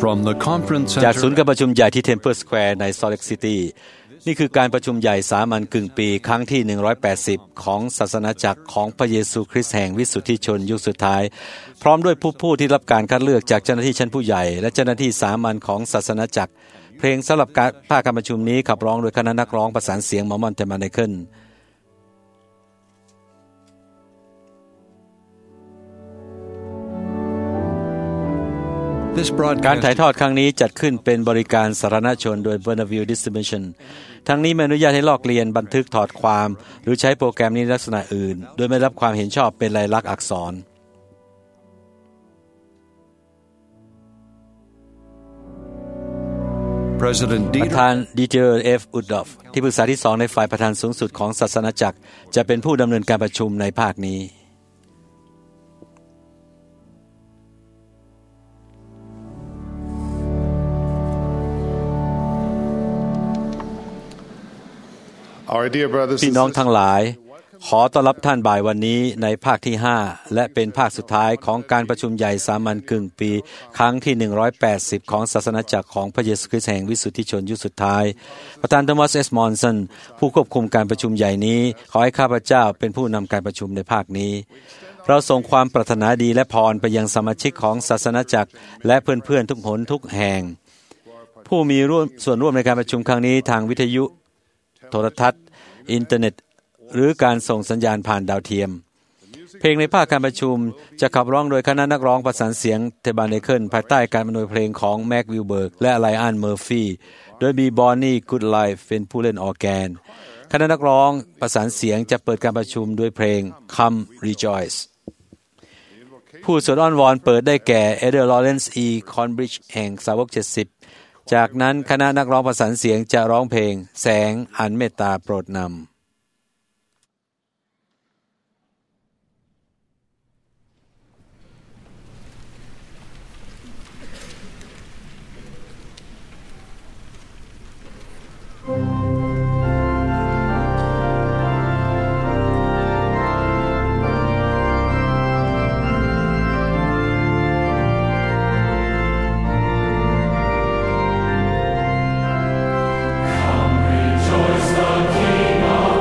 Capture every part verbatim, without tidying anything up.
From the conference center จากศูนย์การประชุมใหญ่ที่ Temple Square ใน Salt Lake City นี่คือการประชุมใหญ่สามัญกึ่งปีครั้งที่หนึ่งร้อยแปดสิบของศาสนาจักรของพระเยซูคริสต์แห่งวิสุทธิชนยุคสุดท้ายพร้อมด้วยผู้ผู้ที่รับการคัดเลือกจากเจ้าหน้าที่ชั้นผู้ใหญ่และเจ้าหน้าที่สามัญของศาสนาจักรเพลงสำหรับการภาคการประชุมนี้ขับร้องโดยคณะนักร้องประสานเสียงมอร์มอนเทมาไนเคิลการถ่ายทอดครั้งนี้จัดขึ้นเป็นบริการสาธารณชนโดย Bonneville Distribution ทั้งนี้ไม่อนุญาตให้ลอกเลียนบันทึกถอดความหรือใช้โปรแกรมนี้ในลักษณะอื่นโดยไม่รับความเห็นชอบเป็นลายลักษณ์อักษรประธานดีเจอร์ เอฟ อุดดอฟที่ปรึกษาที่สองในฝ่ายประธานสูงสุดของศาสนาจักรจะเป็นผู้ดำเนินการประชุมในภาคนี้พี่น้องทั้งหลายขอต้อนรับท่านบ่ายวันนี้ในภาคที่ห้าและเป็นภาคสุดท้ายของการประชุมใหญ่สามัญกึ่งปีครั้งที่หนึ่งร้อยแปดสิบของศาสนาจักรของพระเยซูคริสต์แห่งวิสุทธิชนยุคสุดท้ายประธานโทมัส เอส มอนสันผู้ควบคุมการประชุมใหญ่นี้ขอให้ข้าพเจ้าเป็นผู้นำการประชุมในภาคนี้เราส่งความปรารถนาดีและพรไปยังสมาชิกของศาสนาจักรและเพื่อนๆทุกหนทุกแห่งผู้มีร่วมส่วนร่วมในการประชุมครั้งนี้ทางวิทยุโทรทัศน์อินเทอร์เน็ตหรือการส่งสัญญาณผ่านดาวเทียมเพลงในภาคการประชุมจะขับร้องโดยคณะนักร้องประสานเสียงเทบาเนเคิลภายใต้การบรรเลงเพลงของแม็กวิลเบิร์กและไลออนเมอร์ฟี่โดยมีบอนนี่กูดไลฟ์เป็นผู้เล่นออร์แกนคณะนักร้องประสานเสียงจะเปิดการประชุมด้วยเพลง Come Rejoice ผู้สวดอ้อนวอนเปิดได้แก่เอเดอร์ลอเรนซ์อีคอนบริดจ์แห่งสาวกเจ็ดสิบจากนั้นคณะนักร้องประสานเสียงจะร้องเพลงแสงอันเมตตาโปรดนำ Come rejoice, the King of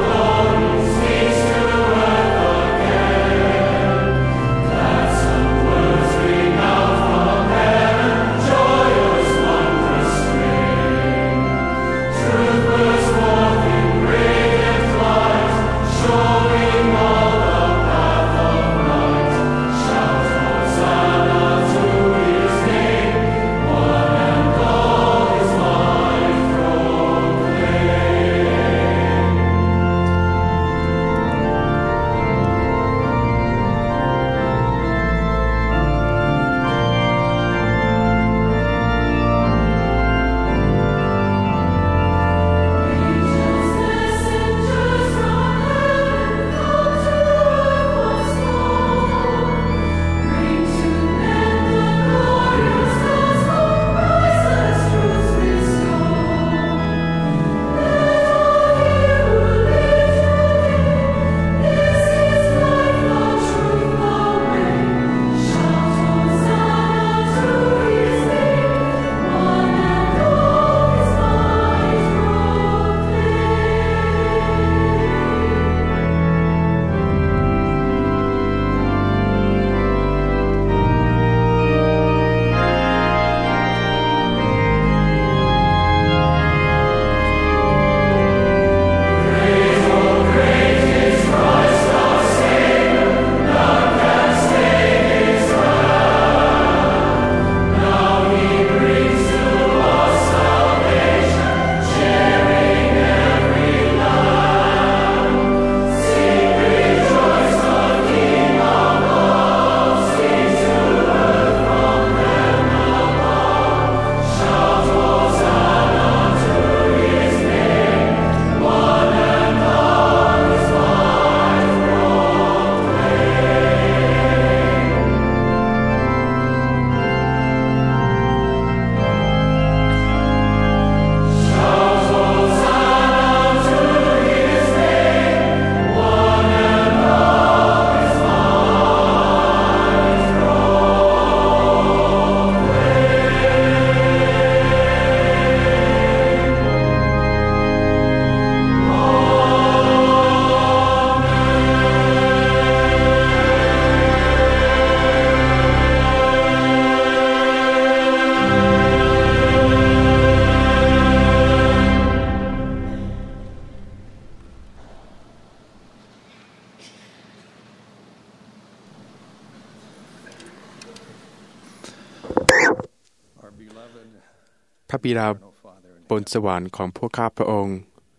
พระบิดาบนสวรรค์ของพวกข้าพระองค์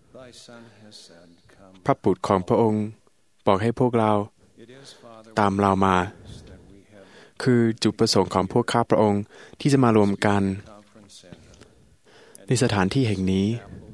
พระบุตรของพระองค์บอกให้พวกเราตามเรามาคือจุดประสงค์ของพวกข้าพระองค์ที่จะมารวมกันในสถานที่แห่งนี้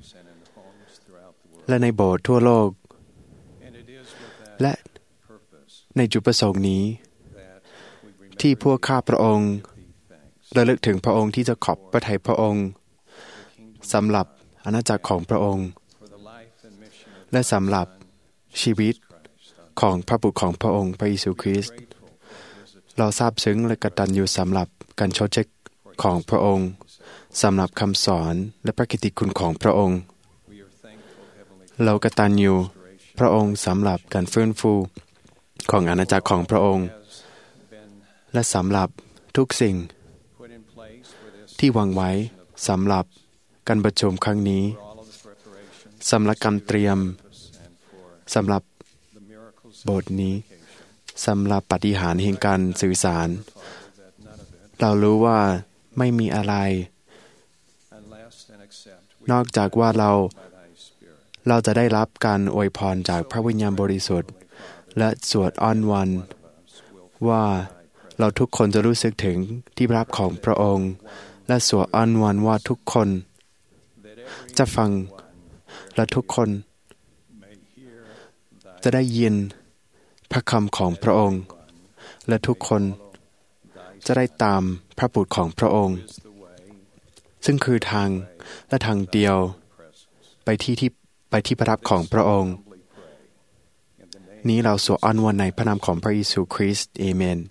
และในโบสถ์ทั่วโลกและในจุดประสงค์นี้ที่พวกข้าพระองค์ระลึกถึงพระองค์ที่จะขอบพระทัยพระองค์สำหรับอาณาจักรของพระองค์และสำหรับชีวิตของพระบุตรของพระองค์พระเยซูคริสต์เราซาบซึ้งและกตัญญูสำหรับการชดเชยของพระองค์สำหรับคำสอนและพระกิตติคุณของพระองค์เรากตัญญูพระองค์สำหรับการฟื้นฟูของอาณาจักรของพระองค์และสำหรับทุกสิ่งที่วางไว้สำหรับการประชุมครั้งนี้สำหรับการเตรียมสำหรับโบสถ์นี้สำหรับปาฏิหาริย์แห่งการสื่อสารเรารู้ว่าไม่มีอะไรนอกจากว่าเราเราจะได้รับการอวยพรจากพระวิญญาณบริสุทธิ์และสวดอ้อนวอนว่าเราทุกคนจะรู้สึกถึงที่รับของพระองค์และสวดอ้อนวอนว่าทุกคนจะฟังและทุกคนจะได้ยินพระคำของพระองค์และทุกคนจะได้ตามพระบุตรของพระองค์ซึ่งคือทางและทางเดียวไปที่ที่ไปที่ประทับของพระองค์นี้เราสวดอ้อนวอนในพระนามของพระเยซูคริสต์เอเมน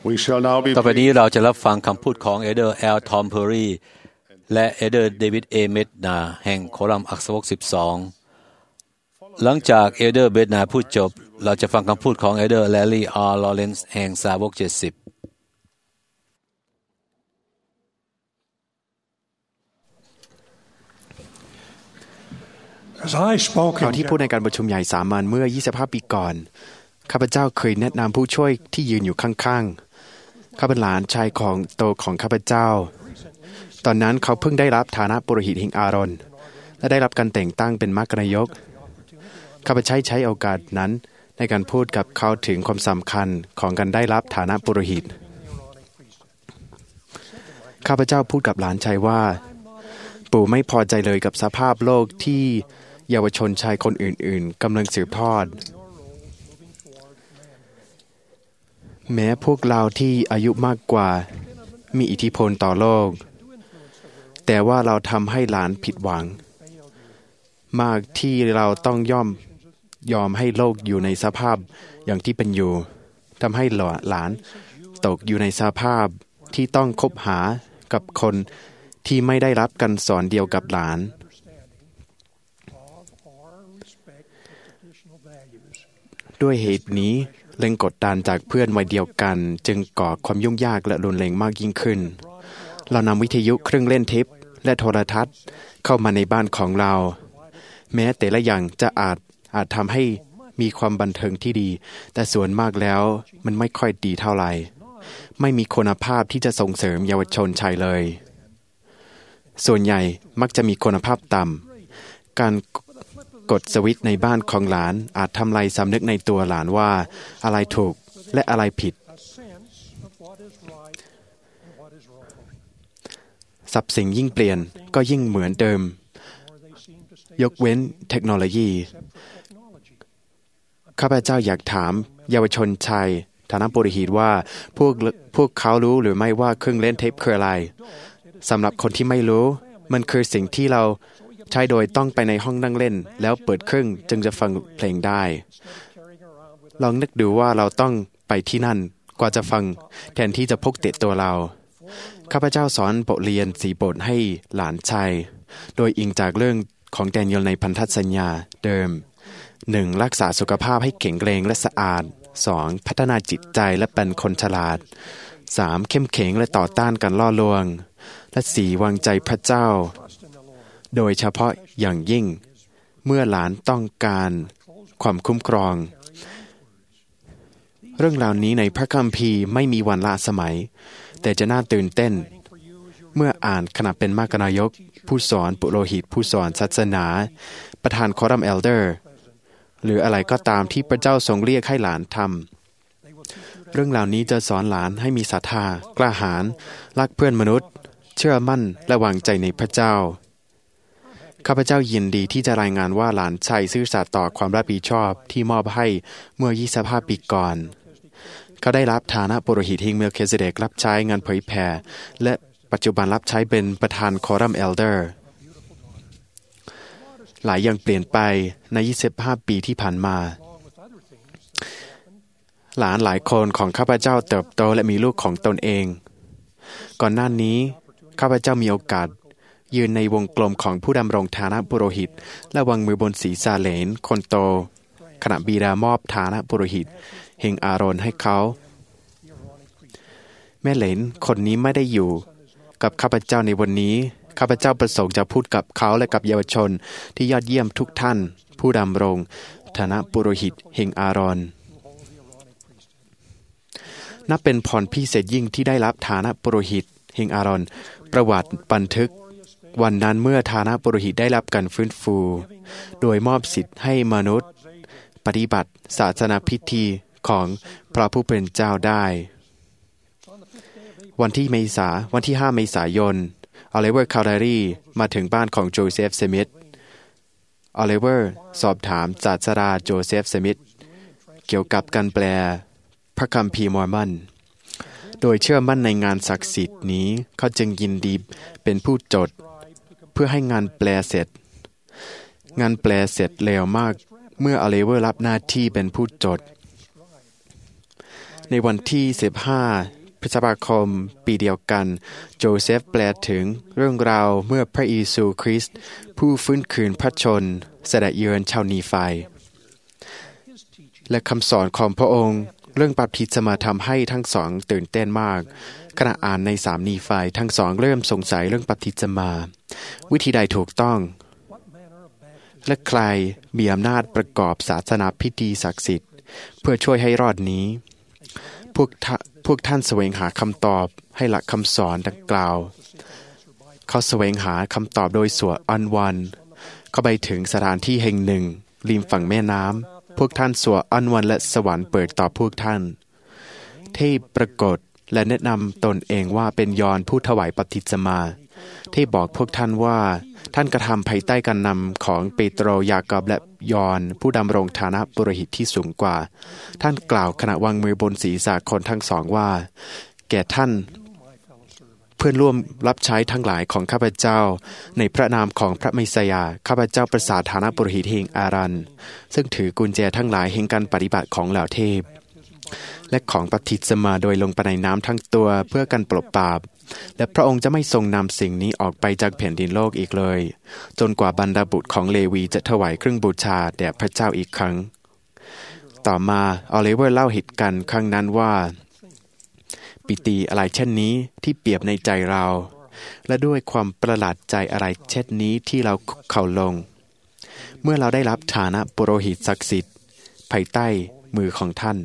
We shall now be ต่อไปนี้เราจะรับฟังคำพูดของเอเดอร์แอลทอมเพอร์รีและเอเดอร์เดวิดเอเมดนาแห่งโคลัมอักษรวกสิบสองหลังจากเอเดอร์เบดนาพูดจบเราจะฟังคำพูดของเอเดอร์แลลี่อาร์ลอเรนซ์แห่งสาวกเจ็ดสิบเขาที่พูดในการประชุมใหญ่สามัญเมื่อยี่สิบห้าปีก่อนข้าพเจ้าเคยแนะนำผู้ช่วยที่ยืนอยู่ข้างๆข้าเป็นหลานชายของโตของข้าพเจ้าตอนนั้นเขาเพิ่งได้รับฐานะปุโรหิตแห่งอาโรนและได้รับการแต่งตั้งเป็นมัคคณายกข้าพเจ้าใช้โอกาสนั้นในการพูดกับเขาถึงความสำคัญของการได้รับฐานะปุโรหิตข้าพเจ้าพูดกับหลานชายว่าปู่ไม่พอใจเลยกับสภาพโลกที่เยาวชนชายคนอื่นๆกำลังสืบทอดแม้พวกเราที่อายุมากกว่ามีอิทธิพลต่อโลกแต่ว่าเราทำให้หลานผิดหวังมากที่เราต้องยอมยอมให้โลกอยู่ในสภาพอย่างที่เป็นอยู่ทำให้หลานตกอยู่ในสภาพที่ต้องคบหากับคนที่ไม่ได้รับการสอนเดียวกับหลานด้วยเหตุนี้แรงกดดันจากเพื่อนวัยเดียวกันจึงก่อความยุ่งยากและรุนแรงมากยิ่งขึ้นเรานำวิทยุเครื่องเล่นเทปและโทรทัศน์เข้ามาในบ้านของเราแม้แต่ละอย่างจะอาจอาจทำให้มีความบันเทิงที่ดีแต่ส่วนมากแล้วมันไม่ค่อยดีเท่าไหร่ไม่มีคุณภาพที่จะส่งเสริมเยาวชนชายเลยส่วนใหญ่มักจะมีคุณภาพต่ำการกดสวิตช์ในบ้านของหลานอาจทำลายสำนึกในตัวหลานว่าอะไรถูกและอะไรผิดทรัพย์สินยิ่งเปลี่ยนก็ยิ่งเหมือนเดิมยกเว้นเทคโนโลยีข้าพเจ้าอยากถามเยาวชนชายฐานะปุโรหิตว่าพวกพวกเขารู้หรือไม่ว่าเครื่องเล่นเทปคืออะไรสำหรับคนที่ไม่รู้มันคือสิ่งที่เราใช้โดยต้องไปในห้องนั่งเล่นแล้วเปิดเครื่องจึงจะฟังเพลงได้ลองนึกดูว่าเราต้องไปที่นั่นกว่าจะฟังแทนที่จะพกติดตัวเราข้าพเจ้าสอนบทเรียนสี่บทให้หลานชายโดยอิงจากเรื่องของแดเนียลในพันธสัญญาเดิม หนึ่ง. รักษาสุขภาพให้แข็งแรงและสะอาด สอง. พัฒนาจิตใจและเป็นคนฉลาด สาม. เข้มแข็งและต่อต้านการล่อลวงและ สี่. วางใจพระเจ้าโดยเฉพาะอย่างยิ่งเมื่อหลานต้องการความคุ้มครองเรื่องราวนี้ในพระคัมภีร์ไม่มีวันล้าสมัยแต่จะน่าตื่นเต้นเมื่ออ่านขณะเป็นมัคคณายกผู้สอนปุโรหิตผู้สอนศาสนาประธานคอรัมเอลเดอร์หรืออะไรก็ตามที่พระเจ้าทรงเรียกให้หลานทำเรื่องราวนี้จะสอนหลานให้มีศรัทธากล้าหาญรักเพื่อนมนุษย์เชื่อมั่นและวางใจในพระเจ้าข้าพเจ้ายินดีที่จะรายงานว่าหลานชายซื่อสัตย์ต่อความรับผิดชอบที่มอบให้เมื่อยี่สิบห้าปีก่อนเขาได้รับฐานะปุโรหิตแห่งเมลคิเซเดกรับใช้งานเผยแผ่และปัจจุบันรับใช้เป็นประธานคอรัมเอลเดอร์หลายอย่างเปลี่ยนไปในยี่สิบห้าปีที่ผ่านมาหลานหลายคนของข้าพเจ้าเติบโตและมีลูกของตนเองก่อนหน้านี้ข้าพเจ้ามีโอกาสยืนในวงกลมของผู้ดำรงฐานะปุโรหิตและวางมือบนศีรษะเหลนคนโตขณะบิดามอบฐานะปุโรหิตแห่งอาโรนให้เขาแม่เหลนคนนี้ไม่ได้อยู่กับข้าพเจ้าในวันนี้ข้าพเจ้าประสงค์จะพูดกับเขาและกับเยาวชนที่ยอดเยี่ยมทุกท่านผู้ดำรงฐานะปุโรหิตแห่งอาโรนนับเป็นพรพิเศษยิ่งที่ได้รับฐานะปุโรหิตแห่งอาโรนประวัติบันทึกวันนั้นเมื่อฐานะปุโรหิตได้รับการฟื้นฟูโดยมอบสิทธิ์ให้มนุษย์ปฏิบัติศาสนาพิธีของพระผู้เป็นเจ้าได้วันที่เมษาวันที่ห้าเมษายนออลิเวอร์คาร์รีมาถึงบ้านของโจเซฟสมิธออลิเวอร์สอบถามศาสตราจารย์โจเซฟสมิธเกี่ยวกับการแปลพระคัมภีร์มอร์มอนโดยเชื่อมั่นในงานศักดิ์สิทธิ์นี้เขาจึงยินดีเป็นผู้จดเพื่อให้งานแปลเสร็จงานแปลเสร็จเร็วมากเมื่ออลิเวอร์รับหน้าที่เป็นผู้จดในวันที่สิบห้าพฤษภาคมปีเดียวกันโจเซฟแปลถึงเรื่องราวเมื่อพระเยซูคริสต์ผู้ฟื้นคืนพระชนเสด็จเยือนชาวนีไฟและคำสอนของพระองค์เรื่องบัพติศมาทำให้ทั้งสองตื่นเต้นมากขณะอ่านในสามนีไฟทั้งสองเริ่มสงสัยเรื่องบัพติศมาวิธีใดถูกต้องและใครมีอำนาจประกอบศาสนาพิธีศักดิ์สิทธิ์เพื่อช่วยให้รอดนี้พวกพวกท่านแสวงหาคำตอบให้หลักคำสอนดังกล่าวเขาแสวงหาคำตอบโดยสวดอันวันเข้าไปถึงสถานที่แห่งหนึ่งริมฝั่งแม่น้ำพวกท่านสวดอันวันและสวรรค์เปิดต่อพวกท่านเทพปรากฏและแนะนำตนเองว่าเป็นยอห์นผู้ถวายบัพติศมาเทพบอกพวกท่านว่าท่านกระทำภายใต้การนำของเปโตรยากอบและยอห์นผู้ดำรงฐานะปุโรหิตที่สูงกว่าท่านกล่าวขณะวางมือบนศีรษะคนทั้งสองว่าแก่ท่านเพื่อนร่วมรับใช้ทั้งหลายของข้าพเจ้าในพระนามของพระเมสสยาข้าพเจ้าประสาทฐานะปุโรหิตแห่งอารันซึ่งถือกุญแจทั้งหลายแห่งการปฏิบัติของเหล่าเทพและของบัพติศมาโดยลงไปในน้ำทั้งตัวเพื่อกันปลดบาปและพระองค์จะไม่ทรงนำสิ่งนี้ออกไปจากแผ่นดินโลกอีกเลยจนกว่าบรรดาบุตรของเลวีจะถวายเครื่องบูชาแด่พระเจ้าอีกครั้งต่อมาออลิเวอร์เล่าเหตุการณ์ครั้งนั้นว่าปิติอะไรเช่นนี้ที่เปรียบในใจเราและด้วยความประหลาดใจอะไรเช่นนี้ที่เราเข่าลงเมื่อเราได้รับฐานะปุโรหิตศักดิ์สิทธิ์ภายใต้มือของท่าน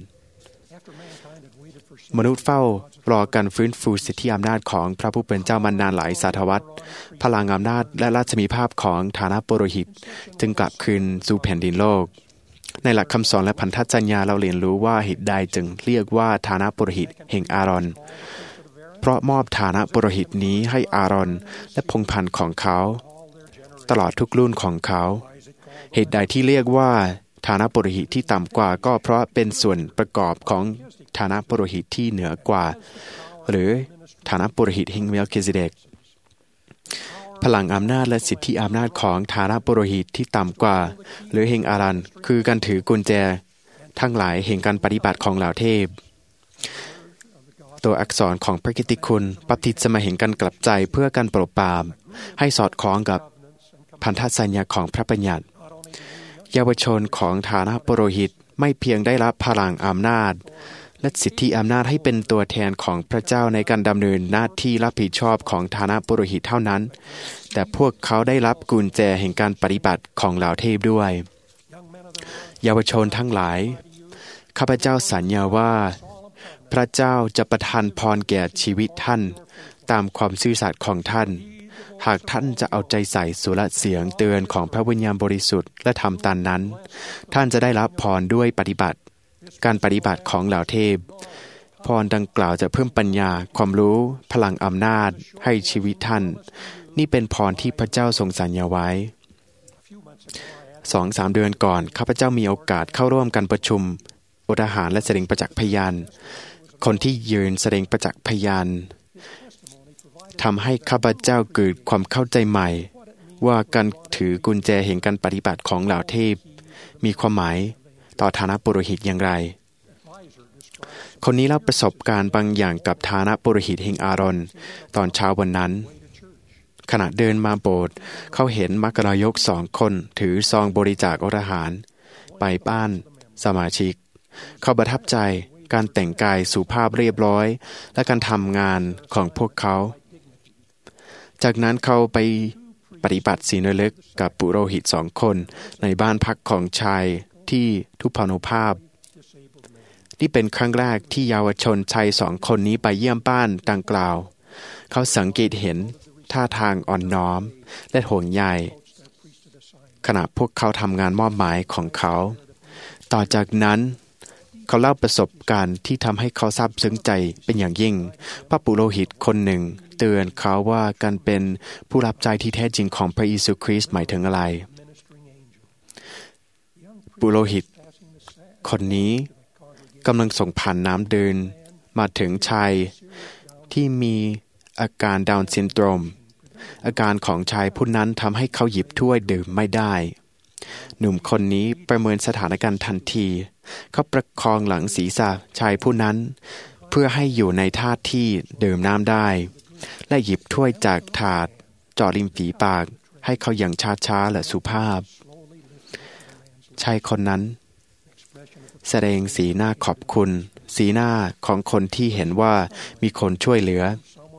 มนุษย์เฝ้ารอการฟื้นฟูสิทธิอำนาจของพระผู้เป็นเจ้ามานานหลายศตวรรษพลังอำนาจและราชมีภาพของฐานะปุโรหิตจึงกลับคืนสู่แผ่นดินโลกในหลักคำสอนและพันธสัญญาเราเรียนรู้ว่าเหตุใดจึงเรียกว่าฐานะปุโรหิตแห่งอาารอนเพราะมอบฐานะปุโรหิตนี้ให้อาารอนและพงศ์พันธุ์ของเขาตลอดทุกรุ่นของเขาเหตุใดที่เรียกว่าฐานะปุโรหิตที่ต่ำกว่าก็เพราะเป็นส่วนประกอบของฐานะปุโรหิตที่เหนือกว่าหรือฐานะปุโรหิตแห่งเมลคิเซเดกพลังอำนาจและสิทธิอำนาจของฐานะปุโรหิตที่ต่ำกว่าหรือแห่งอารันคือการถือกุญแจทั้งหลายแห่งการปฏิบัติของเหล่าเทพตัวอักษรของพระกิตติคุณบัพติศมาแห่งการกลับใจเพื่อการโปรดปรานให้สอดคล้องกับพันธสัญญาของพระบัญญัติเยาวชนของฐานะปุโรหิตไม่เพียงได้รับพลังอำนาจและสิทธิอำนาจให้เป็นตัวแทนของพระเจ้าในการดำเนินหน้าที่รับผิดชอบของฐานะปุโรหิตเท่านั้นแต่พวกเขาได้รับกุญแจแห่งการปฏิบัติของเหล่าเทพด้วยเยาวชนทั้งหลายข้าพเจ้าสัญญาว่าพระเจ้าจะประทานพรแก่ชีวิตท่านตามความซื่อสัตย์ของท่านหากท่านจะเอาใจใส่สุรเสียงเตือนของพระวิญญาณบริสุทธิ์และทำตามนั้นท่านจะได้รับพรด้วยปฏิบัติการปฏิบัติของเหล่าเทพพรดังกล่าวจะเพิ่มปัญญาความรู้พลังอำนาจให้ชีวิตท่านนี่เป็นพรที่พระเจ้าทรงสัญญาไว้สองสามเดือนก่อนข้าพเจ้ามีโอกาสเข้าร่วมการประชุมอดอาหารและแสดงประจักษ์พยานคนที่ยืนแสดงประจักษ์พยานทำให้ข้าพเจ้าเกิดความเข้าใจใหม่ว่าการถือกุญแจแห่งการปฏิบัติของเหล่าเทพมีความหมายต่อฐานะปุโรหิตอย่างไรคนนี้เล่าประสบการณ์บางอย่างกับฐานะปุโรหิตแห่งอาารอนตอนเช้าวันนั้นขณะเดินมาโบสถ์เขาเห็นมัคคายกสองคนถือซองบริจาคอาหารไปบ้านสมาชิกเขาประทับใจการแต่งกายสุภาพเรียบร้อยและการทำงานของพวกเขาจากนั้นเขาไปปฏิบัติศีลลึกกับปุโรหิตสองคนในบ้านพักของชายที่ทุพพานุภาพนี่เป็นครั้งแรกที่เยาวชนชายสองคนนี้ไปเยี่ยมบ้านดังกล่าวเขาสังเกตเห็นท่าทางอ่อนน้อมและห่วงใยขณะพวกเขาทำงานมอบหมายของเขาต่อจากนั้นเขาเล่าประสบการณ์ที่ทำให้เขาซาบซึ้งใจเป็นอย่างยิ่งพระปุโรหิตคนหนึ่งเตือนเขาว่าการเป็นผู้รับใช้ที่แท้จริงของพระเยซูคริสต์หมายถึงอะไรปุโรหิตคนนี้กำลังส่งผ่านน้ำเดินมาถึงชายที่มีอาการดาวน์ซินโดรมอาการของชายผู้นั้นทำให้เขาหยิบถ้วยดื่มไม่ได้หนุ่มคนนี้ประเมินสถานการณ์ทันทีเขาประคองหลังศีรษะชายผู้นั้นเพื่อพื่อให้อยู่ในท่าที่ดื่มน้ำได้และหยิบถ้วยจากถาดจ่อริมฝีปากให้เขาอย่างช้าๆและสุภาพชายคนนั้นแสดงสีหน้าขอบคุณสีหน้าของคนที่เห็นว่ามีคนช่วยเหลือ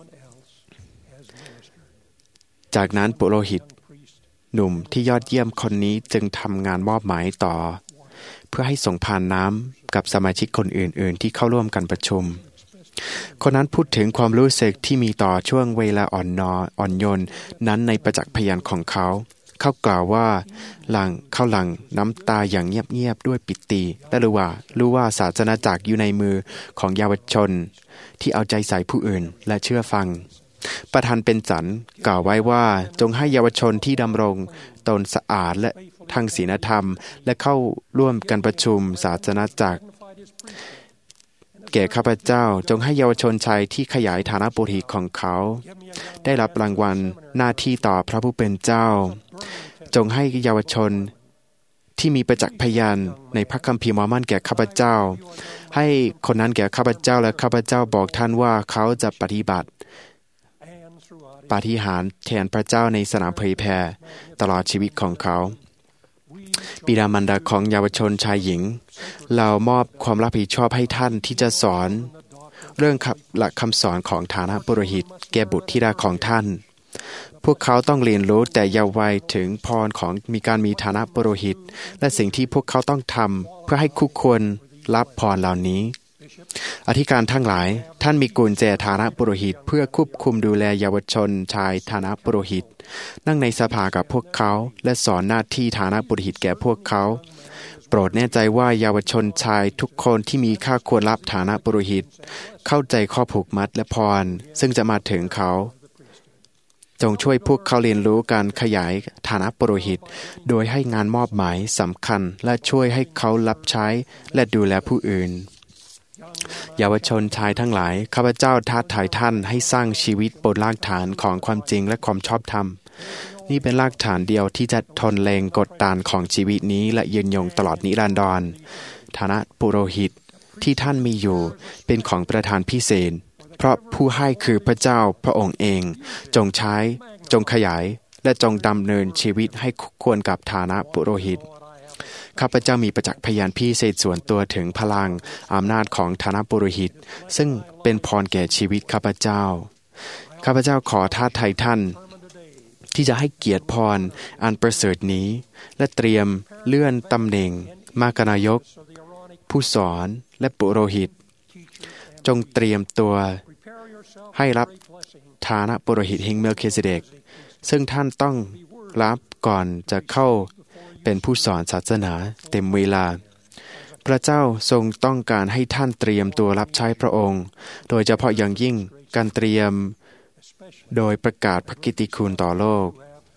จากนั้นปุโรหิตหนุ่มที่ยอดเยี่ยมคนนี้จึงทำงานมอบหมายต่อเพื่อให้ส่งผ่านน้ำกับสมาชิกคนอื่นๆที่เข้าร่วมกันประชุมคนนั้นพูดถึงความรู้สึกที่มีต่อช่วงเวลาอ่อนนออ่อนโยนนั้นในประจักษ์พยานของเขาเขากล่าวว่าหลังเขาหลังน้ำตาอย่างเงียบๆด้วยปิติและรู้ว่ารู้ว่าศาสนาจักรอยู่ในมือของเยาวชนที่เอาใจใส่ผู้อื่นและเชื่อฟังประธานเป็นสันกล่าวไว้ว่าจงให้เยาวชนที่ดำรงตนสะอาดและทางศีลธรรมและเข้าร่วมกันประชุมศาสนาจักรแก่ข้าพเจ้าจงให้เยาวชนชายที่ขยายฐานะปุโรหิตของเขาได้รับรางวัลหน้าที่ต่อพระผู้เป็นเจ้าจงให้เยาวชนที่มีประจักษ์พยานในพระคัมภีร์มอร์มอนแก่ข้าพเจ้าให้คนนั้นแก่ข้าพเจ้าและข้าพเจ้าบอกท่านว่าเขาจะปฏิบัติปาฏิหาริย์แทนพระเจ้าในสนามเผยแผ่ตลอดชีวิตของเขาบิดามารดาของเยาวชนชายหญิงเรามอบความรับผิดชอบให้ท่านที่จะสอนเรื่องหลักคำสอนของฐานะปุโรหิตแก่บุตรธิดาของท่านพวกเขาต้องเรียนรู้แต่เยาว์วัยถึงพรของมีการมีฐานะปุโรหิตและสิ่งที่พวกเขาต้องทำเพื่อให้คู่ควรรับพรเหล่านี้อธิการทั้งหลายท่านมีกุญแจฐานะปุโรหิตเพื่อควบคุมดูแลเยาวชนชายฐานะปุโรหิตนั่งในสภากับพวกเขาและสอนหน้าที่ฐานะปุโรหิตแก่พวกเขาโปรดแน่ใจว่าเยาวชนชายทุกคนที่มีค่าควรรับฐานะปุโรหิตเข้าใจข้อผูกมัดและพรซึ่งจะมาถึงเขาจงช่วยพวกเขาเรียนรู้การขยายฐานะปุโรหิตโดยให้งานมอบหมายสำคัญและช่วยให้เขารับใช้และดูแลผู้อื่นเยาวชนชายทั้งหลายข้าพเจ้าท้าทายท่านให้สร้างชีวิตบนรากฐานของความจริงและความชอบธรรมนี่เป็นรากฐานเดียวที่จะทนแรงกดดันของชีวิตนี้และยืนยงตลอดนิรันดรฐานะปุโรหิตที่ท่านมีอยู่เป็นของประทานพิเศษเพราะผู้ให้คือพระเจ้าพระองค์เองจงใช้จงขยายและจงดำเนินชีวิตให้ควรกับฐานะปุโรหิตข้าพเจ้ามีประจักษ์พยานพิเศษส่วนตัวถึงพลังอำนาจของฐานะปุโรหิตซึ่งเป็นพรแก่ชีวิตข้าพเจ้าข้าพเจ้าขอท้าทายท่านที่จะให้เกียรติพรอันประเสริฐนี้และเตรียมเลื่อนตำแหน่งมากนายกผู้สอนและปุโรหิตจงเตรียมตัวให้รับฐานะปุโรหิตแห่งเมลคิเซเดกซึ่งท่านต้องรับก่อนจะเข้าเป็นผู้สอนศาสนาเต็มเวลาพระเจ้าทรงต้องการให้ท่านเตรียมตัวรับใช้พระองค์โดยเฉพาะอย่างยิ่งการเตรียมโดยประกาศพระกิตติคุณต่อโลก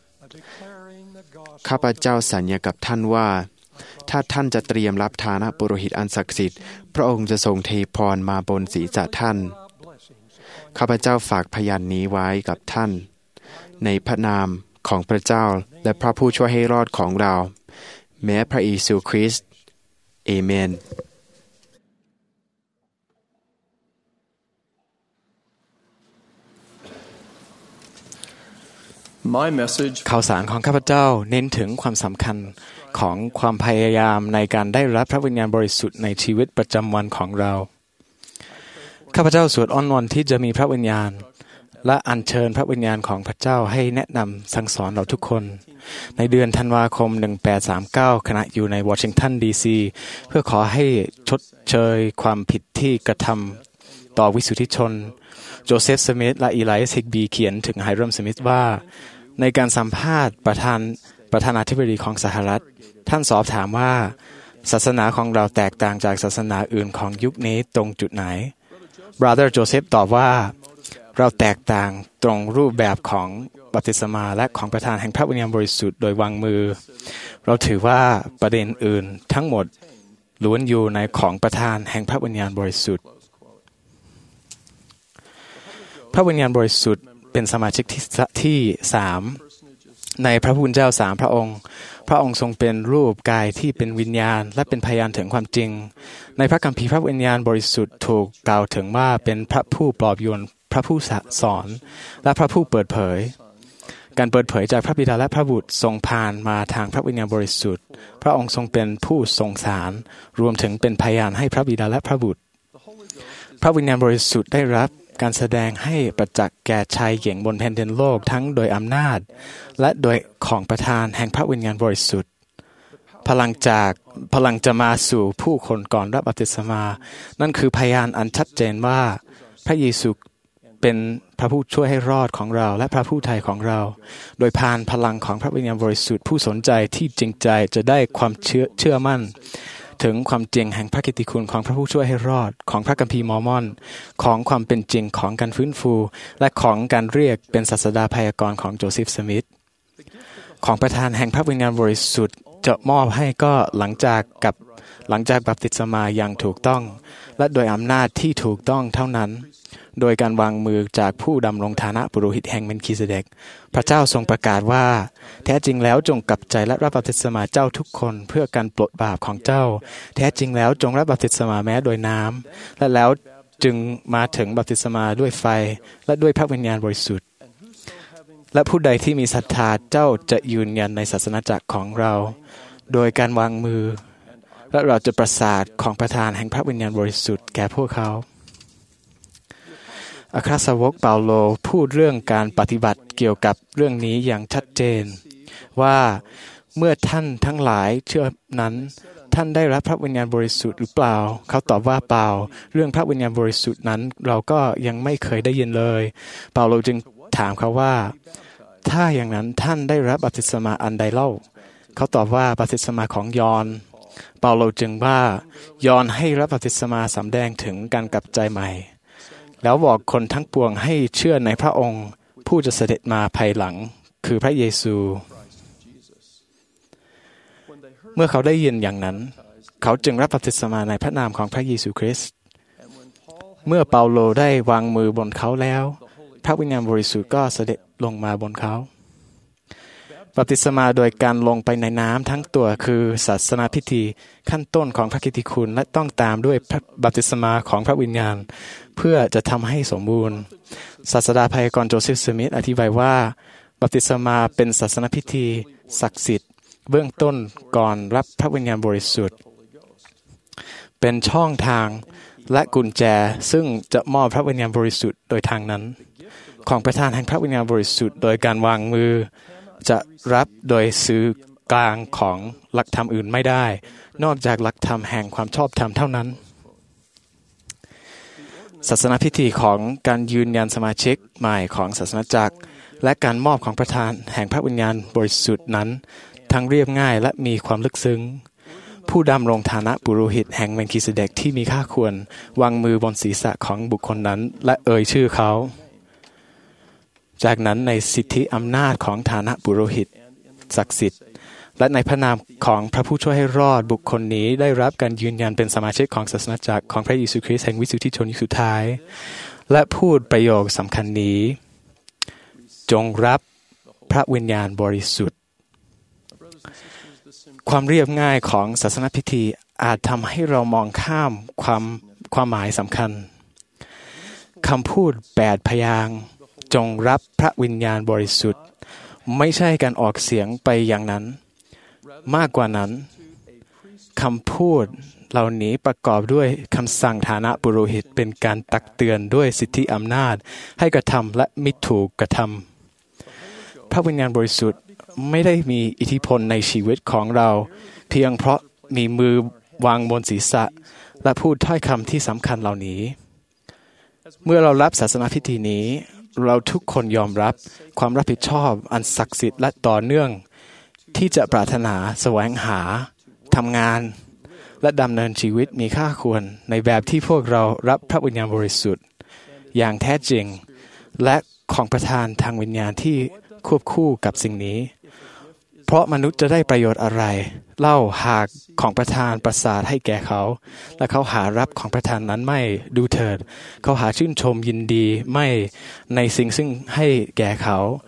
ข้าพเจ้าสัญญากับท่านว่าถ้าท่านจะเตรียมรับฐานะปุโรหิตอันศักดิ์สิทธิ์พระองค์จะทรงเทพรมาบนศีรษะท่านข้าพเจ้าฝากพยานนี้ไว้กับท่านในพระนามของพระเจ้าและพระผู้ช่วยให้รอดของเราแม้พระเยซูคริสต์เอเมนข่าวสารของข้าพเจ้าเน้นถึงความสำคัญของความพยายามในการได้รับพระวิญญาณบริสุทธิ์ในชีวิตประจำวันของเราข้าพเจ้าสวดอ้อนวอนที่จะมีพระวิญญาณและอัญเชิญพระวิญญาณของพระเจ้าให้แนะนำสั่งสอนเราทุกคนในเดือนธันวาคมหนึ่งพันแปดร้อยสามสิบเก้าขณะอยู่ในวอชิงตันดีซีเพื่อขอให้ชดเชยความผิดที่กระทำต่อวิสุทธิชนโจเซฟสมิธและอีไลซ์ฮิกบีเขียนถึงไฮรัมสมิธว่าในการสัมภาษณ์ประธานประธานาธิบดีของสหรัฐท่านสอบถามว่าศาสนาของเราแตกต่างจากศาสนาอื่นของยุคนี้ตรงจุดไหน Brother Joseph ตอบว่าเราแตกต่างตรงรูปแบบของบัพติศมาและของประธานแห่งพระวิญญาณบริสุทธิ์โดยวางมือเราถือว่าประเด็นอื่นทั้งหมดล้วนอยู่ในของประธานแห่งพระวิญญาณบริสุทธิ์พระวิญญาณบริสุทธิ์เป็นสมาชิกที่ที่สามในพระผู้เป็นเจ้าสามพระองค์พระองค์ทรงเป็นรูปกายที่เป็นวิญญาณและเป็นพยานถึงความจริงในพระคัมภีร์พระวิญญาณบริสุทธิ์ถูกกล่าวถึงว่าเป็นพระผู้ปลอบโยนพระผู้สอนและพระผู้เปิดเผยการเปิดเผยจากพระบิดาและพระบุตรทรงผ่านมาทางพระวิญญาณบริสุทธิ์พระองค์ทรงเป็นผู้ทรงสารรวมถึงเป็นพยานให้พระบิดาและพระบุตรพระวิญญาณบริสุทธิ์ได้รับการแสดงให้ประจักษ์แก่ชายหญิงบนแผ่นดินโลกทั้งโดยอำนาจและโดยของประทานแห่งพระวิญญาณบริสุทธิ์พลังจากพลังจะมาสู่ผู้คนก่อนรับบัพติศมานั่นคือพยานอันชัดเจนว่าพระเยซูเป็นพระผู้ช่วยให้รอดของเราและพระผู้ไถ่ของเราโดยผ่านพลังของพระวิญญาณบริสุทธิ์ผู้สนใจที่จริงใจจะได้ความเชื่อเชื่อมั่นถึงความจริงแห่งพระกิตติคุณของพระผู้ช่วยให้รอดของพระคัมภีร์มอร์มอนของความเป็นจริงของการฟื้นฟูและของการเรียกเป็นศาสดาพยากรณ์ของโจเซฟสมิธของประธานแห่งพระวิญญาณบริสุทธิ์จะมอบให้ก็หลังจากกับหลังจากบัพติศมาอย่างถูกต้องและโดยอำนาจที่ถูกต้องเท่านั้นโดยการวางมือจากผู้ดำรงฐานะปุโรหิตแห่งเมลคิเสเดกพระเจ้าทรงประกาศว่าแท้จริงแล้วจงกลับใจและรับบัพติศมาเจ้าทุกคนเพื่อการปลดบาปของเจ้าแท้จริงแล้วจงรับบัพติศมาแม้โดยน้ำและแล้วจึงมาถึงบัพติศมาด้วยไฟและด้วยพระวิญญาณบริสุทธิ์และผู้ใดที่มีศรัทธาเจ้าจะยืนยันในศาสนาจักรของเราโดยการวางมือและเราจะประสาทของประธานแห่งพระวิญญาณบริสุทธิ์แก่พวกเขาอัครสาวกเปาโลพูดเรื่องการปฏิบัติเกี่ยวกับเรื่องนี้อย่างชัดเจนว่าเมื่อท่านทั้งหลายเชื่อนั้นท่านได้รับพระวิญญาณบริสุทธิ์หรือเปล่าเขาตอบว่าเปล่าเรื่องพระวิญญาณบริสุทธิ์นั้นเราก็ยังไม่เคยได้ยินเลยเปาโลจึงถามเขาว่าถ้าอย่างนั้นท่านได้รับบัพติศมาอันใดเล่าเขาตอบว่าบัพติศมาของยอห์นเปาโลจึงว่ายอห์นให้รับบัพติศมาสำแดงถึงการกลับใจใหม่แล้วบอกคนทั้งปวงให้เชื่อในพระองค์ผู้จะเสด็จมาภายหลังคือพระเยซูเมื่อเขาได้ยินอย่างนั้นเขาจึงรับบัพติศมาในพระนามของพระเยซูคริสต์เมื่อเปาโลได้วางมือบนเขาแล้วพระวิญญาณบริสุทธิ์ก็เสด็จลงมาบนเขาบัพติศมาโดยการลงไปในน้ำทั้งตัวคือศาสนาพิธีขั้นต้นของพระกิตติคุณและต้องตามด้วยบัพติศมาของพระวิญญาณเพื่อจะทำให้สมบูรณ์ศาสดาพยากรณ์โจเซฟสมิธอธิบายว่าบัพติศมาเป็นศาสนาพิธีศักดิ์สิทธิ์เบื้องต้นก่อนรับพระวิญญาณบริสุทธิ์เป็นช่องทางและกุญแจซึ่งจะมอบพระวิญญาณบริสุทธิ์โดยทางนั้นของประธานแห่งพระวิญญาณบริสุทธิ์โดยการวางมือจะรับโดยสื่อกลางของหลักธรรมอื่นไม่ได้นอกจากหลักธรรมแห่งความชอบธรรมเท่านั้นศาสนาพิธีของการยืนยันสมาชิกใหม่ของศาสนาจักรและการมอบของประธานแห่งพระวิญญาณบริสุทธิ์นั้นทั้งเรียบง่ายและมีความลึกซึ้งผู้ดำรงฐานะปุโรหิตแห่งเมลคิเสเดกที่มีค่าควรวางมือบนศีรษะของบุคคลนั้นและเอ่ยชื่อเขาจากนั้นในสิทธิอำนาจของฐานะปุโรหิตศักดิ์สิทธิ์และในพระนามของพระผู้ช่วยให้รอดบุคคลนี้ได้รับการยืนยันเป็นสมาชิกของศาสนาจักรของพระเยซูคริสต์แห่งวิสุทธิชนยุคสุดท้ายและพูดประโยคสำคัญนี้จงรับพระวิญญาณบริสุทธิ์ความเรียบง่ายของศาสนพิธีอาจทำให้เรามองข้ามความความหมายสำคัญคำพูดแปดพยางค์จงรับพระวิญญาณบริสุทธิ์ไม่ใช่การออกเสียงไปอย่างนั้นมากกว่านั้นคำพูดเหล่านี้ประกอบด้วยคำสั่งฐานะปุโรหิตเป็นการตักเตือนด้วยสิทธิอำนาจให้กระทำและมิถูกกระทำพระวิญญาณบริสุทธิ์ไม่ได้มีอิทธิพลในชีวิตของเราเพียงเพราะมีมือวางบนศีรษะและพูดถ้อยคำที่สำคัญเหล่านี้เมื่อเรารับศาสนาพิธีนี้เราทุกคนยอมรับความรับผิดชอบอันศักดิ์สิทธิ์และต่อเนื่องที่จะปรารถนาแสวงหาทำงานและดำเนินชีวิตมีค่าควรในแบบที่พวกเรารับพระวิญญาณบริสุทธิ์อย่างแท้จริงและของประทานทางวิญญาณที่ควบคู่กับสิ่งนี้เพราะมนุษย์จะได้ประโยชน์อะไรเล่าหากของประทานประสาทให้แก่เขาและเขาหารับของประทานนั้นไม่ดูเถิดเขาหาชื่นชมยินดีไม่ในสิ่งซึ่งให้แก่เขา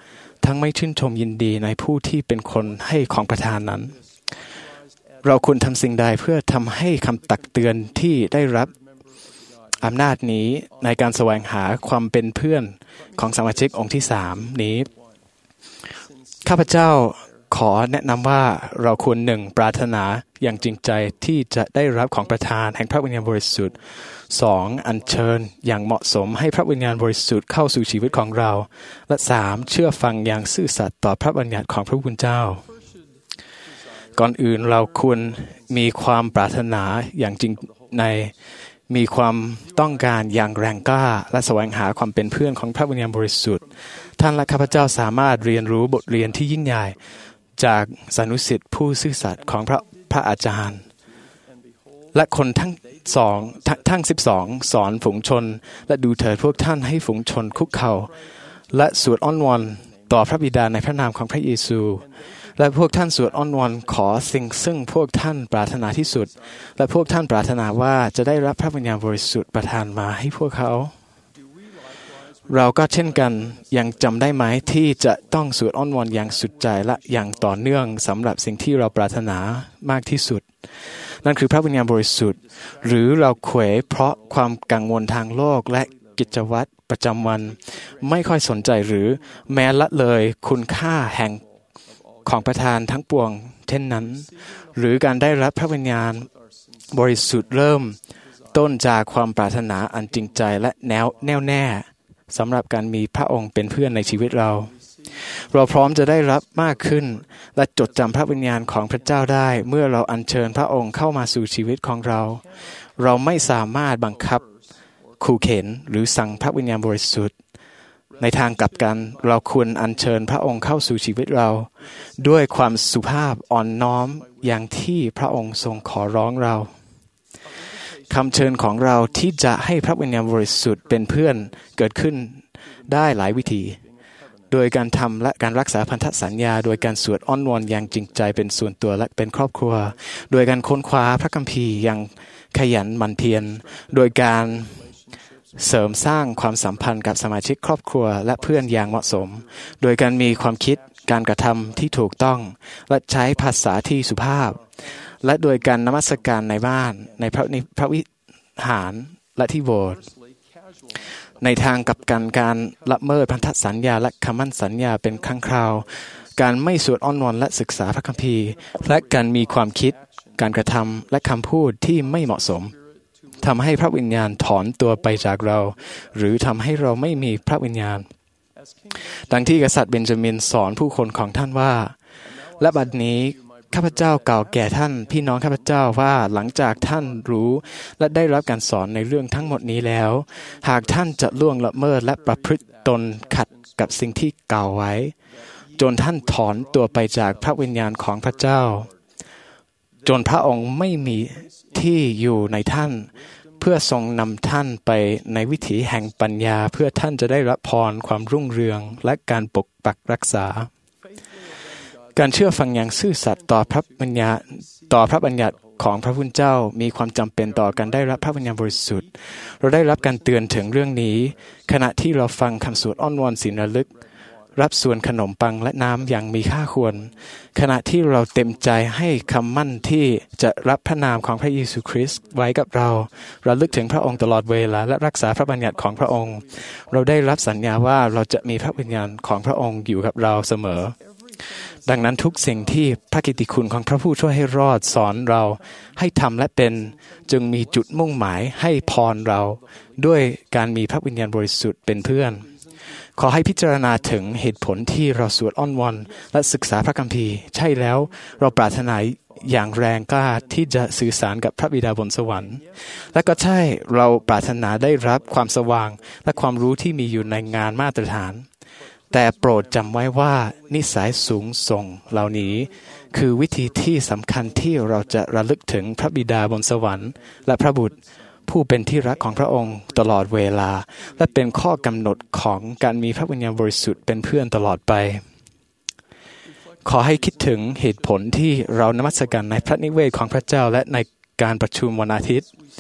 ทั้งไม่ชื่นชมยินดีในผู้ที่เป็นคนให้ของประทานนั้นเราควรทำสิ่งใดเพื่อทำให้คำตักเตือนที่ได้รับอำนาจนี้ในการแสวงหาความเป็นเพื่อนของสมาชิกองค์ที่สามนี้ข้าพเจ้าขอแนะนำว่าเราควรหนึ่งปรารถนาอย่างจริงใจที่จะได้รับของประทานแห่งพระวิญญาณบริสุทธิ์สองอัญเชิญอย่างเหมาะสมให้พระวิญญาณบริสุทธิ์เข้าสู่ชีวิตของเราและสามเชื่อฟังอย่างซื่อสัตย์ต่อพระบัญญัติของพระผู้เป็นเจ้าก่อนอื่นเราควรมีความปรารถนาอย่างจริงในมีความต้องการอย่างแรงกล้าและแสวงหาความเป็นเพื่อนของพระวิญญาณบริสุทธิ์ท่านและข้าพเจ้าสามารถเรียนรู้บทเรียนที่ยิ่งใหญ่จากสานุสิทธิ์ผู้ซื่อสัตย์ของพระพระอาจารย์และคนทั้งสองทั้งสิบสองสอนฝูงชนและดูเถิดพวกท่านให้ฝูงชนคุกเข่าและสวดอ้อนวอนต่อพระบิดาในพระนามของพระเยซูและพวกท่านสวดอ้อนวอนขอสิ่งซึ่งพวกท่านปรารถนาที่สุดและพวกท่านปรารถนาว่าจะได้รับพระวิญญาณบริสุทธิ์ประทานมาให้พวกเขาเราก็เช่นกันยังจำได้ไหมที่จะต้องสวดอ้อนวอนอย่างสุดใจและอย่างต่อเนื่องสำหรับสิ่งที่เราปรารถนามากที่สุดนั่นคือพระวิญญาณบริสุทธิ์หรือเราเขวเพราะความกังวลทางโลกและกิจวัตรประจำวันไม่ค่อยสนใจหรือแม้ละเลยคุณค่าแห่งของประทานทั้งปวงเช่นนั้นหรือการได้รับพระวิญญาณบริสุทธิ์เริ่มต้นจากความปรารถนาอันจริงใจและแน่วแน่วแน่สำหรับการมีพระองค์เป็นเพื่อนในชีวิตเราเราพร้อมจะได้รับมากขึ้นและจดจำพระวิญญาณของพระเจ้าได้เมื่อเราอัญเชิญพระองค์เข้ามาสู่ชีวิตของเราเราไม่สามารถบังคับขู่เข็นหรือสั่งพระวิญญาณบริสุทธิ์ในทางกลับกันเราควรอัญเชิญพระองค์เข้าสู่ชีวิตเราด้วยความสุภาพอ่อนน้อมอย่างที่พระองค์ทรงขอร้องเราคำเชิญของเราที่จะให้พระวิญญาณบริสุทธิ์เป็นเพื่อนเกิดขึ้นได้หลายวิธีโดยการทำและการรักษาพันธสัญญาโดยการสวดอ้อนวอนอย่างจริงใจเป็นส่วนตัวและเป็นครอบครัวโดยการค้นคว้าพระคัมภีร์อย่างขยันหมั่นเพียรโดยการเสริมสร้างความสัมพันธ์กับสมาชิกครอบครัวและเพื่อนอย่างเหมาะสมโดยการมีความคิดการกระทำที่ถูกต้องและใช้ภาษาที่สุภาพและโดยการนมัสการในบ้านในพระในพระวิหารและที่โบสถ์ในทางกับการการละเมิดพันธสัญญาและคำมั่นสัญญาเป็นครั้งคราวการไม่สวดอ้อนวอนและศึกษาพระคัมภีร์และการมีความคิดการกระทำและคำพูดที่ไม่เหมาะสมทำให้พระวิญญาณถอนตัวไปจากเราหรือทำให้เราไม่มีพระวิญญาณดังที่กษัตริย์เบนจามินสอนผู้คนของท่านว่าและบัดนี้ข้าพเจ้ากล่าวแก่ท่านพี่น้องข้าพเจ้าว่าหลังจากท่านรู้และได้รับการสอนในเรื่องทั้งหมดนี้แล้วหากท่านจะล่วงละเมิดและประพฤติตนขัดกับสิ่งที่กล่าวไว้จนท่านถอนตัวไปจากพระวิญญาณของพระเจ้าจนพระองค์ไม่มีที่อยู่ในท่านเพื่อทรงนำท่านไปในวิถีแห่งปัญญาเพื่อท่านจะได้รับพรความรุ่งเรืองและการปกปักรักษาการเชื่อฟังอย่างซื่อสัตย์ต่อพระบัญญัติต่อพระบัญญัติของพระผู้เป็นเจ้ามีความจำเป็นต่อการได้รับพระวิญญาณบริสุทธิ์เราได้รับการเตือนถึงเรื่องนี้ขณะที่เราฟังคำสวดอ้อนวอนศีลระลึกรับส่วนขนมปังและน้ำอย่างมีค่าควรขณะที่เราเต็มใจให้คำมั่นที่จะรับพระนามของพระเยซูคริสต์ไว้กับเราเราลึกถึงพระองค์ตลอดเวลาและรักษาพระบัญญัติของพระองค์เราได้รับสัญญาว่าเราจะมีพระวิญญาณของพระองค์อยู่กับเราเสมอดังนั้นทุกสิ่งที่พระกิตติคุณของพระผู้ช่วยให้รอดสอนเราให้ทำและเป็นจึงมีจุดมุ่งหมายให้พรเราด้วยการมีพระวิญญาณบริสุทธิ์เป็นเพื่อนขอให้พิจารณาถึงเหตุผลที่เราสวดอ้อนวอนและศึกษาพระคัมภีร์ใช่แล้วเราปรารถนาอย่างแรงกล้าที่จะสื่อสารกับพระบิดาบนสวรรค์และก็ใช่เราปรารถนาได้รับความสว่างและความรู้ที่มีอยู่ในงานมาตรฐานแต่โปรดจำไว้ว่านิสัยสูงส่งเหล่านี้คือวิธีที่สำคัญที่เราจะระลึกถึงพระบิดาบนสวรรค์และพระบุตรผู้เป็นที่รักของพระองค์ตลอดเวลาและเป็นข้อกำหนดของการมีพระวิญญาณบริสุทธิ์เป็นเพื่อนตลอดไปขอให้คิดถึงเหตุผลที่เรานมัสการในพระนิเวศของพระเจ้าและในการประชุมวันอาทิตย์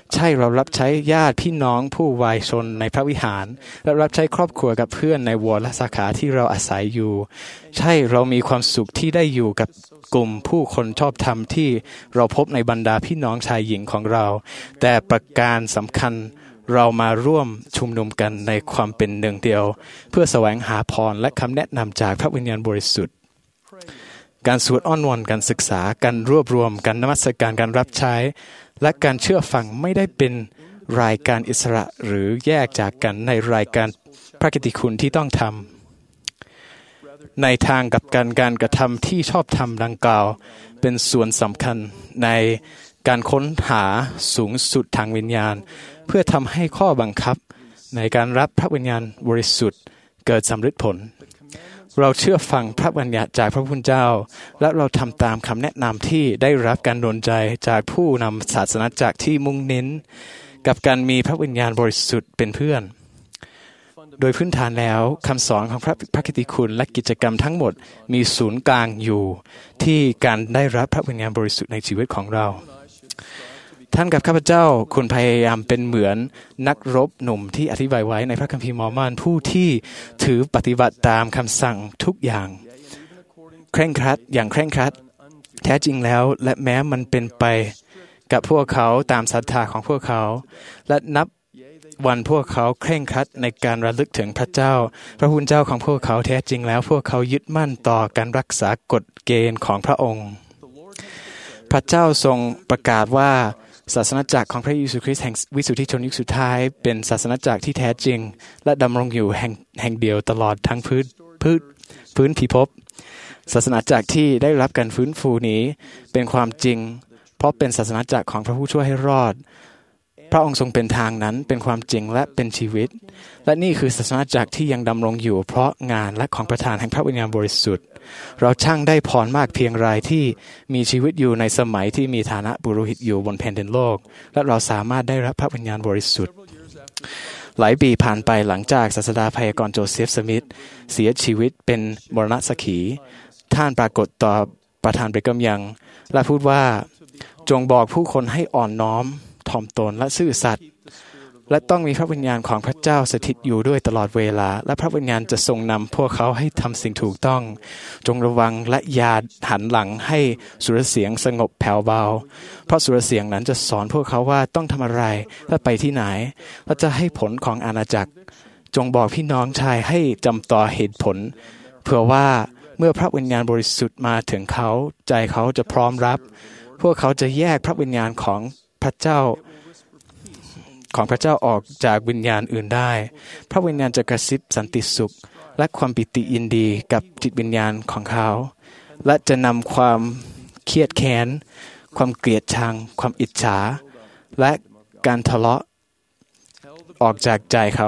ใช่เรารับใช้ญาติพี่น้องผู้วายชนในพระวิหารและรับใช้ครอบครัวกับเพื่อนในวรและสาขาที่เราอาศัยอยู่ใช่เรามีความสุขที่ได้อยู่กับกลุ่มผู้คนชอบธรรมที่เราพบในบรรดาพี่น้องชายหญิงของเราแต่ประการสำคัญเรามาร่วมชุมนุมกันในความเป็นหนึ่งเดียวเพื่อแสวงหาพรและคำแนะนำจากพระวิญญาณบริสุทธิ์การสวดอ้อนวอนการศึกษาการรวบรวมการนมัสการการรับใช้และการเชื่อฟังไม่ได้เป็นรายการอิสระหรือแยกจากกันในรายการพระกิตติคุณที่ต้องทำในทางกับการการกระทำที่ชอบธรรมดังกล่าวเป็นส่วนสำคัญในการค้นหาสูงสุดทางวิญญาณเพื่อทำให้ข้อบังคับในการรับพระวิญญาณบริสุทธิ์เกิดสำเร็จผลเราเชื่อฟังพระบัญญัติจากพระผู้เป็นเจ้าและเราทำตามคำแนะนำที่ได้รับการดลใจจากผู้นำศาสนาจักรที่มุ่งเน้นกับการมีพระวิญญาณบริสุทธิ์เป็นเพื่อนโดยพื้นฐานแล้วคำสอนของพระพระกิตติคุณและกิจกรรมทั้งหมดมีศูนย์กลางอยู่ที่การได้รับพระวิญญาณบริสุทธิ์ในชีวิตของเราท่านกับข้าพเจ้าคุณพยายามเป็นเหมือนนักรบหนุ่มที่อธิบายไว้ในพระคัมภีร์มอร์มอนผู้ที่ถือปฏิบัติตามคำสั่งทุกอย่างเคร่งครัดอย่างเคร่งครัดแท้จริงแล้วและแม้มันเป็นไปกับพวกเขาตามศรัทธาของพวกเขาและนับวันพวกเขาเคร่งครัดในการระลึกถึงพระเจ้าพระผู้เป็นเจ้าของพวกเขาแท้จริงแล้วพวกเขายึดมั่นต่อการรักษากฎเกณฑ์ของพระองค์พระเจ้าทรงประกาศว่าศาสนาจักรของพระเยซูคริสต์แห่งวิสุทธิชนยุคสุดท้ายเป็นศาสนาจักรที่แท้จริงและดำรงอยู่แห่งแห่งเดียวตลอดทั้งพื้นพื้นพื้นพิภพศาสนาจักรที่ได้รับการฟื้นฟูนี้เป็นความจริงเพราะเป็นศาสนาจักรของพระผู้ช่วยให้รอดพระองค์ทรงเป็นทางนั้นเป็นความจริงและเป็นชีวิตและนี่คือศาสนาจักรที่ยังดำรงอยู่เพราะงานและของประทานแห่งพระวิญญาณบริสุทธิ์เราช่างได้พรมากเพียงไรที่มีชีวิตอยู่ในสมัยที่มีฐานะปุโรหิตอยู่บนแผ่นดินโลกและเราสามารถได้รับพระวิญญาณบริสุทธิ์หลายปีผ่านไปหลังจากศาสดาพยากรณ์โจเซฟสมิธเสียชีวิตเป็นมรณสักขีท่านปรากฏต่อประธานเบรกมยังและพูดว่าจงบอกผู้คนให้อ่อนน้อมถ่อมตนและซื่อสัตย์และต้องมีพระวิญญาณของพระเจ้าสถิตอยู่ด้วยตลอดเวลาและพระวิญญาณจะทรงนำพวกเขาให้ทำสิ่งถูกต้องจงระวังและอย่าหันหลังให้สุรเสียงสงบแผ่วเบาเพราะสุรเสียงนั้นจะสอนพวกเขาว่าต้องทำอะไรและไปที่ไหนและจะให้ผลของอาณาจักรจงบอกพี่น้องชายให้จำต่อเหตุผลเพื่อว่าเมื่อพระวิญญาณบริสุทธิ์มาถึงเขาใจเขาจะพร้อมรับพวกเขาจะแยกพระวิญญาณของพระเจ้าของพระเจ้าออกจากวิญญาณอื่นได้พระวิญญาณจะกระซิบสันติสุขและความปิติยินดีกับจิตวิญญาณของเขาและจะนำความเครียดแค้นความเกลียดชังความอิจฉาและการทะเลาะออกจากใจเขา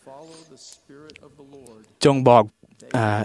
จงบอกอ่า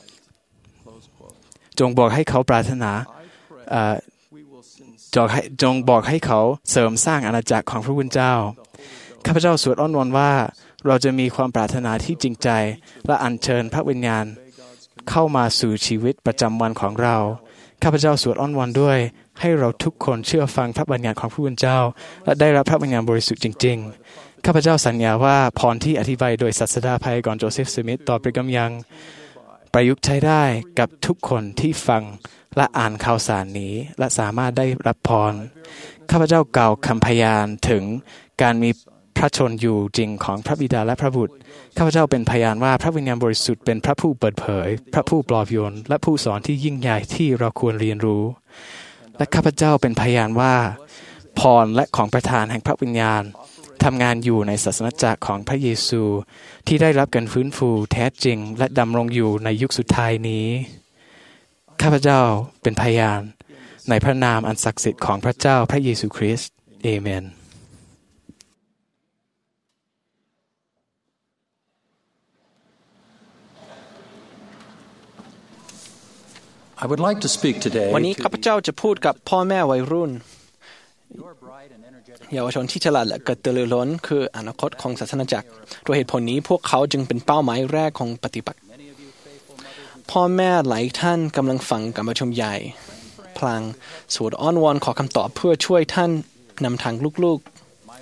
จงบอกให้เขาปรารถนาอ่าจงให้จงบอกให้เขาเสริมสร้างอาณาจักรของพระผู้เป็นเจ้าข้าพเจ้าสวดอ้อนวอนว่าเราจะมีความปรารถนาที่จริงใจและอัญเชิญพระวิญญาณเข้ามาสู่ชีวิตประจำวันของเราข้าพเจ้าสวดอ้อนวอนด้วยให้เราทุกคนเชื่อฟังพระบัญญัติของพระผู้เป็นเจ้าและได้รับพระวิญญาณบริสุทธิ์จริงๆข้าพเจ้าสัญญาว่าพรที่อธิบายโดยศาสดาพยากรณ์โจเซฟสมิธต่อเบรกมยังประยุกต์ใช้ได้กับทุกคนที่ฟังและอ่านข่าวสารนี้และสามารถได้รับพรข้าพเจ้ากล่าวคำพยานถึงการมีพระชนอยู่จริงของพระบิดาและพระบุตรข้าพเจ้าเป็นพยานว่าพระวิญญาณบริสุทธิ์เป็นพระผู้เปิดเผยพระผู้ปลอบโยนและผู้สอนที่ยิ่งใหญ่ที่เราควรเรียนรู้และข้าพเจ้าเป็นพยานว่าพรและของประทานแห่งพระวิญญาณทำงานอยู่ในศาสนจักรของพระเยซูที่ได้รับการฟื้นฟูแท้จริงและดำรงอยู่ในยุคสุดท้ายนี้ข้าพเจ้าเป็นพยานในพระนามอันศักดิ์สิทธิ์ของพระเจ้าพระเยซูคริสต์เอเมน I would like to speak today วันนี้ข้าพเจ้าจะพูดกับพ่อแม่วัยรุ่นเยาวชนที่ฉลาดและกระตือรือร้นคืออนาคตของศาสนาจักรด้วยเหตุผลนี้พวกเขาจึงเป็นเป้าหมายแรกของปฏิบัติพ่อแม่หลายท่านกำลังฟังการประชุมใหญ่พลางสวดอ้อนวอนขอคำตอบเพื่อช่วยท่านนำทางลูก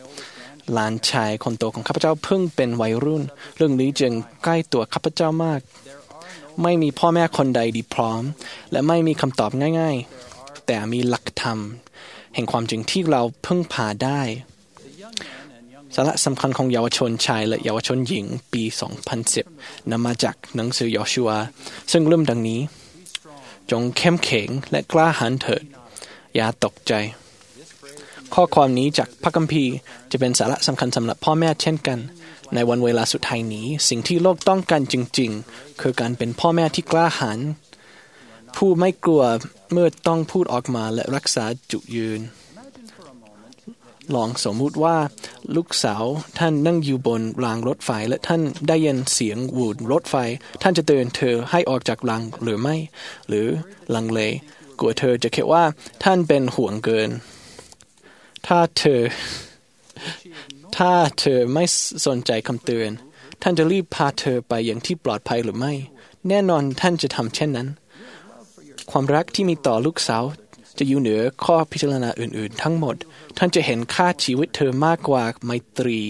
หลานชายคนโตของข้าพเจ้าเพิ่งเป็นวัยรุ่นเรื่องนี้จึงใกล้ตัวข้าพเจ้ามากไม่มีพ่อแม่คนใดดีพร้อมและไม่มีคำตอบง่ายๆแต่มีหลักธรรมแห่งความจริงที่เราพึ่งพาได้สาระสำคัญของเยาวชนชายและเยาวชนหญิงปี สองพันสิบ นำมาจากหนังสือยอชัวซึ่งเริ่มดังนี้จงเข้มแข็งและกล้าหาญเถิดอย่าตกใจข้อความนี้จากพระคัมภีร์จะเป็นสาระสำคัญสำหรับพ่อแม่เช่นกันในวันเวลาสุดท้ายนี้สิ่งที่โลกต้องการจริงๆคือการเป็นพ่อแม่ที่กล้าหาญผู้ไม่กลัวเมื่อต้องพูดออกมาและรักษาจุดยืนลองสมมุติว่าลูกสาวท่านนั่งอยู่บนรางรถไฟและท่านได้ยินเสียงหวูดรถไฟท่านจะเตือนเธอให้ออกจากรางหรือไม่หรือลังเลกลัวเธอจะคิดว่าท่านเป็นห่วงเกินถ้าเธอถ้าเธอไม่สนใจคำเตือนท่านจะรีบพาเธอไปอย่างที่ปลอดภัยหรือไม่แน่นอนท่านจะทำเช่นนั้นความรักที่มีต่อลูกสาวจะอยู่เหนือข้อพิจารณาอื่นๆทั้งหมดท่านจะเห็นค่าชีวิตเธอมากกว่าไมตรี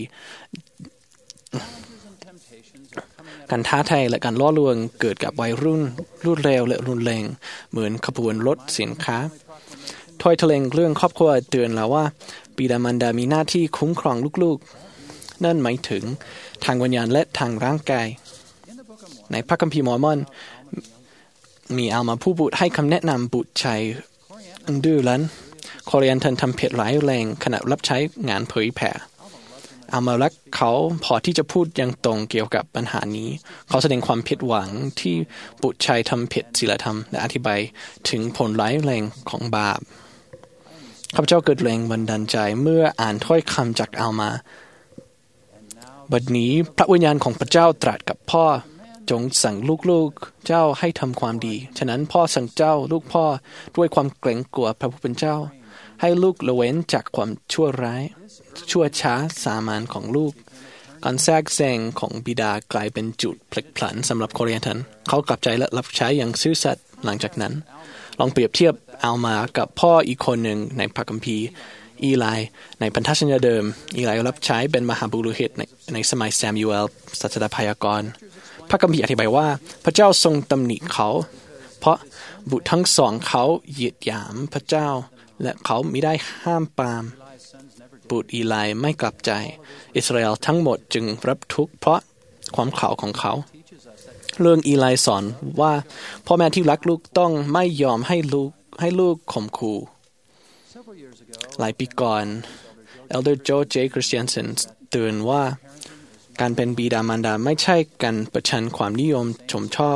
การท้าทายและการล่อลวงเกิดกับวัยรุ่นรวดเร็วและรุนแรงเหมือนขบวนรถสินค้าถ้อยแถลงเรื่องครอบครัวเตือนเราว่าบิดามารดามีหน้าที่คุ้มครองลูกๆนั่นหมายถึงทางวิญญาณและทางร่างกายในพระคัมภีร์มอร์มอนมีอัลมาผู้บุตรให้คำแนะนำบุตรชายอันดื้อรั้นคอริอันทันทำผิดร้ายแรงขณะรับใช้งานเผยแผ่อัลมารักเขาพอที่จะพูดอย่างตรงเกี่ยวกับปัญหานี้เขาแสดงความผิดหวังที่บุตรชายทำผิดศีลธรรมและอธิบายถึงผลร้ายแรงของบาปข้าพเจ้าเกิดแรงบันดาลใจเมื่ออ่านถ้อยคำจากอัลมาบัดนี้พระวิญญาณของพระเจ้าตรัสกับพ่อจงสั่งลูกๆเจ้าให้ทำความดีฉะนั้นพ่อสั่งเจ้าลูกพ่อด้วยความเกรงกลัวพระผู้เป็นเจ้าให้ลูกละเว้นจากความชั่วร้ายชั่วช้าสามัญของลูกการแทรกแซงของบิดากลายเป็นจุดพลิกผลันสำหรับโคริอันทันเขากลับใจและรับใช้อย่างซื่อสัตย์หลังจากนั้นลองเปรียบเทียบอัลมากับพ่ออีกคนหนึ่งในพระคัมภีร์อีไลในพันธสัญญาเดิมอีไลรับใช้เป็นมหาบุรุษในในสมัยแซมยูเอลศาสดาพยากรณ์พระคัมภีร์อธิบายว่าพระเจ้าทรงตำหนิเขาเพราะบุตรทั้งสองเขาเหยียดหยามพระเจ้าและเขาไม่ได้ห้ามปรามบุตรอีไลไม่กลับใจอิสราเอลทั้งหมดจึงรับทุกข์เพราะความเข่าของเขาเรื่องอีไลสอนว่าพ่อแม่ที่รักลูกต้องไม่ยอมให้ลูกให้ลูกข่มขู่หลายปีก่อน Elder Joe J. Christensen เตือนว่าการเป็นบิดามารดาไม่ใช่การประชันความนิยมชมชอบ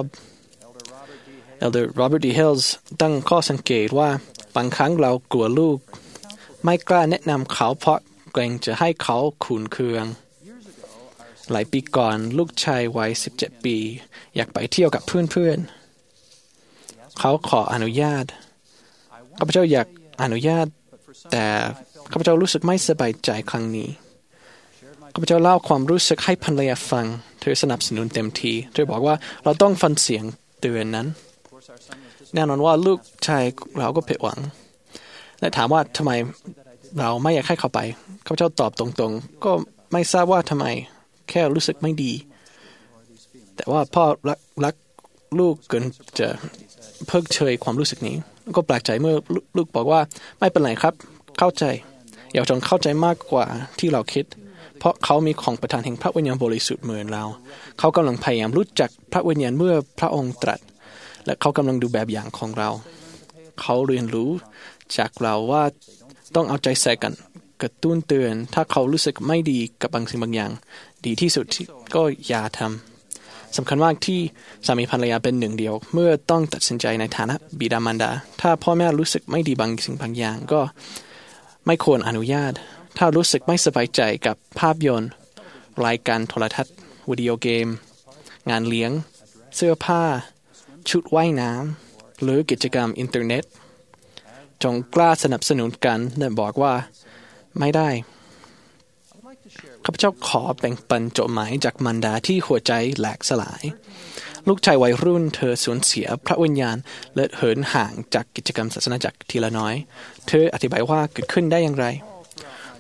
Elder Robert D. Hills ตั้งข้อสังเกตว่าบางครั้งเรากลัวลูกไม่กล้าแนะนำเขาเพราะเกรงจะให้เขาขุนเคืองหลายปีก่อนลูกชายวัยสิบเจ็ดปีอยากไปเที่ยวกับเพื่อนๆเขาขออนุญาตข้าพเจ้าอยากอนุญาตแต่ข้าพเจ้ารู้สึกไม่สบายใจครั้งนี้ข้าพเจ้าเล่าความรู้สึกให้ภรรยาฟังเธอสนับสนุนเต็มทีเธอบอกว่าเราต้องฟังเสียงเตือนนั้นแน่นอนว่าลูกชายเราก็ผิดหวังและถามว่าทำไมเราไม่อยากให้เขาไปข้าพเจ้าตอบตรงๆก็ไม่ทราบว่าทำไมแค่รู้สึกไม่ดีแต่ว่าพ่อรักรักลูกเกินจะเพิกเฉยความรู้สึกนี้ก็แปลกใจเมื่อลูกบอกว่าไม่เป็นไรครับเข้าใจอยากจงเข้าใจมากกว่าที่เราคิดเพราะเขามีของประทานแห่งพระวิญญาณบริสุทธิ์เหมือนเราเขากำลังพยายามรู้จักพระวิญญาณเมื่อพระองค์ตรัสและเขากำลังดูแบบอย่างของเราเขาเรียนรู้จากเราว่าต้องเอาใจใส่กันกระตุ้นเตือนถ้าเขารู้สึกไม่ดีกับบางสิ่งบางอย่างดีที่สุดก็อย่าทำสำคัญมากที่สามีภรรยาเป็นหนึ่งเดียวเมื่อต้องตัดสินใจในฐานะบิดามารดาถ้าพ่อแม่รู้สึกไม่ดีบางสิ่งบางอย่างก็ไม่ควรอนุญาตถ้ารู้สึกไม่สบายใจกับภาพยนตร์รายการโทรทัศน์วิดีโอเกมงานเลี้ยงเสื้อผ้าชุดว่ายน้ำหรือกิจกรรมอินเทอร์เน็ตจงกล้าสนับสนุนกันและบอกว่าไม่ได้ข้าพเจ้าขอแบ่งปันจดหมายจากมารดาที่หัวใจแหลกสลายลูกชายวัยรุ่นเธอสูญเสียพระวิญญาณและเหินห่างจากกิจกรรมศาสนาจักรทีละน้อยเธออธิบายว่าเกิดขึ้นได้อย่างไร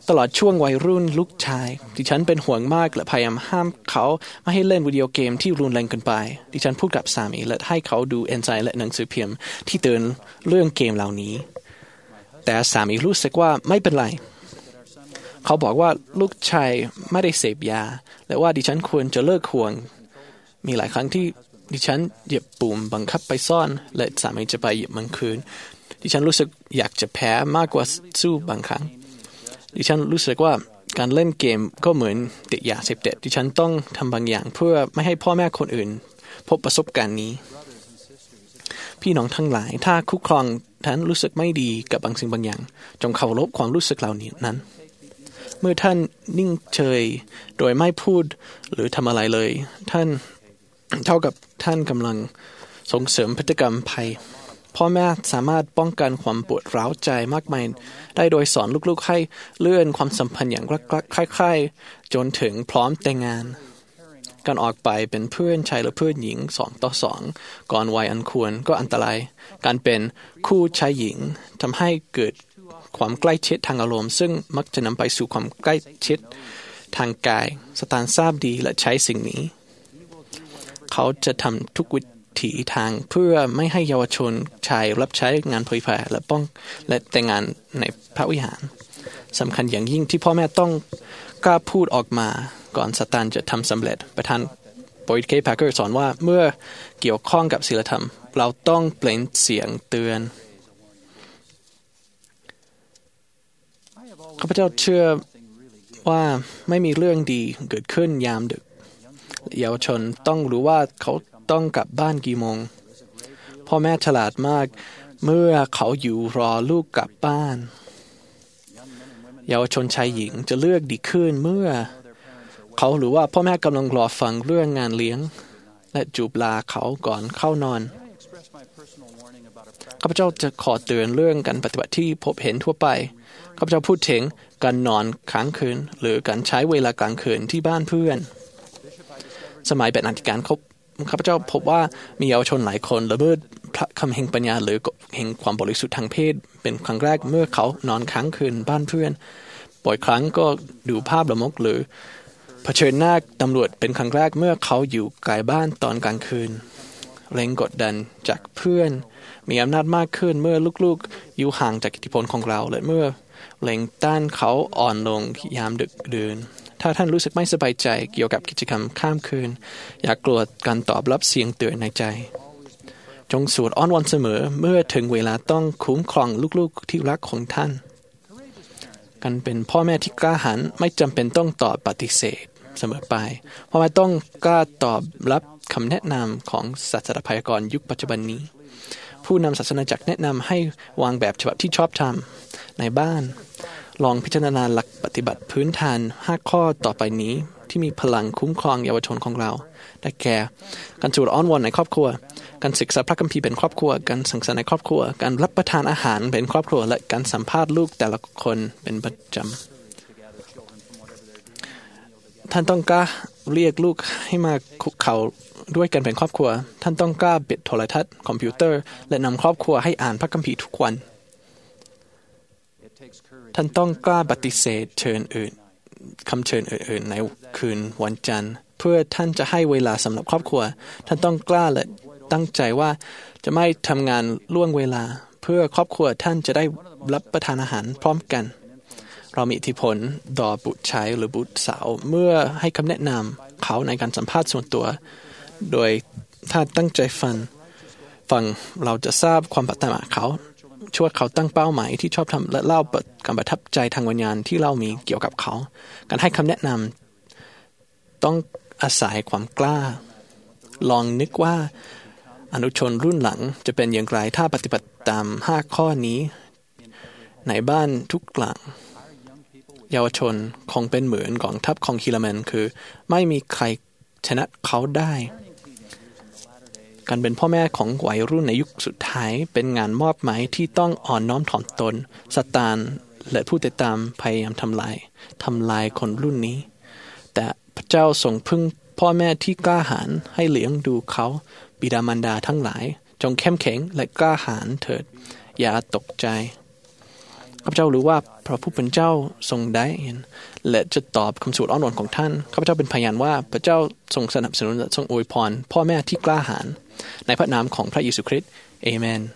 ตลอดช่วงวัยรุ่นลูกชายดิฉันเป็นห่วงมากและพยายามห้ามเขาไม่ให้เล่นวิดีโอเกมที่รุนแรงเกินไปดิฉันพูดกับสามีและให้เขาดูเอนไซม์และหนังสือพิมพ์ที่เตือนเรื่องเกมเหล่านี้แต่สามีรู้สึกว่าไม่เป็นไรเขาบอกว่าลูกชายไม่ได้เสพยาและว่าดิฉันควรจะเลิกห่วงมีหลายครั้งที่ดิฉันเหยียบปุ่มบังคับไปซ่อนและสามีจะไปหยิบมันคืนดิฉันรู้สึกอยากจะแพ้มากกว่าสู้บางครั้งดิฉันรู้สึกว่าการเล่นเกมก็เหมือนติดยาเสพติดดิฉันต้องทำบางอย่างเพื่อไม่ให้พ่อแม่คนอื่นพบประสบการณ์นี้พี่น้องทั้งหลายถ้าคู่ครองท่านรู้สึกไม่ดีกับบางสิ่งบางอย่างจงเคารพความรู้สึกเหล่านี้นั้นเมื่อท่านนิ่งเฉยโดยไม่พูดหรือทำอะไรเลยท่านเท่ากับท่านกำลังส่งเสริมพฤติกรรมภัยพ่อแม่สามารถป้องกันความปวดร้าวใจมากมายได้โดยสอนลูกๆให้เลื่อนความสัมพันธ์อย่างรักๆใคร่ๆจนถึงพร้อมแต่งงานการออกไปเป็นเพื่อนชายหรือเพื่อนหญิงสองต่อสองก่อนวัยอันควรก็อันตรายการเป็นคู่ชายหญิงทำให้เกิดความใกล้ชิดทางอารมณ์ซึ่งมักจะนำไปสู่ความใกล้ชิดทางกายสตานทราบดีและใช้สิ่งนี้เขาจะทำทุกวิถีทางเพื่อไม่ให้เยาวชนชายรับใช้งานเผยแผ่และป้องและแต่งงานในพระวิหารสำคัญอย่างยิ่งที่พ่อแม่ต้องกล้าพูดออกมาก่อนซาตานจะทำสำเร็จประธานบอยด์ เค พาร์เกอร์สอนว่าเมื่อเกี่ยวข้องกับศีลธรรมเราต้องเปล่งเสียงเตือนข้าพเจ้าเชื่อว่าไม่มีเรื่องดีเกิดขึ้นยามดึกเยาวชนต้องรู้ว่าเขาต้องกลับบ้านกี่โมงพ่อแม่ฉลาดมากเมื่อเขาอยู่รอลูกกลับบ้านเยาวชนชายหญิงจะเลือกดีขึ้นเมื่อเขาหรือว่าพ่อแม่กำลังรอฟังเรื่องงานเลี้ยงและจูบลาเขาก่อนเข้านอนข้าพเจ้าจะขอเตือนเรื่องการปฏิบัติที่พบเห็นทั่วไปข้าพเจ้าพูดถึงการนอนค้างคืนหรือการใช้เวลากลางคืนที่บ้านเพื่อนสมัยเป็นอธิการข้าพเจ้าพบว่ามีเยาวชนหลายคนละเมิดพระคำแห่งปัญญาหรือแห่งความบริสุทธิ์ทางเพศเป็นครั้งแรกเมื่อเขานอนค้างคืนบ้านเพื่อนบ่อยครั้งก็ดูภาพละมกหรือเผชิญหน้าตำรวจเป็นครั้งแรกเมื่อเขาอยู่ไกลบ้านตอนกลางคืนแรงกดดันจากเพื่อนมีอำนาจมากขึ้นเมื่อลูกๆอยู่ห่างจากอิทธิพลของเราและเมื่อแรงต้านเขาอ่อนลงยามดึกดื่นถ้าท่านรู้สึกไม่สบายใจเกี่ยวกับกิจกรรมข้ามคืนอย่ากลัวการตอบรับเสียงเตือนในใจจงสวดอ้อนวอนเสมอเมื่อถึงเวลาต้องคุ้มครองลูกๆที่รักของท่านการเป็นพ่อแม่ที่กล้าหาญไม่จำเป็นต้องตอบปฏิเสธเสมอไปพ่อแม่ต้องกล้าตอบรับคำแนะนำของศาสนาพยากรณ์ยุคปัจจุบันนี้ผู้นำศาสนาจักรแนะนำให้วางแบบฉบับที่ชอบธรรมในบ้านลองพิจารณาหลักปฏิบัติพื้นฐานห้าข้อต่อไปนี้ที่มีพลังคุ้มครองเยาวชนของเราได้แก่การสวดอ้อนวอนในครอบครัวการศึกษาพระคัมภีร์เป็นครอบครัวการสังสรรค์ในครอบครัวการรับประทานอาหารเป็นครอบครัวและการสัมภาษณ์ลูกแต่ละคนเป็นประจำท่านต้องกล้าเรียกลูกให้มาคุกเข่าด้วยกันเป็นครอบครัวท่านต้องกล้าปิดโทรทัศน์คอมพิวเตอร์และนำครอบครัวให้อ่านพระคัมภีร์ทุกวันท่านต้องกล้าปฏิเสธเชิญอื่นคำเชิญอื่นๆในคืนวันจันทร์เพื่อท่านจะให้เวลาสำหรับครอบครัวท่านต้องกล้าและตั้งใจว่าจะไม่ทำงานล่วงเวลาเพื่อครอบครัวท่านจะได้รับประทานอาหารพร้อมกันเรามีอิทธิพลต่อบุตรชายหรือบุตรสาวเมื่อให้คำแนะนำเขาในการสัมภาษณ์ส่วนตัวโดยถ้าตั้งใจฟังฟังเราจะทราบความปรารถนาเขาช่วยเขาตั้งเป้าหมายที่ชอบทำและเล่าการประทับใจทางวิญญาณที่เรามีเกี่ยวกับเขาการให้คำแนะนำต้องอาศัยความกล้าลองนึกว่าอนุชนรุ่นหลังจะเป็นอย่างไรถ้าปฏิบัติตามห้าข้อนี้ในบ้านทุกหลังเยาวชนคงเป็นเหมือนกองทัพของฮิลาแมนคือไม่มีใครชนะเขาได้การเป็นพ่อแม่ของวัยรุ่นในยุคสุดท้ายเป็นงานมอบหมายที่ต้องอ่อนน้อมถ่อมตนซาตานและผู้ติดตามพยายามทำลายทำลายคนรุ่นนี้แต่พระเจ้าทรงพึ่งพ่อแม่ที่กล้าหาญให้เลี้ยงดูเขาบิดามารดาทั้งหลายจงเข้มแข็งและกล้าหาญเถิดอย่าตกใจข้าพเจ้ารู้ว่าพระผู้เป็นเจ้าทรงได้เห็นและจะตอบคำสวดอ้อนวอนของท่านข้าพเจ้าเป็นพยานว่าพระเจ้าทรงสนับสนุนและทรงอวยพรพ่อแม่ที่กล้าหาญในพระนามของพระเยซูคริสต์เอเมน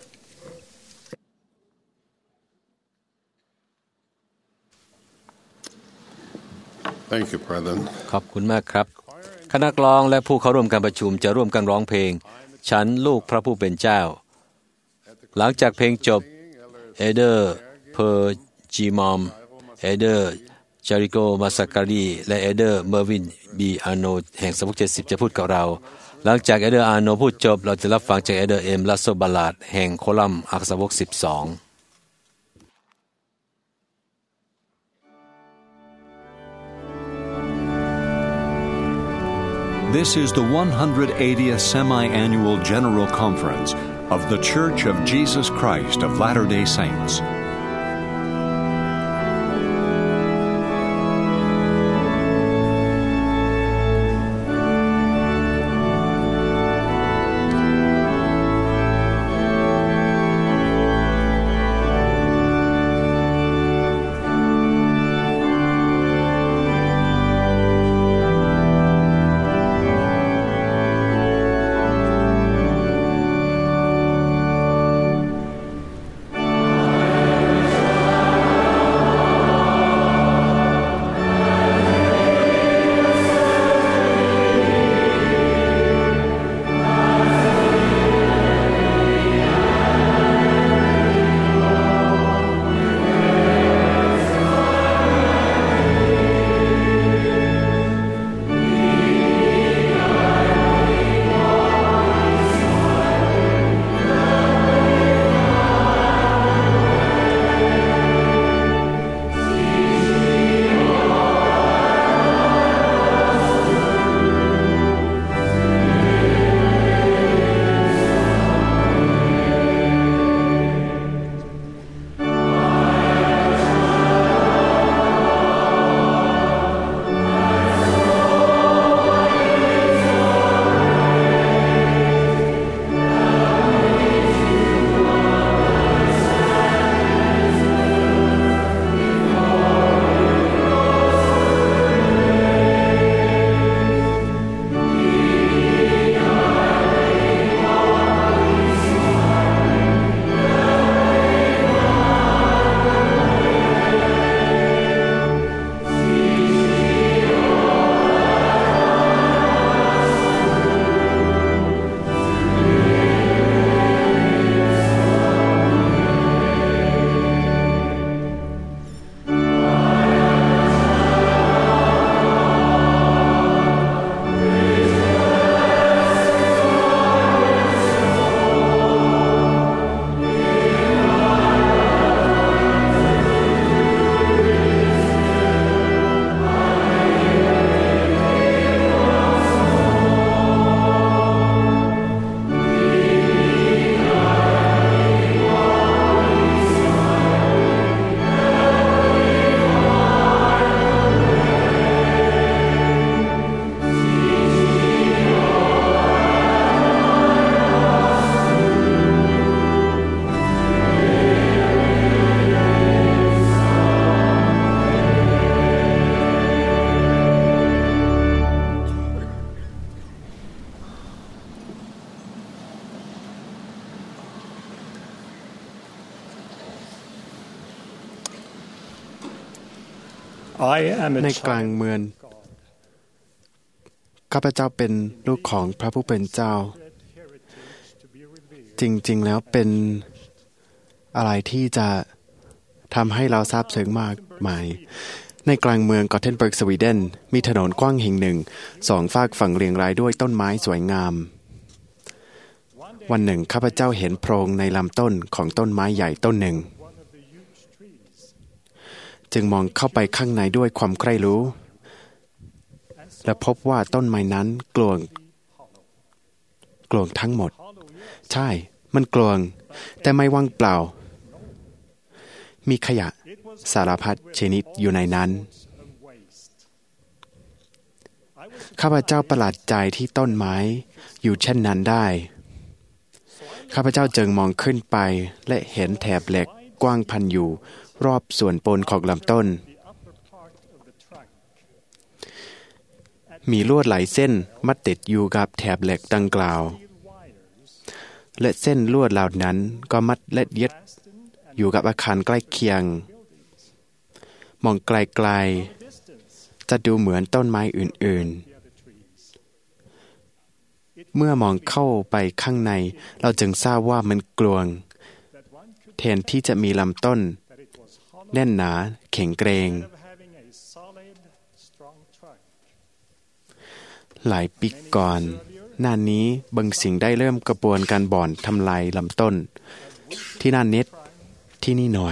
Thank you, brethren. ขอบคุณมากครับคณะนักร้องและผู้เข้าร่วมการประชุมจะร่วมกันร้องเพลงฉันลูกพระผู้เป็นเจ้าหลังจากเพลงจบเอเดอร์เพอร์จีมอมเอเดอร์จาริโกมาสการีและเอเดอร์เมอร์วินบีอาโนแห่งสมุกเจ็ดสิบจะพูดกับเราหลังจากเอเดอร์อาโนพูดจบเราจะรับฟังจากเอเดอร์เอ็มลาโซบาลาดแห่งโคลัมอักษรวกสิบสอง This is the one hundred eightieth Semi-Annual General Conference of The Church of Jesus Christ of Latter-day Saints. I am a ในกลางเมืองข้าพเจ้าเป็นลูกของพระผู้เป็นเจ้าจริงๆแล้วเป็นอะไรที่จะทำให้เราซาบซึ้งมากมายในกลางเมืองกอเทนเบิร์กสวีเดนมีถนนกว้างแห่งหนึ่งสองฝากฝั่งเรียงรายด้วยต้นไม้สวยงามวันหนึ่งข้าพเจ้าเห็นโพรงในลำต้นของต้นไม้ใหญ่ต้นหนึ่งจึงมองเข้าไปข้างในด้วยความใคร่รู้และพบว่าต้นไม้นั้นกลวงกลวงทั้งหมดใช่มันกลวงแต่ไม่ว่างเปล่ามีขยะสารพัดชนิดอยู่ในนั้นข้าพเจ้าประหลาดใจที่ต้นไม้อยู่เช่นนั้นได้ข้าพเจ้าจึงมองขึ้นไปและเห็นแถบเหล็กกว้างพันอยู่รอบส่วนบนของลำต้นมีลวดหลายเส้นมัดติดอยู่กับแถบเหล็กดังกล่าวและเส้นลวดเหล่านั้นก็มัดและยึดอยู่กับอาคารใกล้เคียงมองไกลๆจะดูเหมือนต้นไม้อื่นๆเมื่อมองเข้าไปข้างในเราจึงทราบว่ามันกลวงแทนที่จะมีลำต้นแน่นหนาแข็งแกร่งหลายปีก่อนหน้านี้บางสิ่งได้เริ่มกระบวนการบ่อนทำลายลำต้นที่นั่นนิดที่นี่หน่อย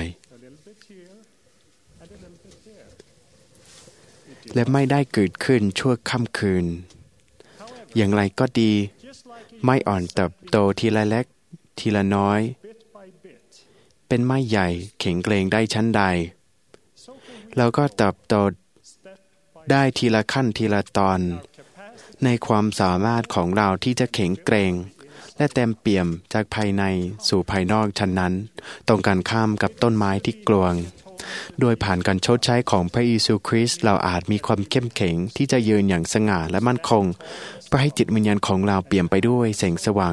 และไม่ได้เกิดขึ้นชั่วค่ำคืนอย่างไรก็ดีไม้อ่อนเติบโตทีละเล็กทีละน้อยเป็นไม้ใหญ่แข็งแกร่งได้ชั้นใดแล้วก็เติบโตได้ทีละขั้นทีละตอนในความสามารถของเราที่จะแข็งแกร่งและเต็มเปี่ยมจากภายในสู่ภายนอกฉะนั้นตรงกันข้ามกับต้นไม้ที่กลวงโดยผ่านการชดใช้ของพระเยซูคริสต์เราอาจมีความเข้มแข็งที่จะยืนอย่างสง่าและมั่นคงเพื่อให้จิตวิญญาณของเราเปี่ยมไปด้วยแสงสว่าง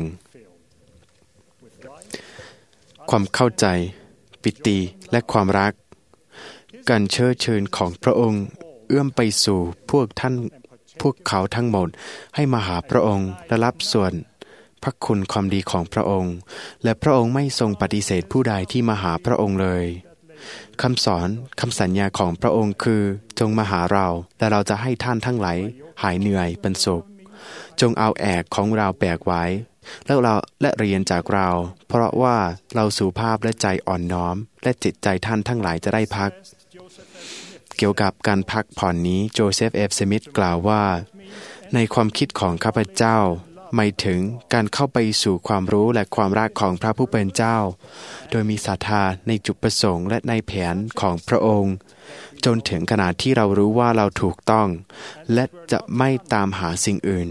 ความเข้าใจปิติและความรักการเชิดเชิญของพระองค์เอื้อมไปสู่พวกท่านพวกเขาทั้งหมดให้มาหาพระองค์และรับส่วนพระคุณความดีของพระองค์และพระองค์ไม่ทรงปฏิเสธผู้ใดที่มาหาพระองค์เลยคำสอนคำสัญญาของพระองค์คือจงมาหาเราและเราจะให้ท่านทั้งหลายหายเหนื่อยเป็นสุขจงเอาแอกของเราแบกไว้แล้วเราและเรียนจากเราเพราะว่าเราสุภาพและใจอ่อนน้อมและจิตใจท่านทั้งหลายจะได้พักเกี่ยวกับการพักผ่อนนี้โจเซฟ เอฟ สมิธกล่าวว่าในความคิดของข้าพเจ้าหมายถึงการเข้าไปสู่ความรู้และความรักของพระผู้เป็นเจ้าโดยมีศรัทธาในจุดประสงค์และในแผนของพระองค์จนถึงขนาดที่เรารู้ว่าเราถูกต้องและจะไม่ตามหาสิ่งอื่น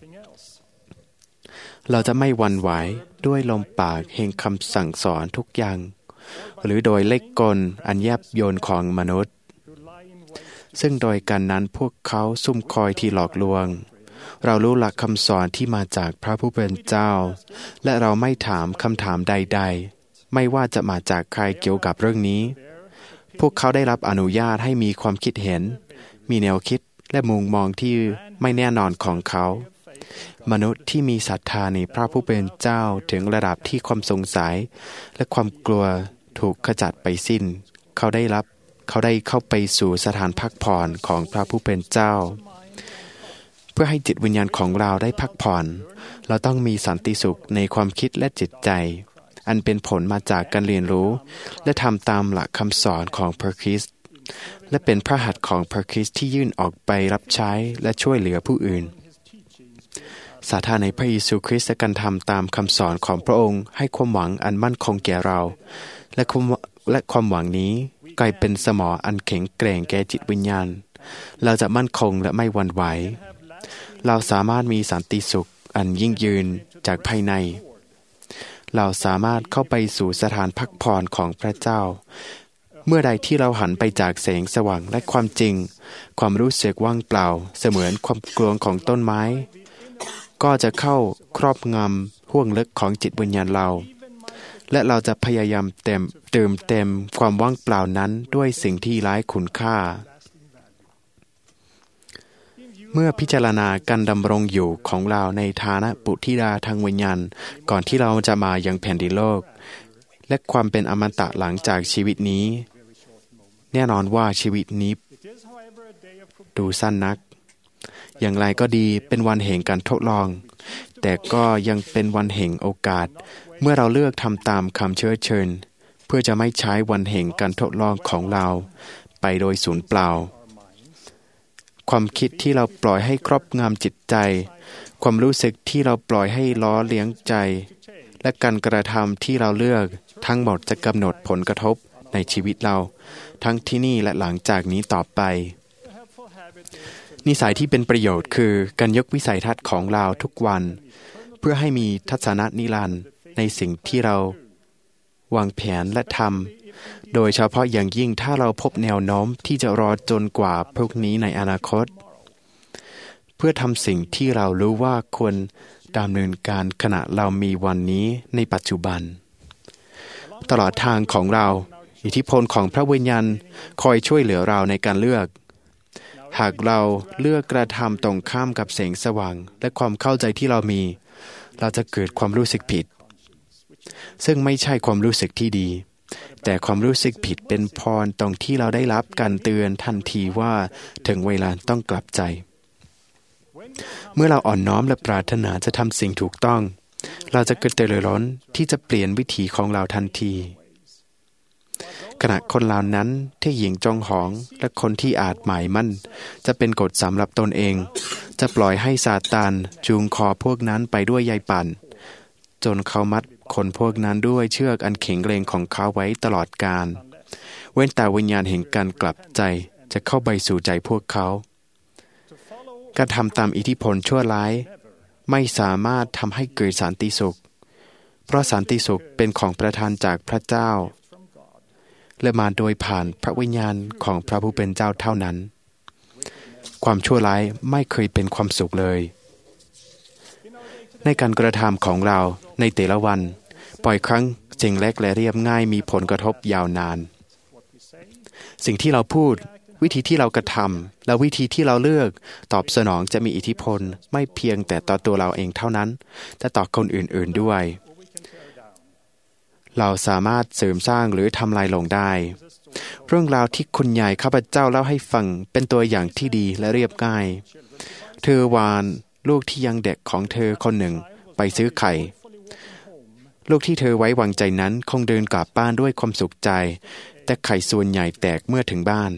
เราจะไม่หวั่นไหวด้วยลมปากแห่งคำสั่งสอนทุกอย่างหรือโดยเล่ห์กลอันแยบยลของมนุษย์ซึ่งโดยการนั้นพวกเขาซุ่มคอยที่หลอกลวงเรารู้หลักคำสอนที่มาจากพระผู้เป็นเจ้าและเราไม่ถามคำถามใดๆไม่ว่าจะมาจากใครเกี่ยวกับเรื่องนี้พวกเขาได้รับอนุญาตให้มีความคิดเห็นมีแนวคิดและมุมมองที่ไม่แน่นอนของเขามนุษย์ที่มีศรัทธาในพระผู้เป็นเจ้าถึงระดับที่ความสงสัยและความกลัวถูกขจัดไปสิ้นเขาได้รับเขาได้เข้าไปสู่สถานพักผ่อนของพระผู้เป็นเจ้าเพื่อให้จิตวิญญาณของเราได้พักผ่อนเราต้องมีสันติสุขในความคิดและจิตใจอันเป็นผลมาจากการเรียนรู้และทำตามหลักคำสอนของพระคริสต์และเป็นพระหัตถ์ของพระคริสต์ที่ยื่นออกไปรับใช้และช่วยเหลือผู้อื่นศรัทธาในพระเยซูคริสต์และการทำตามคำสอนของพระองค์ให้ความหวังอันมั่นคงแก่เราและความและความหวังนี้กลายเป็นสมออันแข็งแกร่งแก่จิตวิญญาณเราจะมั่นคงและไม่หวั่นไหวเราสามารถมีสันติสุขอันยิ่งยืนจากภายในเราสามารถเข้าไปสู่สถานพักผ่อนของพระเจ้าเมื่อใดที่เราหันไปจากแสงสว่างและความจริงความรู้สึกว่างเปล่าเสมือนความกลวงของต้นไม้ก็จะเข้าครอบงำห้วงลึกของจิตวิญญาณเราและเราจะพยายามเต็มเติมเต็มความว่างเปล่านั้นด้วยสิ่งที่ไร้คุณค่าเมื่อพิจารณาการดำรงอยู่ของเราในฐานะปุถิดาทางวิญญาณก่อนที่เราจะมายังแผ่นดินโลกและความเป็นอมตะหลังจากชีวิตนี้แน่นอนว่าชีวิตนี้ดูสั้นนักอย่างไรก็ดีเป็นวันแห่งการทดลองแต่ก็ยังเป็นวันแห่งโอกาสเมื่อเราเลือกทำตามคำเชื้อเชิญเพื่อจะไม่ใช้วันแห่งการทดลองของเราไปโดยสูญเปล่าความคิดที่เราปล่อยให้ครอบงำจิตใจความรู้สึกที่เราปล่อยให้ล้อเลี้ยงใจและการกระทำที่เราเลือกทั้งหมดจะกำหนดผลกระทบในชีวิตเราทั้งที่นี่และหลังจากนี้ต่อไปนิสัยที่เป็นประโยชน์คือการยกวิสัยทัศน์ของเราทุกวันเพื่อให้มีทัศนะนิรันดร์ในสิ่งที่เราวางแผนและทโดยเฉพาะอย่างยิ่งถ้าเราพบแนวโน้มที่จะรอจนกว่าพวกนี้ในอนาคตเพื่อทำสิ่งที่เรารู้ว่าควรดำเนินการขณะเรามีวันนี้ในปัจจุบันตลอดทางของเราอิทธิพลของพระวิญญาณคอยช่วยเหลือเราในการเลือกหากเราเลือกกระทำตรงข้ามกับแสงสว่างและความเข้าใจที่เรามีเราจะเกิดความรู้สึกผิดซึ่งไม่ใช่ความรู้สึกที่ดีแต่ความรู้สึกผิดเป็นพรตรงที่เราได้รับการเตือนทันทีว่าถึงเวลาต้องกลับใจเมื่อเราอ่อนน้อมและปรารถนาจะทำสิ่งถูกต้องเราจะเกิดเตลิดร้อนที่จะเปลี่ยนวิถีของเราทันทีขณะคนเหล่านั้นที่หญิงจองหองและคนที่อาจหมายมั่นจะเป็นกฎสำหรับตนเองจะปล่อยให้ซาตานจูงคอพวกนั้นไปด้วยใยปั่นจนเขามัดคนพวกนั้นด้วยเชือกอันแข็งแรงของเขาไว้ตลอดกาลเว้นแต่วิญญาณแห่งการกลับใจจะเข้าไปสู่ใจพวกเขาการทำตามอิทธิพลชั่วร้ายไม่สามารถทำให้เกิดสันติสุขเพราะสันติสุขเป็นของประทานจากพระเจ้าและมาโดยผ่านพระวิญญาณของพระผู้เป็นเจ้าเท่านั้นความชั่วร้ายไม่เคยเป็นความสุขเลยในการกระทำของเราในแต่ละวันบ่อยครั้งสิ่งเล็กและเรียบง่ายมีผลกระทบยาวนานสิ่งที่เราพูดวิธีที่เรากระทำและวิธีที่เราเลือกตอบสนองจะมีอิทธิพลไม่เพียงแต่ต่อตัวเราเองเท่านั้นแต่ต่อคนอื่นๆด้วยเราสามารถเสริมสร้างหรือทำลายลงได้เรื่องราวที่คุณยายข้าพเจ้าเล่าให้ฟังเป็นตัวอย่างที่ดีและเรียบง่ายเธอวานลูกที่ยังเด็กของเธอคนหนึ่งไปซื้อไข่ลูกที่เธอไว้วางใจนั้นคงเดินกลับบ้านด้วยความสุขใจแต่ไข่ส่วนใหญ่แตกเมื่อถึงบ้าน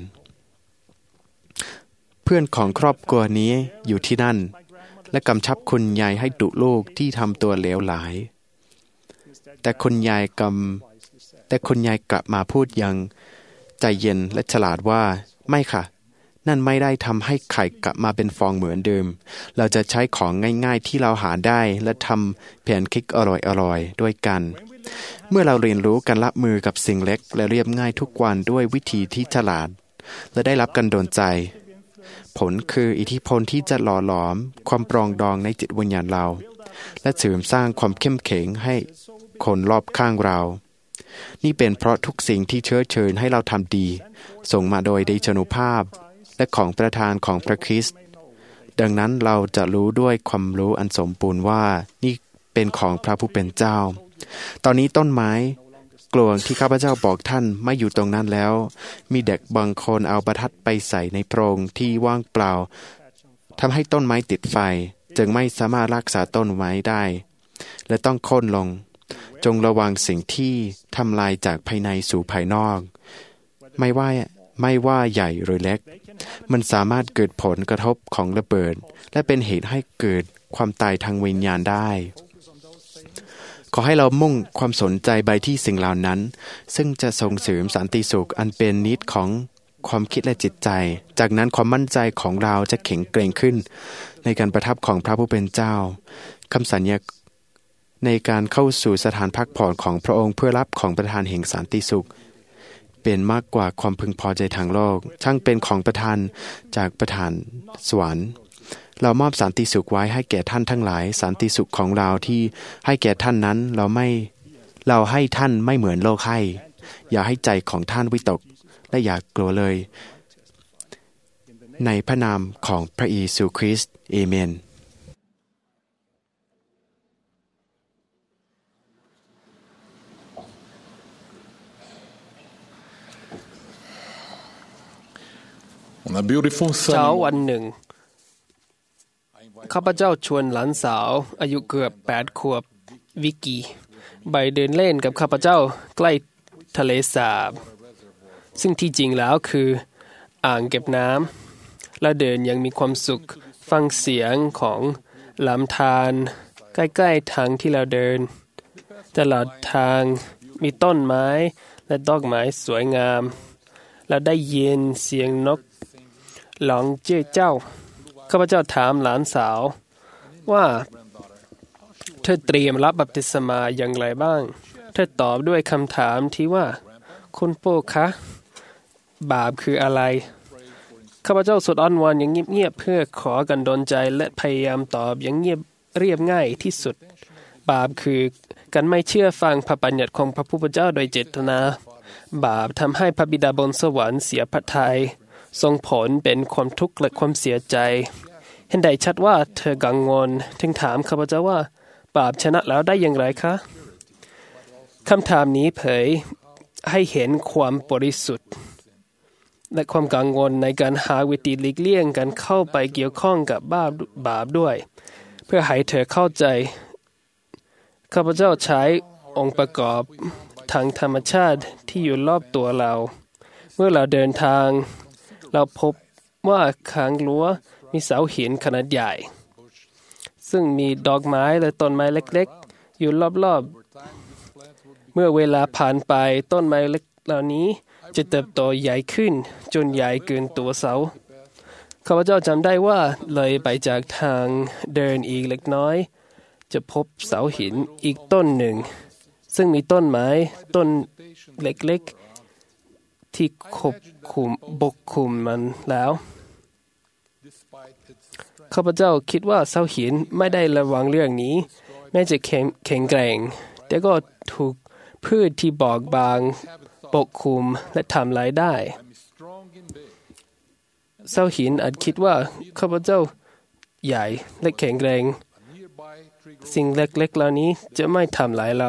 เพื่อนของครอบครัวนี้อยู่ที่นั่นและกำชับคุณยายให้ดุลูกที่ทำตัวเลวหลายแต่คุณยายกำแต่คุณยายกลับมาพูดอย่างใจเย็นและฉลาดว่าไม่ค่ะนั่นไม่ได้ทำให้ไข่กลับมาเป็นฟองเหมือนเดิมเราจะใช้ของง่ายๆที่เราหาได้และทำแผนคิกอร่อยๆด้วยกันเมื่อเราเรียนรู้การรับมือกับสิ่งเล็กและเรียบง่ายทุกวันด้วยวิธีที่ฉลาดและได้รับการโดนใจผลคืออิทธิพลที่จะหล่อหลอมความปรองดองในจิตวิญญาณเราและเสริมสร้างความเข้มแข็งให้คนรอบข้างเรานี่เป็นเพราะทุกสิ่งที่เชื้อเชิญให้เราทำดีส่งมาโดยเดชานุภาพและของประทานของพระคริสต์ดังนั้นเราจะรู้ด้วยความรู้อันสมบูรณ์ว่านี่เป็นของพระผู้เป็นเจ้าตอนนี้ต้นไม้กลวงที่ข้าพเจ้าบอกท่านไม่อยู่ตรงนั้นแล้วมีเด็กบางคนเอาประทัดไปใส่ในโพรงที่ว่างเปล่าทำให้ต้นไม้ติดไฟจึงไม่สามารถรักษาต้นไม้ได้และต้องโค่นลงจงระวังสิ่งที่ทำลายจากภายในสู่ภายนอกไม่ว่าไม่ว่าใหญ่หรือเล็กมันสามารถเกิดผลกระทบของระเบิดและเป็นเหตุให้เกิดความตายทางวิญญาณได้ขอให้เรามุ่งความสนใจไปที่สิ่งเหล่านั้นซึ่งจะส่งเสริมสันติสุขอันเป็นนิดของความคิดและจิตใจจากนั้นความมั่นใจของเราจะแข็งแกร่งขึ้นในการประทับของพระผู้เป็นเจ้าคำสัญญาในการเข้าสู่สถานพักผ่อนของพระองค์เพื่อรับของประทานแห่งสันติสุขเป็นมากกว่าความพึงพอใจทางโลกช่างเป็นของประทานจากประทานสวรรค์เรามอบสันติสุขไว้ให้แก่ท่านทั้งหลายสันติสุขของเราที่ให้แก่ท่านนั้นเราไม่เราให้ท่านไม่เหมือนโลกให้อย่าให้ใจของท่านวิตกและอย่ากลัวเลยในพระนามของพระเยซูคริสต์เอเมนเช้าวันหนึ่งข้าพเจ้าชวนหลานสาวอายุเกือบแปดขวบวิกกี้ไปเดินเล่นกับข้าพเจ้าใกล้ทะเลสาบซึ่งที่จริงแล้วคืออ่างเก็บน้ำและเดินยังมีความสุขฟังเสียงของลำธารใกล้ๆทางที่เราเดินตลอดทางมีต้นไม้และดอกไม้สวยงามและได้ยินเสียงนกร้องเจ้าเจ้าข้าพเจ้าถามหลานสาวว่าเธอเตรียมรับบัพติศมาอย่างไรบ้างเธอตอบด้วยคำถามที่ว่าคุณปู่คะบาปคืออะไรข้าพเจ้าสดอ้อนวอนอย่างเงียบๆเพื่อขอกันดลใจและพยายามตอบอย่างเงียบเรียบง่ายที่สุดบาปคือการไม่เชื่อฟังพระบัญญัติของพระผู้เป็นเจ้าโดยเจตนาบาปทำให้พระบิดาบนสวรรค์เสียพระทัยส่งผลเป็นความทุกข์และความเสียใจเห็นได้ชัดว่าเธอกังวลถึงถามข้าพเจ้าว่าบาปชนะแล้วได้อย่างไรคะคำถามนี้เผยให้เห็นความบริสุทธิ์และความกังวลในการหาวิธีหลีกเลี่ยงการเข้าไปเกี่ยวข้องกับบาปบาปด้วยเพื่อให้เธอเข้าใจข้าพเจ้าใช้องค์ประกอบทางธรรมชาติที่อยู่รอบตัวเราเมื่อเราเดินทางเราพบว่าข้างรั้วมีเสาหินขนาดใหญ่ซึ่งมีดอกไม้และต้นไม้เล็กๆอยู่รอบๆเมื่อเวลาผ่านไปต้นไม้เล็กเหล่านี้จะเติบโตใหญ่ขึ้นจนใหญ่เกินตัวเสาข้าพเจ้าจำได้ว่าเลยไปจากทางเดินอีกเล็กน้อยจะพบเสาหินอีกต้นหนึ่งซึ่งมีต้นไม้ต้นเล็กๆที่คบคุมปกคลุมมันแล้วข้าพเจ้าคิดว่าเสาหินไม่ได้ระวังเรื่องนี้แม้จะแข็งแข็งแกร่งแต่ก็ถูกพืชที่บอบบางปกคลุมและทำลายได้เสาหินอาจคิดว่าข้าพเจ้าใหญ่และแข็งแรงสิ่งเล็กๆเหล่านี้จะไม่ทำลายเรา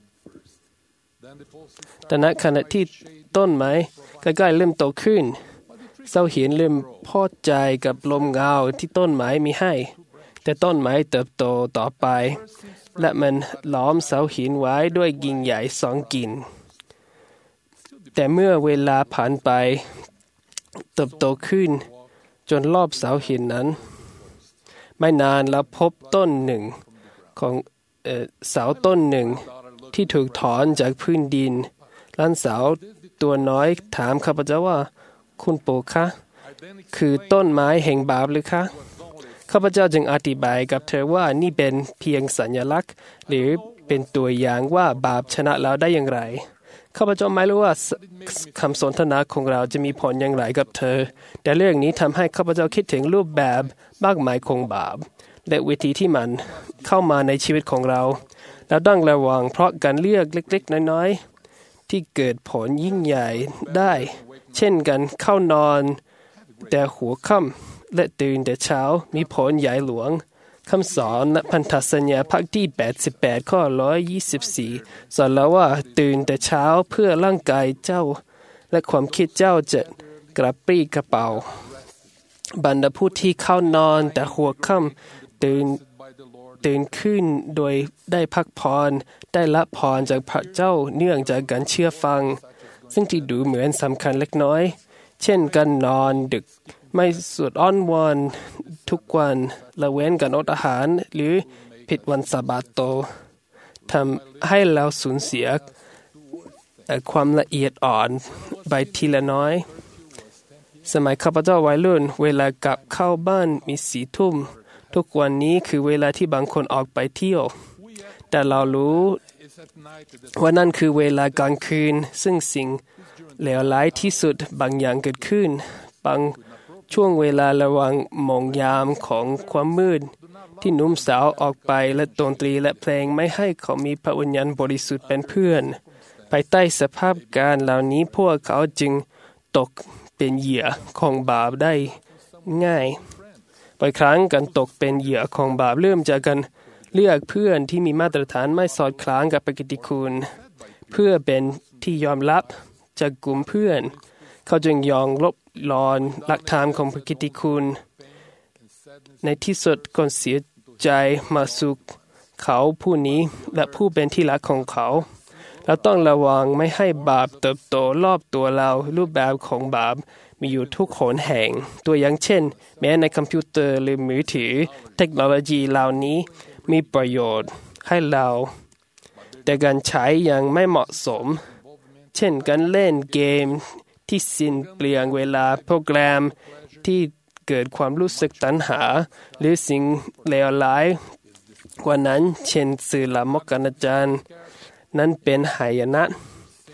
แต่ณขณะที่ต้นไม้ใกล้ๆเริ่มโตขึ้นเสาหินเริ่มพอใจกับลมเงาที่ต้นไม้มีให้แต่ต้นไม้เติบโตต่อไปและมันล้อมเสาหินไว้ด้วยกิ่งใหญ่สองกิ่งแต่เมื่อเวลาผ่านไปเติบโตขึ้นจนรอบเสาหินนั้นไม่นานแล้วพบต้นหนึ่งของเอ่อเสาต้นหนึ่งที่ถูกถอนจากพื้นดินหลานสาวตัวน้อยถามข้าพเจ้าว่าคุณปู่คะคือต้นไม้แห่งบาปหรือคะข้าพเจ้าจึงอธิบายกับเธอว่านี่เป็นเพียงสัญลักษณ์หรือเป็นตัวอย่างว่าบาปชนะเราได้อย่างไรข้าพเจ้าไม่รู้ว่าคำสนทนาของเราจะมีผลอย่างไรกับเธอแต่เรื่องนี้ทำให้ข้าพเจ้าคิดถึงรูปแบบมากมายของบาปและวิธีที่มันเข้ามาในชีวิตของเราแล้วต้องระวังเพราะการเลือกเล็กๆน้อยๆที่เกิดผลยิ่งใหญ่ได้เช่นกันเข้านอนแต่หัวค่ำและตื่นแต่เช้ามีผลใหญ่หลวงคำสอนและพันธสัญญาภาคที่แปดสิบแปดข้อหนึ่งร้อยยี่สิบสี่สอนแล้วว่าตื่นแต่เช้าเพื่อร่างกายเจ้าและความคิดเจ้าจะกระปรี้กระเป๋าบรรดาผู้ที่เข้านอนแต่หัวค่ำตื่นตื่นขึ้นโดยได้พักผ่อนได้รับพรจากพระเจ้าเนื่องจากการเชื่อฟังซึ่งที่ดูเหมือนสำคัญเล็กน้อยเช่นการนอนดึกไม่สวดอ้อนวอนทุกวันละเว้นการอดอาหารหรือผิดวันสาบาโตทำให้เราสูญเสียความละเอียดอ่อนไปทีละน้อยสมัยข้าพเจ้าวัยรุ่นเวลากลับเข้าบ้านมีสี่ทุ่มทุกวันนี้คือเวลาที่บางคนออกไปเที่ยวแต่เรารู้ว่านั่นคือเวลากลางคืนซึ่งสิ่งเลวร้ายที่สุดบางอย่างเกิดขึ้นบางช่วงเวลาระหว่างมองยามของความมืดที่หนุ่มสาวออกไปและดนตรีและเพลงไม่ให้เขามีพระวิญญาณบริสุทธิ์เป็นเพื่อนภายใต้สภาพการเหล่านี้พวกเขาจึงตกเป็นเหยื่อของบาปได้ง่ายบ่อยครั้งการตกเป็นเหยื่อของบาปเริ่มจากการเลือกเพื่อนที่มีมาตรฐานไม่สอดคล้องกับปกติคุณเพื่อเป็นที่ยอมรับจากกลุ่มเพื่อนเขาจึงยอมลบลอนหลักฐานของปกติคุณในที่สุดก็เสียใจมาสู่เขาผู้นี้และผู้เป็นที่รักของเขาเราต้องระวังไม่ให้บาปเติบโตรอบตัวเรารูปแบบของบาปมีอยู่ทุกหนแห่งตัวอย่างเช่นแม้ในคอมพิวเตอร์หรือมือถือเทคโนโลยีเหล่านี้มีประโยชน์ให้เราแต่การใช้อย่างไม่เหมาะสมเช่นการเล่นเกมที่สิ้นเปลืองเวลาโปรแกรมที่เกิดความรู้สึกตัณหาหรือสิ่งเลวร้ายกว่านั้นเช่นสื่อลามกอนาจารนั้นเป็นหายนะ ซึ่ง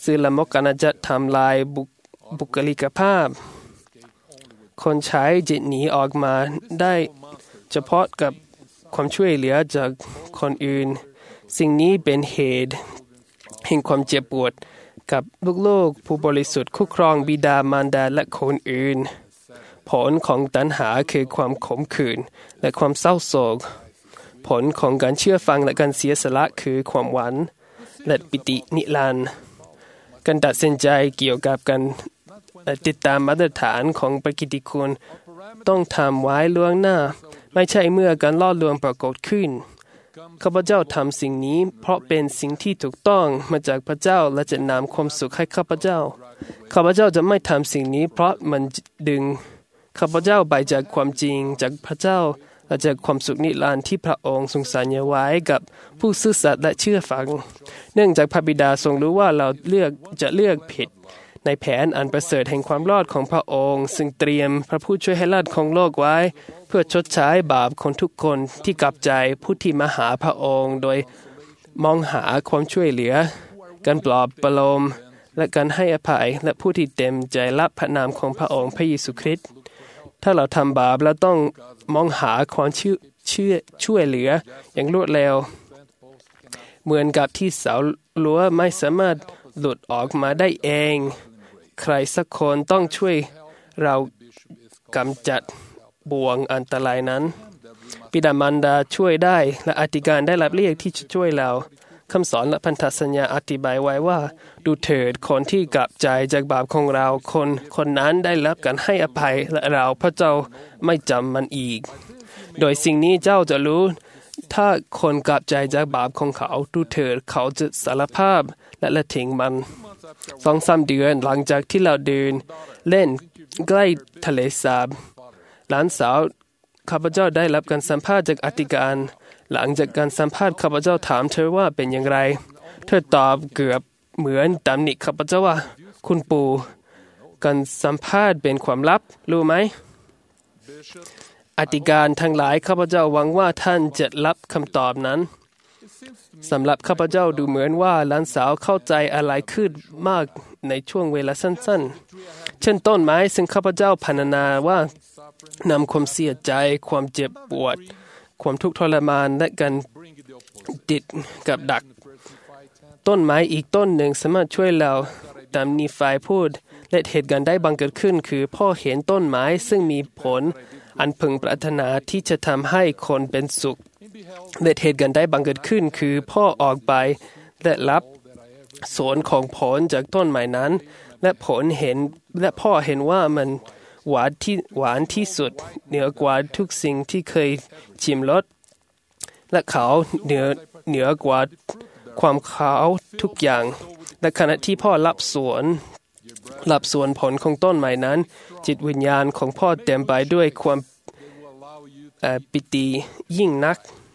สื่อละมกกันจะทำลายบุบุคลิกภาพคนใช้จิตหนีออกมาได้เฉพาะกับความช่วยเหลือจากคนอื่นสิ่งนี้เป็นเหตุแห่งความเจ็บปวดกับลูกโลกผู้บริสุทธิ์คู่ครองบิดามารดาและคนอื่นผลของตัณหาคือความขมขื่นและความเศร้าโศกผลของการเชื่อฟังและการเสียสละคือความหวังและปิตินิรันดร์การตัดสินใจเกี่ยวกับการติดตามมาตรฐานของปกิติคุณต้องทำไว้ล่วงหน้าไม่ใช่เมื่อการล่อลวงปรากฏขึ้นข้าพเจ้าทำสิ่งนี้เพราะเป็นสิ่งที่ถูกต้องมาจากพระเจ้าและจะนำความสุขให้ข้าพเจ้าข้าพเจ้าจะไม่ทำสิ่งนี้เพราะมันดึงข้าพเจ้าไปจากความจริงจากพระเจ้าและจากความสุขนิรันดร์ที่พระองค์ทรงสัญญาไว้กับผู้ซื่อสัตย์และเชื่อฟังเนื่องจากพระบิดาทรงรู้ว่าเราเลือกจะเลือกผิดในแผนอันประเสริฐแห่งความรอดของพระองค์ซึ่งเตรียมพระผู้ช่วยให้รอดของโลกไว้เพื่อชดใช้บาปของทุกคนที่กลับใจผู้ที่มาหาพระองค์โดยมองหาความช่วยเหลือการปลอบประโลมและการให้อภัยและผู้ที่เต็มใจรับพระนามของพระองค์พระเยซูคริสต์ถ้าเราทำบาปเราต้องมองหาความช่วยช่วยช่วยเหลืออย่างรวดเร็วเหมือนกับที่เสารั้วไม่สามารถหลุดออกมาได้เองใครสักคนต้องช่วยเรากำจัดบ่วงอันตรายนั้นบิดามารดาช่วยได้และอธิการได้รับเรียกที่จะช่วยเราคำสอนและพันธสัญญาอธิบายไว้ว่าดูเถิดคนที่กลับใจจากบาปของเราคนคนนั้นได้รับการให้อภัยและเราพระเจ้าไม่จำมันอีกโดยสิ่งนี้เจ้าจะรู้ถ้าคนกลับใจจากบาปของเขาดูเถิดเขาจะสารภาพและละทิ้งมันสองสามเดือนหลังจากที่เราเดินเล่นใกล้ทะเลสาบหลานสาวข้าพเจ้าได้รับการสัมภาษณ์จากอธิการหลังจากการสัมภาษณ์ข้าพเจ้าถามเธอว่าเป็นอย่างไรเธอตอบเกือบเหมือนตำหนิข้าพเจ้าว่าคุณปู่การสัมภาษณ์เป็นความลับรู้ไหมอธิการทั้งหลายข้าพเจ้าหวังว่าท่านจะรับคำตอบนั้นสำหรับข้าพเจ้าดูเหมือนว่าหลานสาวเข้าใจอะไรขึ้นมากในช่วงเวลาสั้นๆเช่นต้นไม้ซึ่งข้าพเจ้าพรรณนาว่านำความเสียใจความเจ็บปวดความทุกข์ทรมานและการติดกับดักต้นไม้อีกต้นหนึ่งสามารถช่วยเราตามนีฟายพูดและเหตุการณ์ได้บังเกิดขึ้นคือพ่อเห็นต้นไม้ซึ่งมีผลอันพึงปรารถนาที่จะทำให้คนเป็นสุขและเหตุการณ์ได้บังเกิดขึ้นคือพ่อออกไปและรับสวนของผลจากต้นไม้นั้นและผลเห็นและพ่อเห็นว่ามันหวานที่หวานที่สุดเหนือกว่าทุกสิ่งที่เคยชิมรสและเขาเหนือเหนือกว่าความขาวทุกอย่างและขณะที่พ่อรับสวนรับสวนผลของต้นไม้นั้นจิตวิญญาณของพ่อเต็มไปด้วยความปิติยิ่งนัก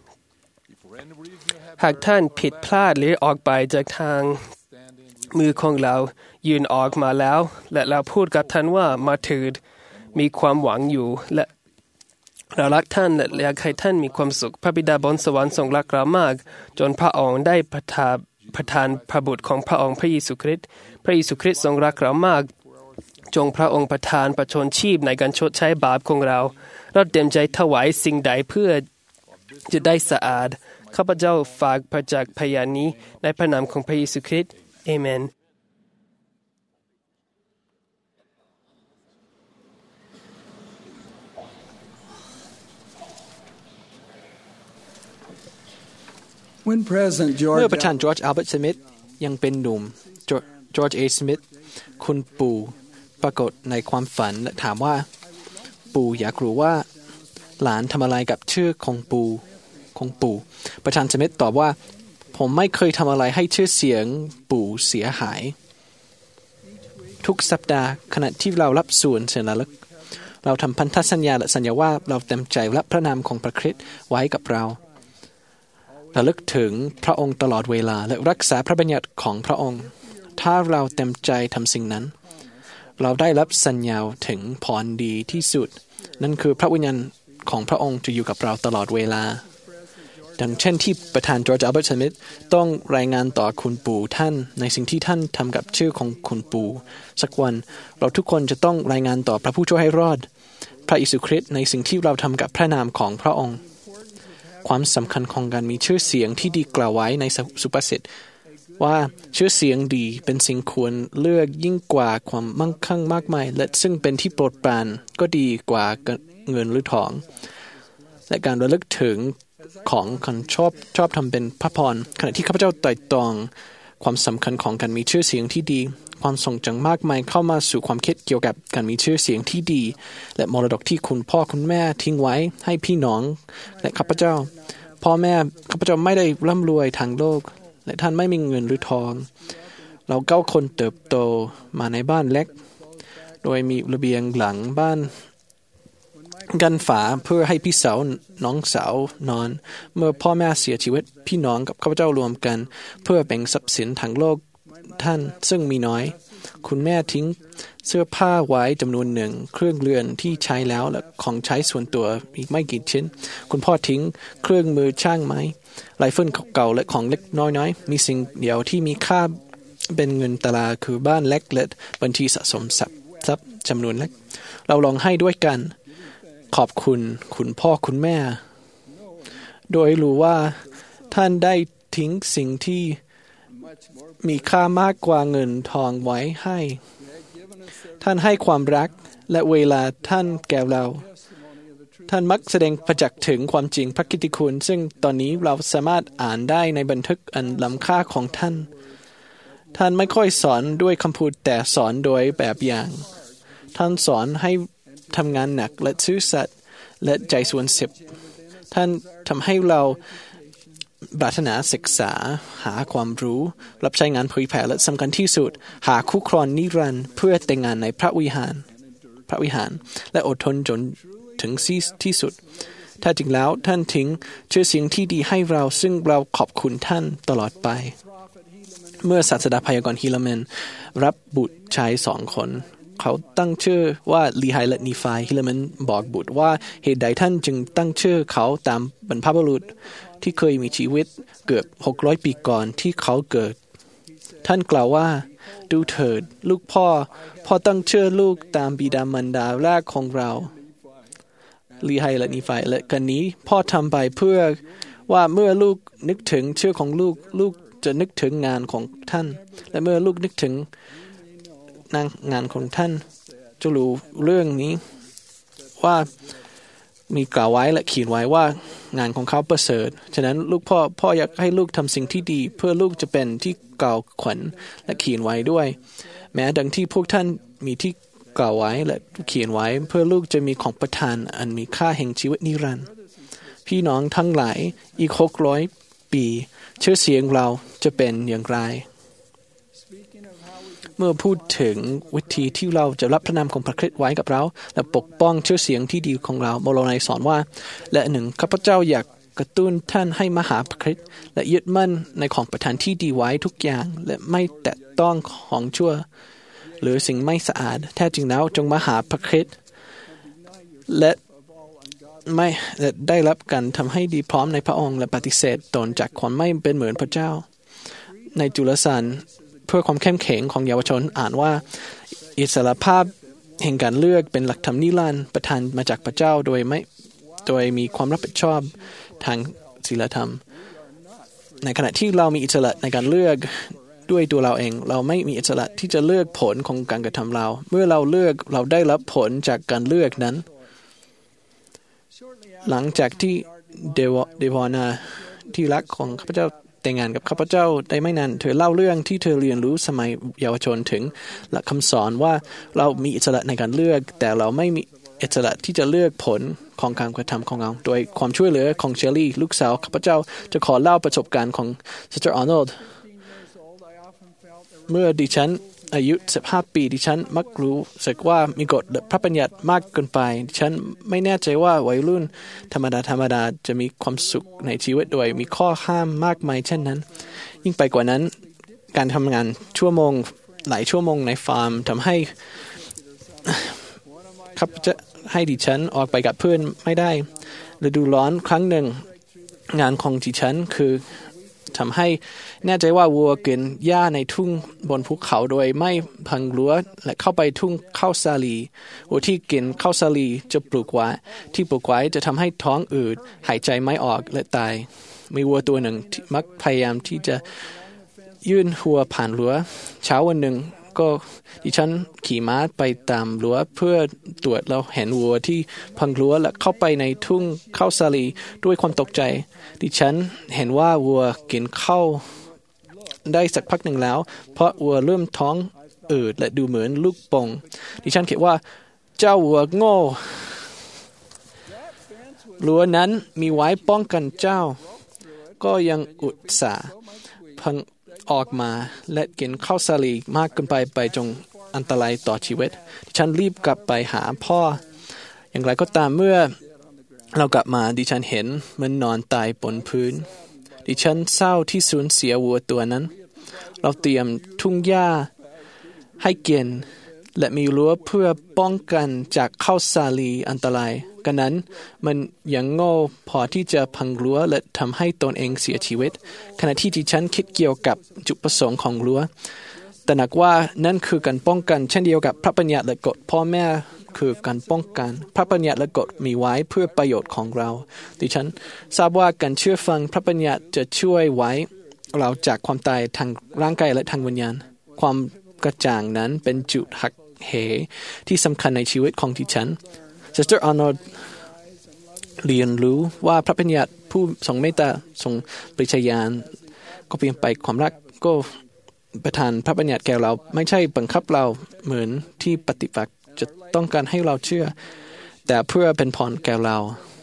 หากท่านผิดพลาดหรือออกไปจากทางมือของเรายืนออกมาแล้วและเราพูดกับท่านว่ามาเถิดมีความหวังอยู่และเรารักท่านและอยากให้ท่านมีความสุขพระบิดาบนสวรรค์ทรงรักเรามากจนพระองค์ได้ประทานประทานพระบุตรของพระองค์พระเยซูคริสต์พระเยซูคริสต์ทรงรักเรามากจงพระองค์ประทานประชนชีพในการชดใช้บาปของเราเราเต็มใจถวายสิ่งใดเพื่อจะได้สะอาดข้าพเจ้าฝากพระจักรพยานนี้ในพระนามของพระเยซูคริสต์เอเมนเมื่อประธานจอร์จอัลเบิร์ตสมิธยังเป็นหนุ่มจอร์จเอสมิธคุณปู่ปรากฏในความฝันและถามว่าปู่อยากรู้ว่าหลานทำอะไรกับชื่อของปู่ของปู่ประธานสมิธตอบว่าผมไม่เคยทำอะไรให้ชื่อเสียงปู่เสียหายทุกสัปดาห์ขณะที่เรารับส่วนเสนาลึกเราทำพันธสัญญาและสัญญาว่าเราเต็มใจรับพระนามของพระคริสต์ไว้กับเราระลึกถึงพระองค์ตลอดเวลาและรักษาพระบัญญัติของพระองค์ถ้าเราเต็มใจทำสิ่งนั้นเราได้รับสัญญาถึงพรดีที่สุดนั่นคือพระวิญญาณของพระองค์จะอยู่กับเราตลอดเวลาดังเช่นที่ประธานจอร์จอัลเบิร์ตสมิธต้องรายงานต่อคุณปู่ท่านในสิ่งที่ท่านทำกับชื่อของคุณปู่สักวันเราทุกคนจะต้องรายงานต่อพระผู้ช่วยให้รอดพระเยซูคริสต์ในสิ่งที่เราทำกับพระนามของพระองค์ความสำคัญของการมีชื่อเสียงที่ดีกล่าวไว้ในสุภาษิตว่าชื่อเสียงดีเป็นสิ่งควรเลือกยิ่งกว่าความมั่งคั่งมากมายและซึ่งเป็นที่โปรดปรานก็ดีกว่าเงินหรือทองและการระลึกถึงของคนชอบชอบทำเป็นพระพรขณะที่ข้าพเจ้าไต่ตรองความสำคัญของการมีชื่อเสียงที่ดีความทรงจำมากมายเข้ามาสู่ความคิดเกี่ยวกับการมีชื่อเสียงที่ดีและมรดกที่คุณพ่อคุณแม่ทิ้งไว้ให้พี่น้องและข้าพเจ้าพ่อแม่ข้าพเจ้าไม่ได้ร่ำรวยทางโลกและท่านไม่มีเงินหรือทองเราเก้าคนเติบโตมาในบ้านเล็กโดยมีระเบียงหลังบ้านกันฝาเพื่อให้พี่สาวน้องสาวนอนเมื่อพ่อแม่เสียชีวิตพี่น้องกับข้าพเจ้ารวมกันเพื่อแบ่งทรัพย์สินทางโลกท่านซึ่งมีน้อยคุณแม่ทิ้งเสื้อผ้าไว้จำนวนหนึ่งเครื่องเรือนที่ใช้แล้วและของใช้ส่วนตัวอีกไม่กี่ชิ้นคุณพ่อทิ้งเครื่องมือช่างไม้ไรเฟิลเก่าๆและของเล็กน้อยๆมีสิ่งเดียวที่มีค่าเป็นเงินตราคือบ้านเล็กและบัญชีสะสมทรัพย์จำนวนเล็กเราลองให้ด้วยกันขอบคุณคุณพ่อคุณแม่โดยรู้ว่าท่านได้ทิ้งสิ่งที่มีค่ามากกว่าเงินทองไว้ให้ท่านให้ความรักและเวลาท่านแก่เราท่านมักแสดงประจักษ์ถึงความจริงพระกิตติคุณซึ่งตอนนี้เราสามารถอ่านได้ในบันทึกอันล้ำค่าของท่านท่านไม่ค่อยสอนด้วยคำพูดแต่สอนโดยแบบอย่างท่านสอนให้ทำงานหนักและซื่อสัตย์และใจส่วนสิบท่านทำให้เราปรารถนาศึกษาหาความรู้รับใช้งานเผยแผ่และสำคัญที่สุดหาคู่ครองนิรันดร์เพื่อแต่งงานในพระวิหารพระวิหารและอดทนจนถึงที่สุดแท้จริงแล้วท่านทิ้งชื่อเสียงที่ดีให้เราซึ่งเราขอบคุณท่านตลอดไปเมื่อศาสดาพยากรณ์ฮิลาแมนรับบุตรชายสองคนเขาตั้งชื่อว่าลีไฮและนีฟายฮิลาแมนบอกบุตรว่าเหตุใดท่านจึงตั้งชื่อเขาตามบรรพบุรุษที่เคยมีชีวิตเกือบหกร้อยปีก่อนที่เขาเกิดท่านกล่าวว่าดูเถิดลูกพ่อพ่อตั้งชื่อลูกตามบิดามารดาแรกของเราลีไฮและนีฟายและกันนี้พ่อทำไปเพื่อว่าเมื่อลูกนึกถึงชื่อของลูกลูกจะนึกถึงงานของท่านและเมื่อลูกนึกถึงงานของท่านจะรู้เรื่องนี้ว่ามีกล่าวไว้และเขียนไว้ว่างานของเขาประเสริฐฉะนั้นลูกพ่อพ่ออยากให้ลูกทำสิ่งที่ดีเพื่อลูกจะเป็นที่กล่าวขวัญและเขียนไว้ด้วยแม้ดังที่พวกท่านมีที่กล่าวไว้และเขียนไว้เพื่อลูกจะมีของประทานอันมีค่าแห่งชีวิตนิรันดร์พี่น้องทั้งหลายอีกหกร้อยปีชื่อเสียงเราจะเป็นอย่างไรเมื่อพูดถึงวิธีที่เราจะรับพระนามของพระคริสต์ไว้กับเราและปกป้องชื่อเสียงที่ดีของเราโมโลไนสอนว่าและหนึ่งข้าพเจ้าอยากกระตุ้นท่านให้มาหาพระคริสต์และยึดมั่นในของประทานที่ดีไว้ทุกอย่างและไม่แตะต้องของชั่วหรือสิ่งไม่สะอาดแท้จริงแล้วจงมาหาพระคริสต์และไม่และได้รับการทำให้ดีพร้อมในพระองค์และปฏิเสธตนจากความไม่เป็นเหมือนพระเจ้าในจุลสารเพื่อความเข้มแข็งของเยาวชนอ่านว่าอิสรภาพแห่งการเลือกเป็นหลักธรรมนิรันดร์ประทานมาจากพระเจ้าโดยไม่โดยมีความรับผิดชอบทางศีลธรรมในขณะที่เรามีอิสระในการเลือกด้วยตัวเราเองเราไม่มีอิสระที่จะเลือกผลของการกระทำเราเมื่อเราเลือกเราได้รับผลจากการเลือกนั้นหลังจากที่เดวเดวอนาที่รักของข้าพเจ้าแต่งงานกับข้าพเจ้าได้ไม่นานเธอเล่าเรื่องที่เธอเรียนรู้สมัยเยาวชนถึงหลักคำสอนว่าเรามีอิสระในการเลือกแต่เราไม่มีอิสระที่จะเลือกผลของการกระทำของเราโดยความช่วยเหลือของเชอรี่ลูกสาวข้าพเจ้าจะขอเล่าประสบการณ์ของซิสเตอร์อาร์โนลด์เมื่อดิฉันอายุสิบห้าปีดิฉันมักรู้สึกว่ามีกฎพระบัญญัติมากเกินไปดิฉันไม่แน่ใจว่าวัยรุ่นธรรมดาธรรมดาจะมีความสุขในชีวิตโดยมีข้อห้ามมากมายเช่นนั้นยิ่งไปกว่านั้นการทำงานชั่วโมงหลายชั่วโมงในฟาร์มทำให้ครับจะให้ดิฉันออกไปกับเพื่อนไม่ได้ฤดูร้อนครั้งหนึ่งงานของดิฉันคือทำให้แน่ใจว่าวัวกินหญ้าในทุ่งบนภูเขาโดยไม่พังรั้วและเข้าไปทุ่งข้าวสาลีวัวที่กินข้าวสาลีจะปลูกไว้ที่ปลูกไว้จะทำให้ท้องอืดหายใจไม่ออกและตายมีวัวตัวหนึ่งที่มักพยายามที่จะยื่นหัวผ่านรั้วเช้าวันหนึ่งก็ดิฉันขี่ม้าไปตามรั้วเพื่อตรวจแล้วเห็นวัวที่พังรั้วและเข้าไปในทุ่งข้าวสาลีด้วยความตกใจดิฉันเห็นว่าวัวกินข้าวได้สักพักหนึ่งแล้วเพราะวัวเริ่มท้องอืดและดูเหมือนลูกโป่งดิฉันคิดว่าเจ้าวัวโง่รั้วนั้นมีไว้ป้องกันเจ้าก็ยังอุตส่าห์พังออกมาและกินข้าวสาลีมากเกินไปไปจงอันตรายต่อชีวิตดิฉันรีบกลับไปหาพ่ออย่างไรก็ตามเมื่อเรากลับมาดิฉันเห็นมันนอนตายบนพื้นดิฉันเศร้าที่สูญเสียวัวตัวนั้นเราเตรียมทุ่งหญ้าให้กินและมีรั้วเพื่อป้องกันจากข้าวสาลีอันตรายกันนั้นมันยังโง่พอที่จะพังรั้วและทำให้ตนเองเสียชีวิตขณะที่ดิฉันคิดเกี่ยวกับจุดประสงค์ของรั้วแต่หนักว่านั่นคือการป้องกันเช่นเดียวกับพระบัญญัติและกฎพ่อแม่คือการป้องกันพระบัญญัติและกฎมีไว้เพื่อประโยชน์ของเราดิฉันทราบว่าการเชื่อฟังพระบัญญัติจะช่วยไว้เราจากความตายทางร่างกายและทางวิญญาณความกระจ่างนั้นเป็นจุดหักเหที่สำคัญในชีวิตของดิฉันซิสเตอร์อาร์โนลด์เรียนรู้ว่าพระบัญญัติผู้ทรงเมตตาทรงปริชญาณก็เปลี่ยนไปความรักก็ประทานพระบัญญัติแก่เราไม่ใช่บังคับเราเหมือนที่ปฏิบัติจะต้องการให้เราเชื่อแต่เพื่อเป็นพรแก่เรา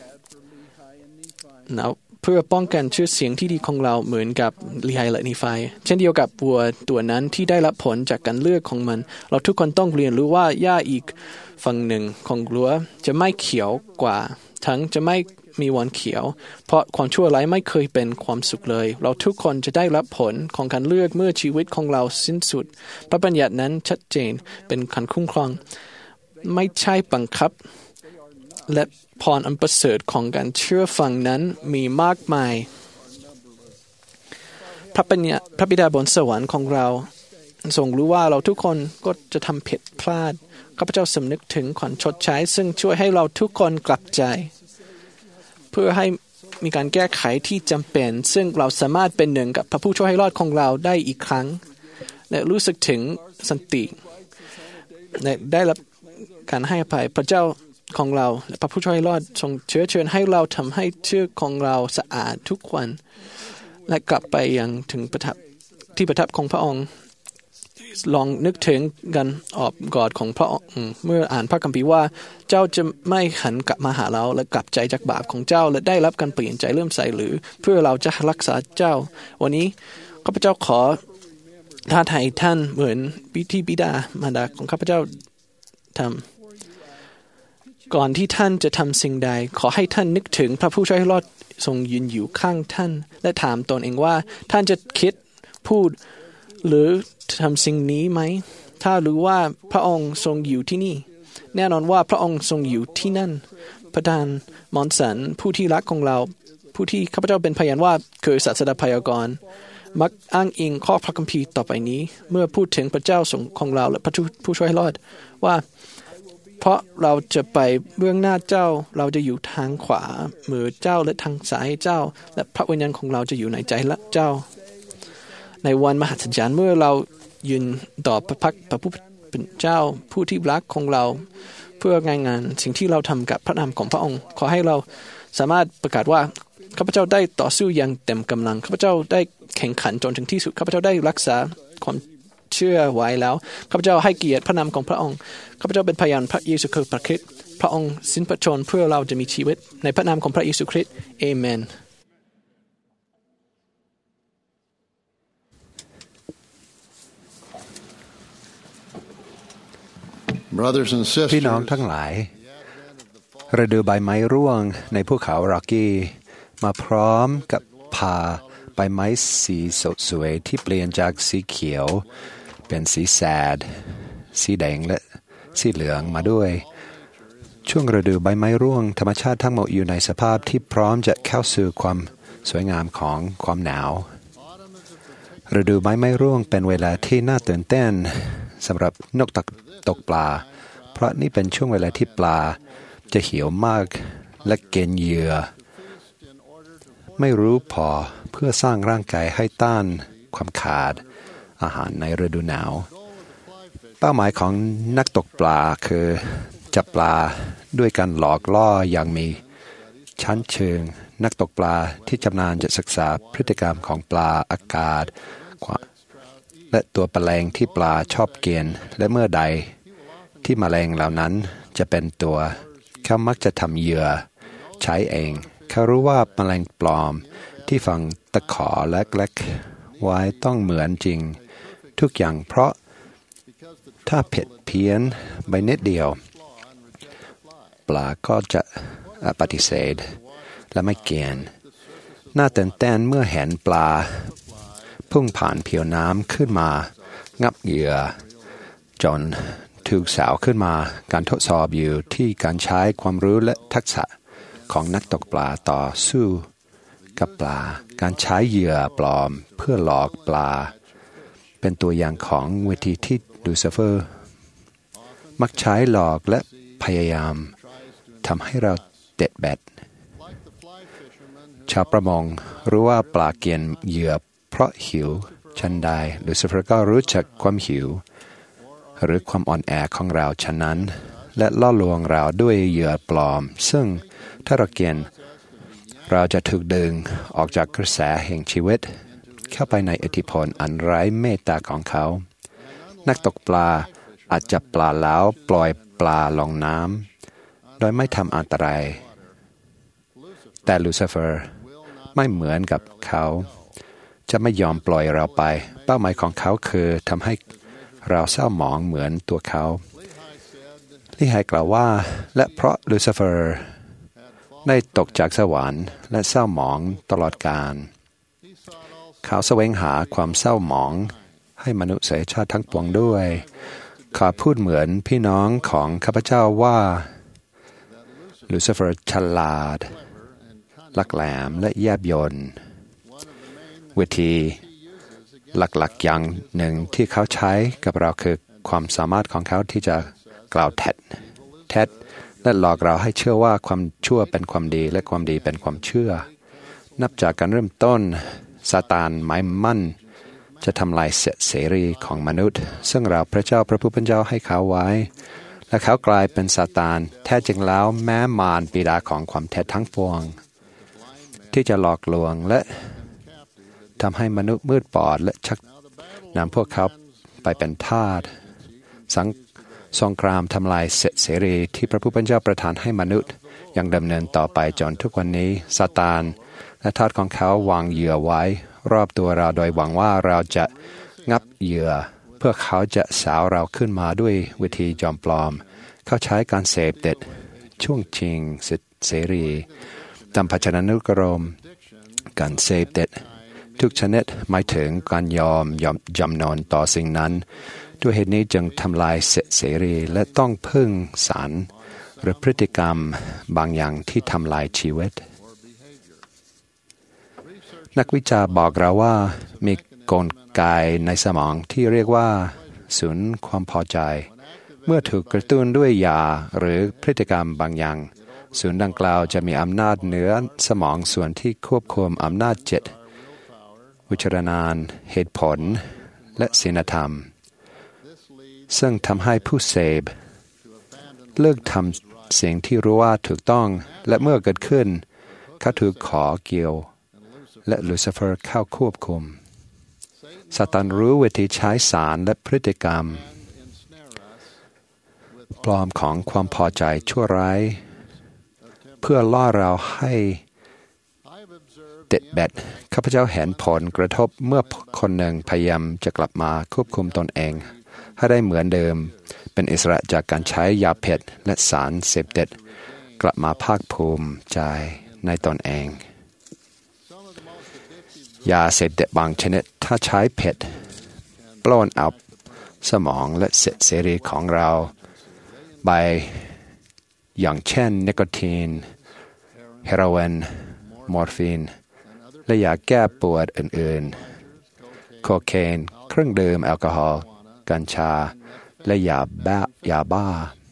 แล้วเพื่อป้องกันชื่อเสียงที่ดีของเราเหมือนกับลีไฮและนีไฟเช่นเดียวกับวัวตัวนั้นที่ได้รับผลจากการเลือกของมันเราทุกคนต้องเรียนรู้ว่าหญ้าอีกฝั่งหนึ่งของรั้วจะไม่เขียวกว่าทั้งจะไม่มีวันเขียวเพราะความชั่วร้ายไม่เคยเป็นความสุขเลยเราทุกคนจะได้รับผลของการเลือกเมื่อชีวิตของเราสิ้นสุดพระบัญญัตินั้นชัดเจนเป็นการคุ้มครองไม่ใช่บังคับและพรอันประเสริฐของการเชื่อฟังนั้นมีมากมายพระปัญญาพระบิดาบนสวรรค์ของเราทรงรู้ว่าเราทุกคนก็จะทำผิดพลาดข้าพเจ้าสำนึกถึงขวัญชดใช้ซึ่งช่วยให้เราทุกคนกลับใจเพื่อให้มีการแก้ไขที่จำเป็นซึ่งเราสามารถเป็นหนึ่งกับพระผู้ช่วยให้รอดของเราได้อีกครั้งและรู้สึกถึงสันติและได้รับการให้อภัยพระเจ้าของเราและพระผู้ช่วยให้รอดทรงเชื้อเชิญให้เราทำให้เชื่อของเราสะอาดทุกวันและกลับไปยังถึงประทับที่ประทับของพระองค์ลองนึกถึงกันออบกอดของพระองค์เมื่ออ่านพระคัมภีร์ว่าเจ้าจะไม่หันกลับมาหาเราและกลับใจจากบาปของเจ้าและได้รับการเปลี่ยนใจเริ่มใสหรือเพื่อเราจะรักษาเจ้าวันนี้ข้าพเจ้าขอท้าทายท่านเหมือนที่บิดามารดาของข้าพเจ้าทำก่อนที่ท่านจะทำสิ่งใดขอให้ท่านนึกถึงพระผู้ช่วยให้รอดทรงยืนอยู่ข้างท่านและถามตนเองว่าท่านจะคิดพูดหรือทำสิ่งนี้ไหมถ้ารู้ว่าพระองค์ทรงอยู่ที่นี่แน่นอนว่าพระองค์ทรงอยู่ที่นั่นประธานมอนสันผู้ที่รักของเราผู้ที่ข้าพเจ้าเป็นพยานว่าคือศาสดาพยากรณ์มักอ้างอิงข้อพระคัมภีร์ต่อไปนี้เมื่อพูดถึงพระเจ้าทรงของเราและพระผู้ช่วยให้รอดว่าเพราะเราจะไปเบื้องหน้าเจ้าเราจะอยู่ทางขวามือเจ้าและทางซ้ายเจ้าและพระวิญญาณของเราจะอยู่ในใจละเจ้าในวันมหัศจรรย์เมื่อเรายืนต่อพระพักพระผู้เป็นเจ้าผู้ที่รักของเราเพื่องานงานสิ่งที่เราทำกับพระนามของพระองค์ขอให้เราสามารถประกาศว่าข้าพเจ้าได้ต่อสู้อย่างเต็มกำลังข้าพเจ้าได้แข่งขันจนถึงที่สุดข้าพเจ้าได้รักษาความเชื่อไว้แล้วข้าพเจ้าให้เกียรติพระนามของพระองค์ข้าพเจ้าเป็นพยานพระเยซูคริสต์พระคริสต์พระองค์สิ้นพระชนม์เพื่อเราจะมีชีวิตในพระนามของพระเยซูคริสต์เอเมนพี่น้องทั้งหลายฤดูใบไม้ร่วงในภูเขาร็อกกี้มาพร้อมกับพาใบไม้สีสดสวยที่เปลี่ยนจากสีเขียวเป็นสีแสดสีแดงและสีเหลืองมาด้วยช่วงฤดูใบไม้ร่วงธรรมชาติทั้งหมดอยู่ในสภาพที่พร้อมจะเข้าสู่ความสวยงามของความหนาวฤดูใบไม้ร่วงเป็นเวลาที่น่าตื่นเต้นสำหรับนกตกตกปลาเพราะนี่เป็นช่วงเวลาที่ปลาจะเหี่ยวมากและเกณฑ์เหยื่อไม่รู้พอเพื่อสร้างร่างกายให้ต้านความขาดอาหารในฤดูหนาวเป้าหมายของนักตกปลาคือจับปลาด้วยการหลอกล่ออย่างมีชั้นเชิงนักตกปลาที่ชำนาญจะศึกษาพฤติกรรมของปลาอากาศและตัวแมลงที่ปลาชอบกินและเมื่อใดที่แมลงเหล่านั้นจะเป็นตัวเขามักจะทำเหยื่อใช้เองเขารู้ว่าแมลงปลอมที่ฝังตะขอเล็กๆไว้ต้องเหมือนจริงทุกอย่างเพราะถ้าผิดเพี้ยนไปนิดเดียวปลาก็จะปฏิเสธและไม่เกินน่าตื่นเต้นเมื่อเห็นปลาพุ่งผ่านผิวน้ำขึ้นมางับเหยื่อจนถูกสาวขึ้นมาการทดสอบอยู่ที่การใช้ความรู้และทักษะของนักตกปลาต่อสู้กับปลาการใช้เหยื่อปลอมเพื่อหลอกปลาเป็นตัวอย่างของวิธีที่ลูซิเฟอร์มักใช้หลอกและพยายามทำให้เราเด็ดแบดชาวประมงรู้ว่าปลาเกียนเหยื่อเพราะหิวฉันใดลูซิเฟอร์ก็รู้จักความหิวหรือความอ่อนแอของเราฉะนั้นและล่อลวงเราด้วยเหยื่อปลอมซึ่งถ้าเราเกียนเราจะถูกดึงออกจากกระแสแห่งชีวิตเข้าไปในอิทธิพลอันไร้เมตตาของเขานักตกปลาอาจจับปลาแล้วปล่อยปลาลงน้ำโดยไม่ทำอันตรายแต่ลูซิเฟอร์ไม่เหมือนกับเขาจะไม่ยอมปล่อยเราไปเป้าหมายของเขาคือทำให้เราเศร้าหมองเหมือนตัวเขาลีไฮกล่าวว่าและเพราะลูซิเฟอร์ได้ตกจากสวรรค์และเศร้าหมองตลอดกาลเขาแสวงหาความเศร้าหมองให้มนุษยชาติทั้งปวงด้วยข้าพูดเหมือนพี่น้องของข้าพเจ้าว่าลูซิเฟอร์ฉลาดลักแหลมและแยบยลวิธีหลักๆอย่างหนึ่งที่เขาใช้กับเราคือความสามารถของเขาที่จะกล่าวเท็จเท็จและหลอกเราให้เชื่อว่าความชั่วเป็นความดีและความดีเป็นความเชื่อนับจากการเริ่มต้นซาตานหมายมั่นจะทำลายเสรีของมนุษย์ซึ่งเราพระเจ้าพระผู้เป็นเจ้าให้เขาไว้และเขากลายเป็นซาตานแท้จริงแล้วแม้มารบิดาของความเท็จทั้งปวงที่จะหลอกลวงและทำให้มนุษย์มืดบอดและชักนำพวกเขาไปเป็นทาสสังสงครามทำลายเสรีที่พระผู้เป็นเจ้าประทานให้มนุษย์ยังดำเนินต่อไปจนทุกวันนี้ซาตานและทาสของเขาวางเหยื่อไว้รอบตัวเราโดยหวังว่าเราจะงับเหยื่อเพื่อเขาจะสาวเราขึ้นมาด้วยวิธีจอมปลอมเขาใช้การเสพติดช่วงชิงเสรีตามพจนานุกรมการเสพติดทุกชนิดหมายถึงการยอมยอมจำนนต่อสิ่งนั้นด้วยเหตุนี้จึงทำลายเสรีและต้องพึ่งสารหรือพฤติกรรมบางอย่างที่ทำลายชีวิตนักวิจัยบอกเราว่ามีกลไกในสมองที่เรียกว่าศูนย์ความพอใจเมื่อถูกกระตุ้นด้วยยาหรือพฤติกรรมบางอย่างศูนย์ดังกล่าวจะมีอำนาจเหนือสมองส่วนที่ควบคุมอำนาจจิตวิจารณญาณเหตุผลและศีลธรรมซึ่งทำให้ผู้เสพเลิกทำสิ่งที่รู้ว่าถูกต้องและเมื่อเกิดขึ้นเขาถูกขอเกี่ยวและลูซิเฟอร์เข้าควบคุมซาตานรู้วิธีใช้สารและพฤติกรรมปลอมของความพอใจชั่วร้ายเพื่อล่อเราให้เด็ดแบดข้าพเจ้าเห็นผลกระทบเมื่อคนหนึ่งพยายามจะกลับมาควบคุมตนเองให้ได้เหมือนเดิมเป็นอิสระจากการใช้ยาเผ็ดและสารเสพติดกลับมาภาคภูมิใจในตนเองยาเสพติดบางชนิดถ้าใช้เผ็ดปล้นเอาสมองและเสรีของเราไปอย่างเช่นนิโคตินเฮโรอีนมอร์ฟีนและยาแก้ปวดอื่นๆโคเคนเครื่องดื่มแอลกอฮอล์กัญชาและยาบ้ายาบ้า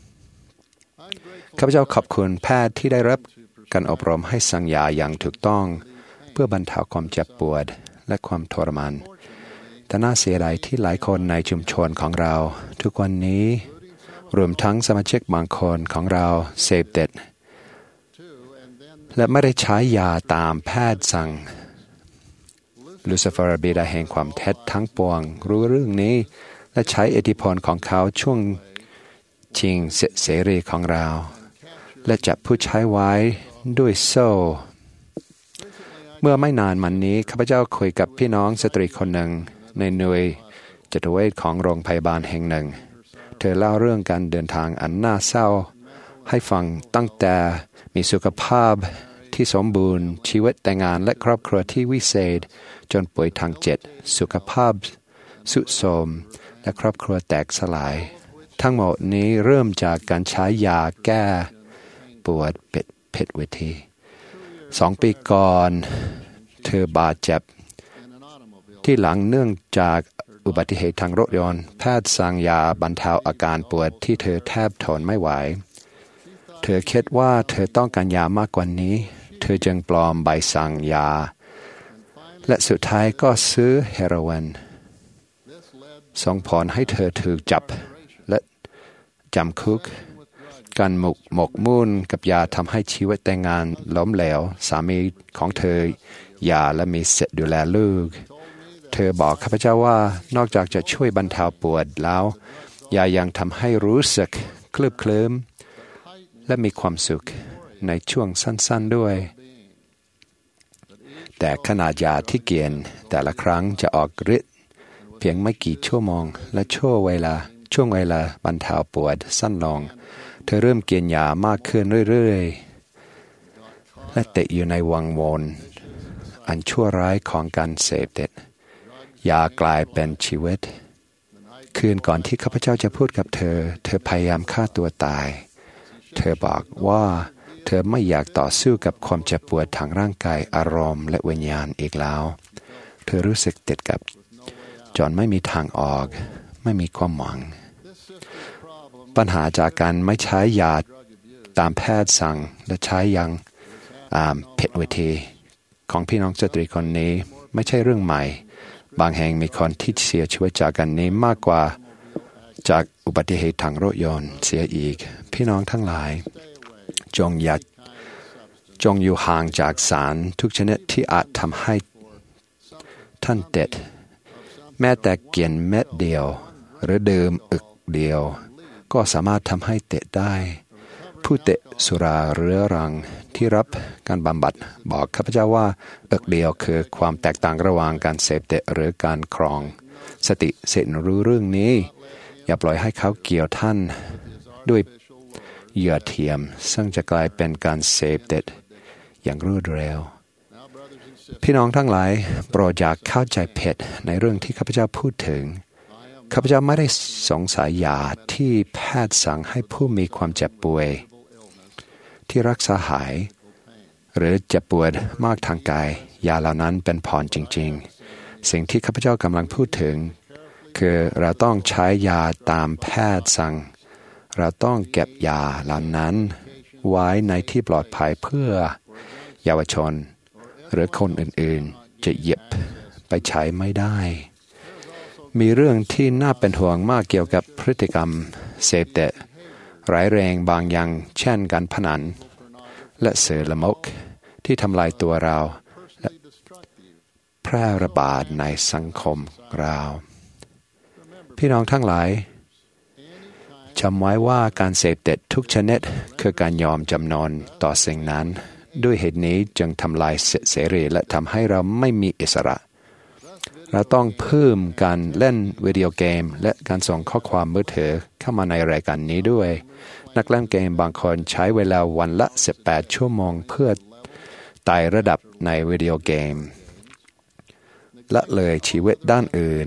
ข้าพเจ้าขอบคุณแพทย์ที่ได้รับการอบรมให้สั่งยาอย่างถูกต้องเพื่อบรรเทาความเจ็บปวดและความทรมานแต่น่าเสียดายที่หลายคนในชุมชนของเราทุกวันนี้รวมทั้งสมาชิกบางคนของเราเสพติดและไม่ได้ใช้ยาตามแพทย์สั่งลูซิเฟอร์บิดาแห่งความเท็จทั้งปวงรู้เรื่องนี้และใช้อิทธิพลของเขาช่วงชิงเสรีของเราและจับผู้ใช้ไว้ด้วยโซ่เมื่อไม่นานมานี้ข้าพเจ้าคุยกับพี่น้องสตรีคนหนึ่งในหน่วยจิตเวชของโรงพยาบาลแห่งหนึ่งเธอเล่าเรื่องการเดินทางอันน่าเศร้าให้ฟังตั้งแต่มีสุขภาพที่สมบูรณ์ชีวิตแต่งงานและครอบครัวที่วิเศษจนป่วยทางจิตสุขภาพทรุดโทรมและครอบครัวแตกสลายทั้งหมดนี้เริ่มจากการใช้ยาแก้ปวดผิดผิดวิธีสองปีก่อนเธอบาดเจ็บที่หลังเนื่องจากอุบัติเหตุทางรถยนต์แพทย์สั่งยาบรรเทาอาการปวดที่เธอแทบทนไม่ไหวเธอคิดว่าเธอต้องการยามากกว่านี้เธอจึงปลอมใบสั่งยาและสุดท้ายก็ซื้อเฮโรอีนส่งผลให้เธอถูกจับและจำคุกการหมกหมกมุ่นกับยาทำให้ชีวิตแต่งงานล้มเหลวสามีของเธอหย่าและมีสิทธิ์ดูแลลูกเธอบอกข้าพเจ้าว่านอกจากจะช่วยบรรเทาปวดแล้วยายังทำให้รู้สึกเคลือบเคลิ้มและมีความสุขในช่วงสั้นๆด้วยแต่ขนาดยาที่เกินแต่ละครั้งจะออกฤทธิ์เพียงไม่กี่ชั่วโมงและช่วงเวลาช่วงเวลาบรรเทาปวดสั้นลงเธอเริ่มกินยามากขึ้นเรื่อยๆและติดอยู่ในวังวนอันชั่วร้ายของการเสพติดยากลายเป็นชีวิตคืนก่อนที่ข้าพเจ้าจะพูดกับเธอเธอพยายามฆ่าตัวตายเธอบอกว่าเธอไม่อยากต่อสู้กับความเจ็บปวดทางร่างกายอารมณ์และวิญญาณอีกแล้วเธอรู้สึกติดกับจนไม่มีทางออกไม่มีความหวังปัญหาจากการไม่ใช้ยาตามแพทย์สั่งและใช้ยังผิดวิธีของพี่น้องสตรีคนนี้ไม่ใช่เรื่องใหม่บางแห่งมีคนที่เสียชีวิตจากกันนี้มากกว่าจากอุบัติเหตุทางรถยนต์เสียอีกพี่น้องทั้งหลายจงอย่าจงอยู่ห่างจากสารทุกชนิดที่อาจทำให้ท่านติดแม้แต่เกียนเม็ดเดียวหรือดื่มอึกเดียวก็สามารถทำให้ติดได้ผู้ติดสุราเรื้อรังที่รับการบำบัดบอกข้าพเจ้าว่าอึกเดียวคือความแตกต่างระหว่างการเสพติดหรือการครองสติเสร็จรู้เรื่องนี้อย่าปล่อยให้เขาเกี่ยวท่านด้วยเหยื่อเทียมซึ่งจะกลายเป็นการเสพติดอย่างรวดเร็วพี่น้องทั้งหลายโปรดอย่าเข้าใจผิดในเรื่องที่ข้าพเจ้าพูดถึงข้าพเจ้าไม่ได้สงสัยยาที่แพทย์สั่งให้ผู้มีความเจ็บป่วยที่รักษาหายหรือเจ็บปวดมากทางกายยาเหล่านั้นเป็นพรจริงๆสิ่งที่ข้าพเจ้ากำลังพูดถึงคือเราต้องใช้ยาตามแพทย์สั่งเราต้องเก็บยาเหล่านั้นไว้ในที่ปลอดภัยเพื่อเยาวชนหรือคนอื่นๆจะหยิบไปใช้ไม่ได้มีเรื่องที่น่าเป็นห่วงมากเกี่ยวกับพฤติกรรมเสพติดร้ายแรงบางอย่างเช่นการพนันและสื่อละมกที่ทำลายตัวเราและแพร่ระบาดในสังคมเราพี่น้องทั้งหลายจำไว้ว่าการเสพติดทุกชนิดคือการยอมจำนนต่อสิ่งนั้นด้วยเหตุนี้จึงทำลายสิทธิเสรีและทำให้เราไม่มีอิสระเราต้องเพิ่มการเล่นวิดีโอเกมและการส่งข้อความมือถือเข้ามาในรายการนี้ด้วยนักเล่นเกมบางคนใช้เวลาวันละสิบแปดชั่วโมงเพื่อไต่ระดับในวิดีโอเกมละเลยชีวิตด้านอื่น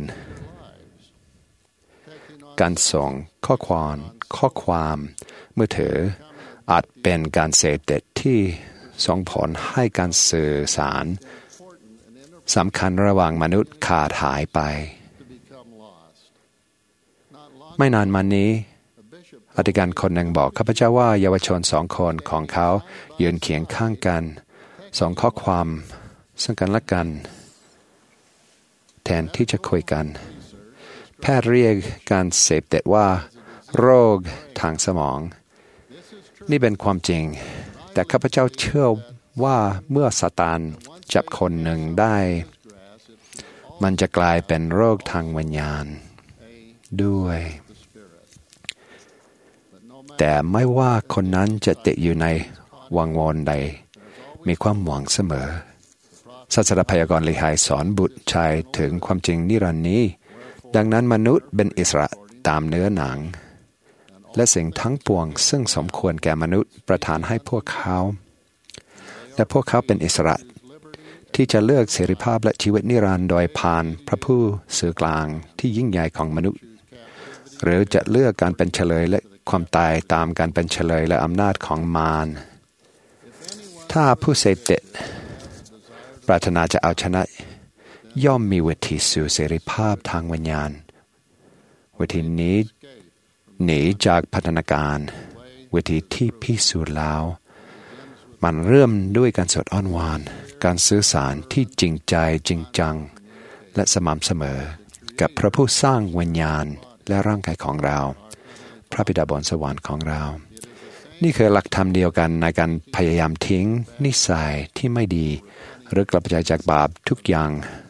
การส่งข้อความข้อความมือถืออาจเป็นการเสพติดที่ส่งผลให้การสื่อสารสำคัญระหว่างมนุษย์ขาดหายไปไม่นานมานี้อธิการคนหนึ่งบอกข้าพเจ้าว่าเยาวชนสองคนของเขายืนเคียงข้างกันส่งข้อความซึ่งกันและกันแทนที่จะคุยกันแพทย์เรียกการเสพติดว่าโรคทางสมองนี่เป็นความจริงแต่ข้าพเจ้าเชื่อว่าเมื่อซาตานจับคนหนึ่งได้มันจะกลายเป็นโรคทางวิญญาณด้วยแต่ไม่ว่าคนนั้นจะติดอยู่ในวังวนใดมีความหวังเสมอศาสดาพยากรณ์ลีไฮสอนบุตรชายถึงความจริงนิรันดร์นี้ดังนั้นมนุษย์เป็นอิสระตามเนื้อหนังและสิ่งทั้งปวงซึ่งสมควรแก่มนุษย์ประทานให้พวกเขาและพวกเขาเป็นอิสระที่จะเลือกเสรีภาพและชีวิตนิรันดร์โดยผ่านพระผู้สื่อกลางที่ยิ่งใหญ่ของมนุษย์หรือจะเลือกการเป็นเฉลยและความตายตามการเป็นเฉลยและอำนาจของมารถ้าผู้เสพติดปรารถนาจะเอาชนะย่อมมีวิธีสู่เสรีภาพทางวิญญาณวิธีนี้หนีจากพัฒนาการวิธีที่พิสูจน์แล้วมันเริ่มด้วยการสวดอ้อนวอนการสื่อสารที่จริงใจจริงจังและสม่ำเสมอกับพระผู้สร้างวิญญาณและร่างกายของเราพระบิดาบนสวรรค์ของเรานี่คือหลักธรรมเดียวกันในการพยายามทิ้งนิสัยที่ไม่ดีหรือกลับใจจากบาปทุกอย่าง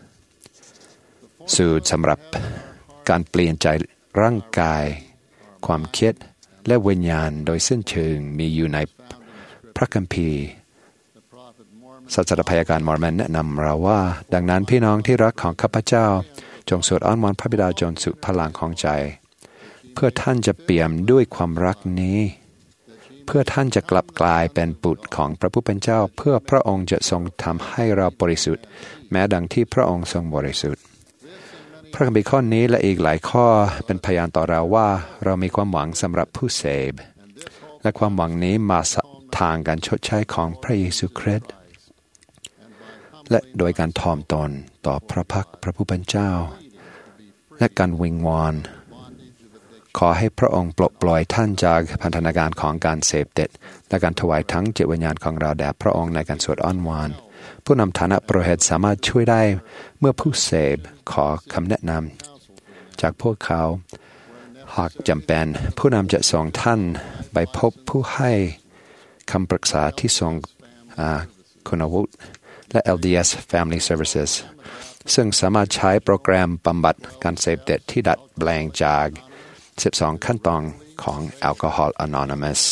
สูตรสำหรับการเปลี่ยนใจร่างกายความคิดและวิญญาณโดยสิ้นเชิงมีอยู่ในพระคัมภีร์ศาสนาพยากรณ์มอร์แมนแนะนำเราว่าดังนั้นพี่น้องที่รักของข้าพเจ้าจงสวดอ้อนวอนพระบิดาจนสุดพลังของใจเพื่อท่านจะเปี่ยมด้วยความรักนี้เพื่อท่านจะกลับกลายเป็นบุตรของพระผู้เป็นเจ้าเพื่อพระองค์จะทรงทำให้เราบริสุทธิ์แม้ดังที่พระองค์ทรงบริสุทธิ์พระคัมภีร์ข้อนี้และอีกหลายข้อเป็นพยานต่อเราว่าเรามีความหวังสำหรับผู้เสพและความหวังนี้มาทางการชดใช้ของพระเยซูคริสต์และโดยการถ่อมตนต่อพระพักพระผู้เป็นเจ้าและการวิงวอนขอให้พระองค์ปลดปล่อยท่านจากพันธนาการของการเสพติดและการถวายทั้งจิตวิญญาณของเราแด่พระองค์ในการสวดอ้อนวอนผู้นำฐานะโปรเฮตสามารถช่วยได้เมื่อผู้เสพขอคำแนะนำจากพวกเขาหากจำเป็นผู้นำจะส่งท่านไปพบผู้ให้คำปรึกษาที่ทรงคุณวุฒิและ แอล ดี เอส Family Services ซึ่งสามารถใช้โปรแกรมบำบัดการเสพติดที่ดัดแปลงจากสิบสองขั้นตอนของ Alcohol Anonymous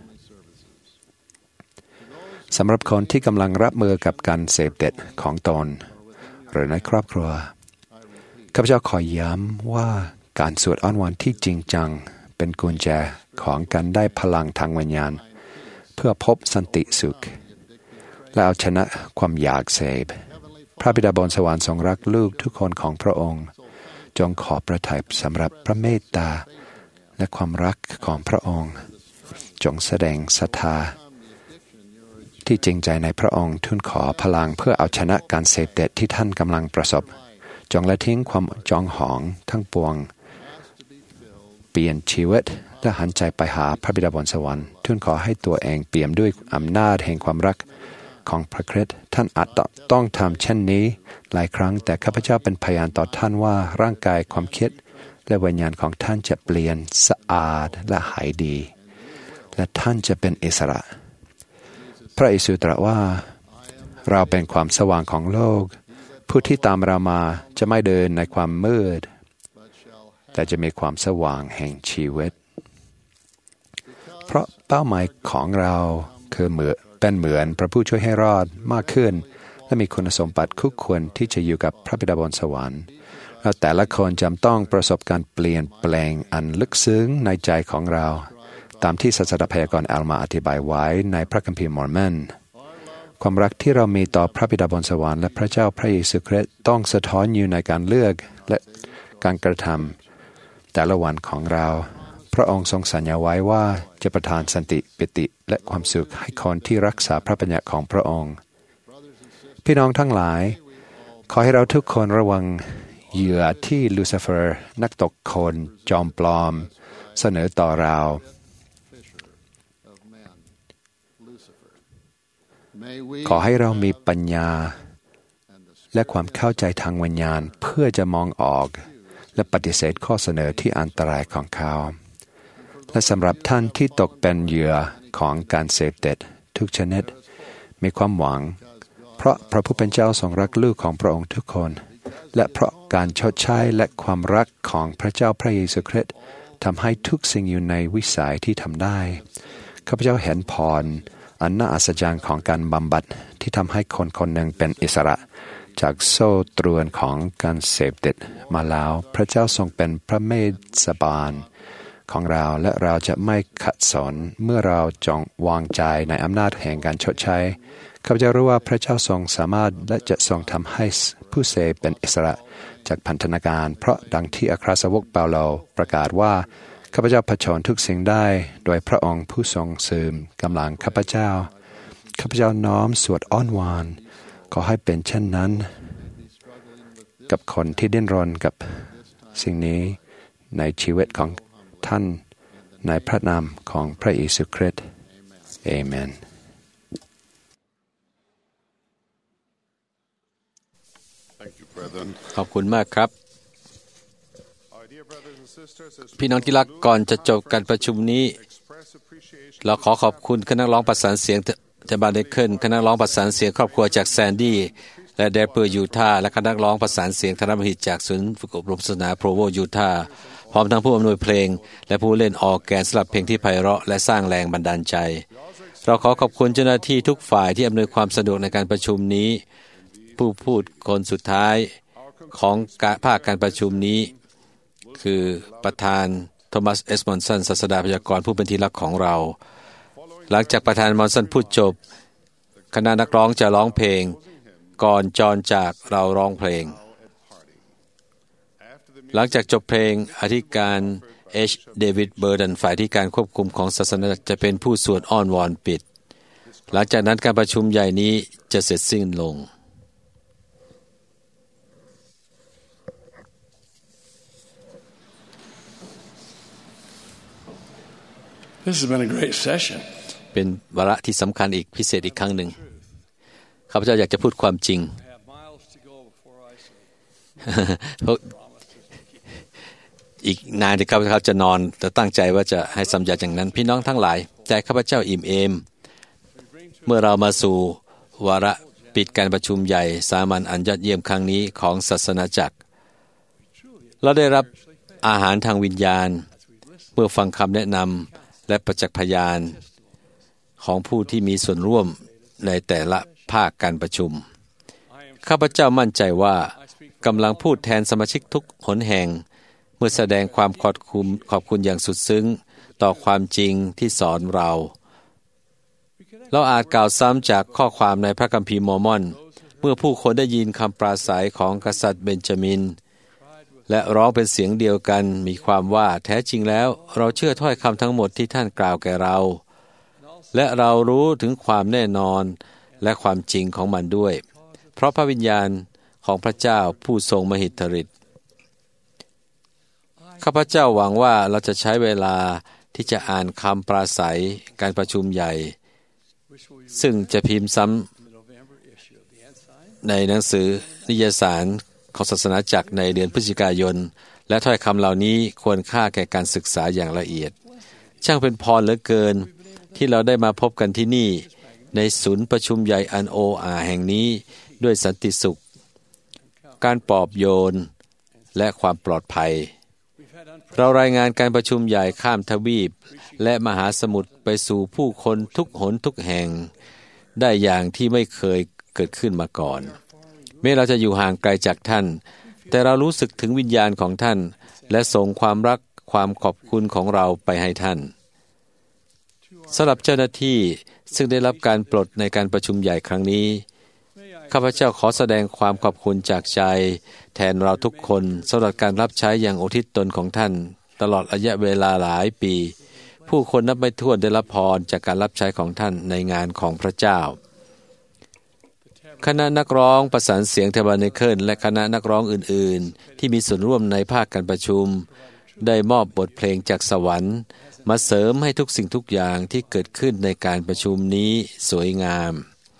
สำหรับคนที่กำลังรับมือกับการเสพติดของตนหรือในครอบครัวข้าพเจ้าขอย้ำว่าการสวดอ้อนวอนที่จริงจังเป็นกุญแจของการได้พลังทางวิญญาณเพื่อพบสันติสุขและเอาชนะความอยากเสพพระบิดาบนสวรรค์ทรงรักลูกทุกคนของพระองค์จงขอประทัยสำหรับพระเมตตาและความรักของพระองค์จงแสดงศรัทธาที่จริงใจในพระองค์ทูลขอพลังเพื่อเอาชนะการเสพติดที่ท่านกำลังประสบจงละทิ้งความจองหองทั้งปวงเปลี่ยนชีวิตและหันใจไปหาพระบิดาบนสวรรค์ทูลขอให้ตัวเองเปี่ยมด้วยอำนาจแห่งความรักของพระคริสต์ท่านอาจต้องทำเช่นนี้หลายครั้งแต่ข้าพเจ้าเป็นพยานต่อท่านว่าร่างกายความคิดและวิญญาณของท่านจะเปลี่ยนสะอาดและหายดีและท่านจะเป็นอิสระพระเยซูตรัสว่าเราเป็นความสว่างของโลกผู้ที่ตามเรามาจะไม่เดินในความมืดแต่จะมีความสว่างแห่งชีวิตเพราะเป้าหมายของเราคือเหมือนเป็นเหมือนพระผู้ช่วยให้รอดมากขึ้นและมีคุณสมบัติคู่ควรที่จะอยู่กับพระบิดาบนสวรรค์แล้วแต่ละคนจำต้องประสบการเปลี่ยนแปลงอันลึกซึ้งในใจของเราตามที่ศาสนาพยากรณ์อัลมาอธิบายไว้ในพระคัมภีร์มอร์แมนความรักที่เรามีต่อพระบิดาบนสวรรค์และพระเจ้าพระเยซูคริสต์ต้องสะท้อนอยู่ในการเลือกและการกระทำแต่ละวันของเราพระองค์ทรงสัญญาไว้ว่าจะประทานสันติปิติและความสุขให้คนที่รักษาพระบัญญัติของพระองค์พี่น้องทั้งหลายขอให้เราทุกคนระวังเหยื่อที่ลูซิเฟอร์นักตกโคลนจอมปลอมเสนอต่อเราขอให้เรามีปัญญาและความเข้าใจทางวิญญาณเพื่อจะมองออกและปฏิเสธข้อเสนอที่อันตรายของเขาและสำหรับท่านที่ตกเป็นเหยื่อของการเสพติดทุกชนิดมีความหวังเพราะพระผู้เป็นเจ้าทรงรักลูกของพระองค์ทุกคนและเพราะการชดใช้และความรักของพระเจ้าพระเยซูคริสต์ทำให้ทุกสิ่งอยู่ในวิสัยที่ทำได้ข้าพเจ้าเห็นพรอันน่าอัศจรรย์ของการบำบัดที่ทำให้คนคนหนึ่งเป็นอิสระจากโซ่ตรวนของการเสพติดมาแล้วพระเจ้าทรงเป็นพระเมสสบาลของเราและเราจะไม่ขัดสนเมื่อเราจงวางใจในอำนาจแห่งการชดใช้ข้าพเจ้ารู้ว่าพระเจ้าทรงสามารถและจะทรงทำให้ผู้เสพเป็นอิสระจากพันธนาการเพราะดังที่อัครสาวกเปาโลประกาศว่าข้าพเจ้าเผชิญทุกสิ่งได้โดยพระองค์ผู้ทรงสืบกำลังข้าพเจ้าข้าพเจ้าน้อมสวดอ้อนวอนขอให้เป็นเช่นนั้นกับคนที่ดิ้นรนกับสิ่งนี้ในชีวิตของท่านในพระนามของพระเยซูคริสต์เอเมนขอบคุณมากครับพี่น้องที่รักก่อนจะจบการประชุมนี้เราขอขอบคุณคณะนักร้องประสานเสียงจากบาร์เดเคิลคณะนักร้องประสานเสียงครอบครัวจากแซนดี้และเดเปอร์ยูทาห์และคณะนักร้องประสานเสียงธนบัณฑิตจากศูนย์ฝึกอบรมศาสนาโพรโวยูทาห์พร้อมทั้งผู้อำนวยเพลงและผู้เล่นออร์แกนสำหรับเพลงที่ไพเราะและสร้างแรงบันดาลใจเราขอขอบคุณเจ้าหน้าที่ทุกฝ่ายที่อำนวยความสะดวกในการประชุมนี้ผู้พูดคนสุดท้ายของภาคการประชุมนี้คือประธานโทมัสเอสมอนสันศาสดาพยากรณ์ผู้เป็นที่รักของเราหลังจากประธานมอนสันพูดจบคณะนักร้องจะร้องเพลงก่อนจรจากเราร้องเพลงหลังจากจบเพลงอธิการเอชเดวิดเบอร์ดันฝ่ายที่การควบคุมของศาสนาจะเป็นผู้สวดอ้อนวอนปิดหลังจากนั้นการประชุมใหญ่นี้จะเสร็จสิ้นลง This has been a great session. เป็นวาระที่สำคัญอีกพิเศษอีกครั้งหนึ่งข้าพเจ้าอยากจะพูดความจริง อีกนานที่ข้าพเจ้าจะนอนแต่ตั้งใจว่าจะให้สัญญาอย่างนั้นพี่น้องทั้งหลายใจข้าพเจ้าอิ่มเอมเมื่อเรามาสู่วาระปิดการประชุมใหญ่สามัญอันยอดเยี่ยมครั้งนี้ของศาสนาจักรเราได้รับอาหารทางวิญญาณเมื่อฟังคำแนะนำและประจักษ์พยานของผู้ที่มีส่วนร่วมในแต่ละภาคการประชุมข้าพเจ้ามั่นใจว่ากำลังพูดแทนสมาชิกทุกหนแห่งเมื่อแสดงความขอบคุณขอบคุณอย่างสุดซึ้งต่อความจริงที่สอนเราเราอาจกล่าวซ้ำจากข้อความในพระคัมภีร์มอร์มอนเมื่อผู้คนได้ยินคำปราศัยของกษัตริย์เบนจามินและร้องเป็นเสียงเดียวกันมีความว่าแท้จริงแล้วเราเชื่อถ้อยคำทั้งหมดที่ท่านกล่าวแก่เราและเรารู้ถึงความแน่นอนและความจริงของมันด้วยเพราะพระวิญญาณของพระเจ้าผู้ทรงมหิทธิฤทธิ์ข้าพเจ้าหวังว่าเราจะใช้เวลาที่จะอ่านคำปราศัยการประชุมใหญ่ซึ่งจะพิมพ์ซ้ำในหนังสือนิยสารของศาสนาจักรในเดือนพฤศจิกายนและถ้อยคำเหล่านี้ควรค่าแก่การศึกษาอย่างละเอียดช่างเป็นพรเหลือเกินที่เราได้มาพบกันที่นี่ในศูนย์ประชุมใหญ่อันโออาแห่งนี้ด้วยสันติสุขการปลอบโยนและความปลอดภัยเรารายงานการประชุมใหญ่ข้ามทวีปและมหาสมุทรไปสู่ผู้คนทุกหนทุกแห่งได้อย่างที่ไม่เคยเกิดขึ้นมาก่อนแม้เราจะอยู่ห่างไกลจากท่านแต่เรารู้สึกถึงวิญญาณของท่านและส่งความรักความขอบคุณของเราไปให้ท่านสำหรับเจ้าหน้าที่ซึ่งได้รับการปลดในการประชุมใหญ่ครั้งนี้ข้าพเจ้าขอแสดงความขอบคุณจากใจแทนเราทุกคนสำหรับการรับใช้อย่างอุทิศตนของท่านตลอดระยะเวลาหลายปีผู้คนนับไม่ถ้วนได้รับพรจากการรับใช้ของท่านในงานของพระเจ้าคณะนักร้องประสานเสียงเทเบอร์เนเคิลและคณะนักร้องอื่นๆที่มีส่วนร่วมในภาคการประชุมได้มอบบทเพลงจากสวรรค์มาเสริมให้ทุกสิ่งทุกอย่างที่เกิดขึ้นในการประชุมนี้สวยงาม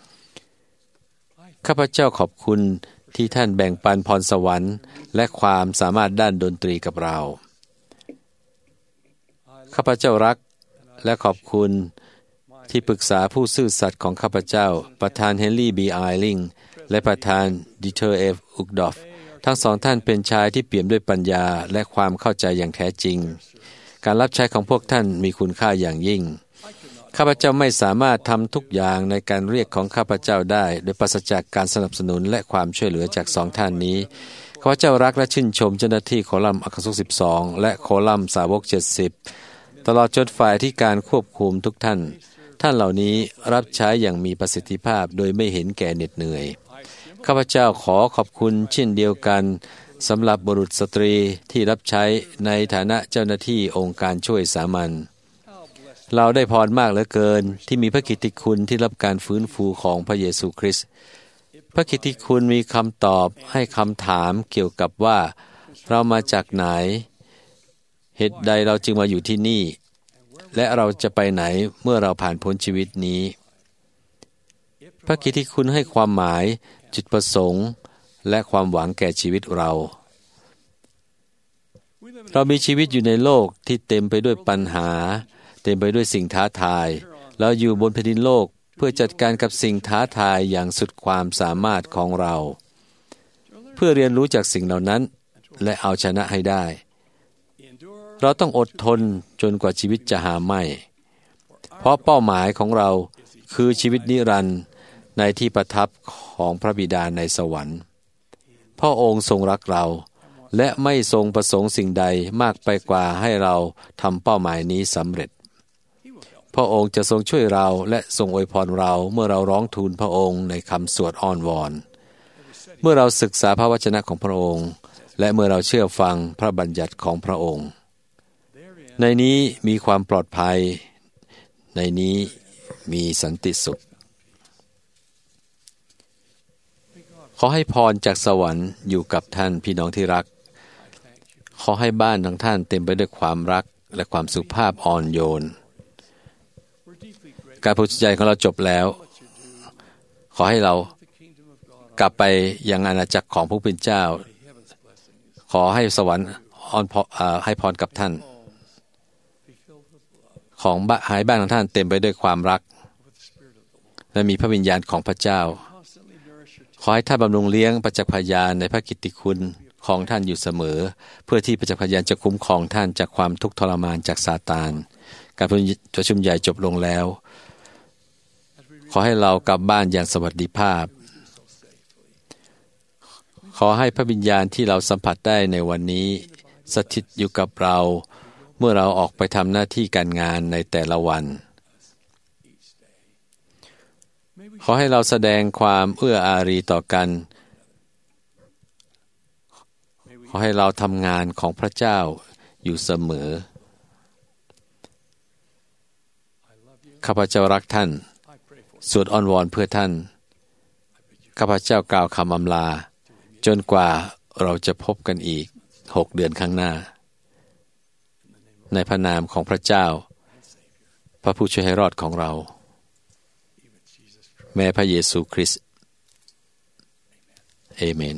ข้าพเจ้าขอบคุณที่ท่านแบ่งปันพรสวรรค์และความสามารถด้านดนตรีกับเราข้าพเจ้ารักและขอบคุณที่ปรึกษาผู้ซื่อสัตย์ของข้าพเจ้าประธานเฮนรี่บีไอลิงและประธานดิเทอร์เอฟอุกดอฟทั้งสองท่านเป็นชายที่เปี่ยมด้วยปัญญาและความเข้าใจอย่างแท้จริงการรับใช้ของพวกท่านมีคุณค่าอย่างยิ่งข้าพเจ้าไม่สามารถทำทุกอย่างในการเรียกของข้าพเจ้าได้โดยปราศจากการสนับสนุนและความช่วยเหลือจากสองท่านนี้ข้าพเจ้ารักและชื่นชมเจ้าหน้าที่โคลัมน์อัครสงฆ์สิบสองและโคลัมน์สาวกเจ็ดสิบตลอดจนฝ่ายที่การควบคุมทุกท่านท่านเหล่านี้รับใช้อย่างมีประสิทธิภาพโดยไม่เห็นแก่เหน็ดเหนื่อยข้าพเจ้าขอขอบคุณเช่นเดียวกันสำหรับบุรุษสตรีที่รับใช้ในฐานะเจ้าหน้าที่องค์การช่วยสามัญเราได้พรมากเหลือเกินที่มีพระกิตติคุณที่รับการฟื้นฟูของพระเยซูคริสต์พระกิตติคุณมีคำตอบให้คำถามเกี่ยวกับว่าเรามาจากไหนเหตุใดเราจึงมาอยู่ที่นี่และเราจะไปไหนเมื่อเราผ่านพ้นชีวิตนี้พระกิตติคุณให้ความหมายจุดประสงค์และความหวังแก่ชีวิตเราเรามีชีวิตอยู่ในโลกที่เต็มไปด้วยปัญหาเต็มไปด้วยสิ่งท้าทายเราอยู่บนแผ่นดินโลกเพื่อจัดการกับสิ่งท้าทายอย่างสุดความสามารถของเราเพื่อเรียนรู้จากสิ่งเหล่านั้นและเอาชนะให้ได้เราต้องอดทนจนกว่าชีวิตจะหาไม่เพราะเป้าหมายของเราคือชีวิตนิรันดร์ในที่ประทับของพระบิดาในสวรรค์พระองค์ทรงรักเราและไม่ทรงประสงค์สิ่งใดมากไปกว่าให้เราทำเป้าหมายนี้สำเร็จพระองค์จะทรงช่วยเราและทรงอวยพรเราเมื่อเราร้องทูลพระองค์ในคำสวดอ้อนวอนเมื่อเราศึกษาพระวจนะของพระองค์และเมื่อเราเชื่อฟังพระบัญญัติของพระองค์ในนี้มีความปลอดภัยในนี้มีสันติสุขขอให้พรจากสวรรค์อยู่กับท่านพี่น้องที่รักขอให้บ้านของท่านเต็มไปด้วยความรักและความสุภาพอ่อนโยนการพูดใจของเราจบแล้วขอให้เรากลับไปยังอาณาจักรของพระผู้เป็นเจ้าขอให้สวรรค์อ่อนให้พรกับท่านของหายบ้านของท่านเต็มไปด้วยความรักและมีพระวิญญาณของพระเจ้าขอให้ท่านบำรุงเลี้ยงประจักษ์พยานในพระกิตติคุณของท่านอยู่เสมอเพื่อที่ประจักษ์พยานจะคุ้มครองท่านจากความทุกข์ทรมานจากซาตานการประชุมใหญ่จบลงแล้วขอให้เรากลับบ้านอย่างสวัสดิภาพขอให้พระวิญญาณที่เราสัมผัสได้ในวันนี้สถิตอยู่กับเราเมื่อเราออกไปทำหน้าที่การงานในแต่ละวันขอให้เราแสดงความเอื้ออารีต่อกันขอให้เราทำงานของพระเจ้าอยู่เสมอข้าพเจ้ารักท่านสวดอ้อนวอนเพื่อท่านข้าพเจ้ากล่าวคำอำลาจนกว่าเราจะพบกันอีกหกเดือนข้างหน้าในพระนามของพระเจ้าพระผู้ช่วยให้รอดของเราแม่พระเยซูคริสต์เอเมน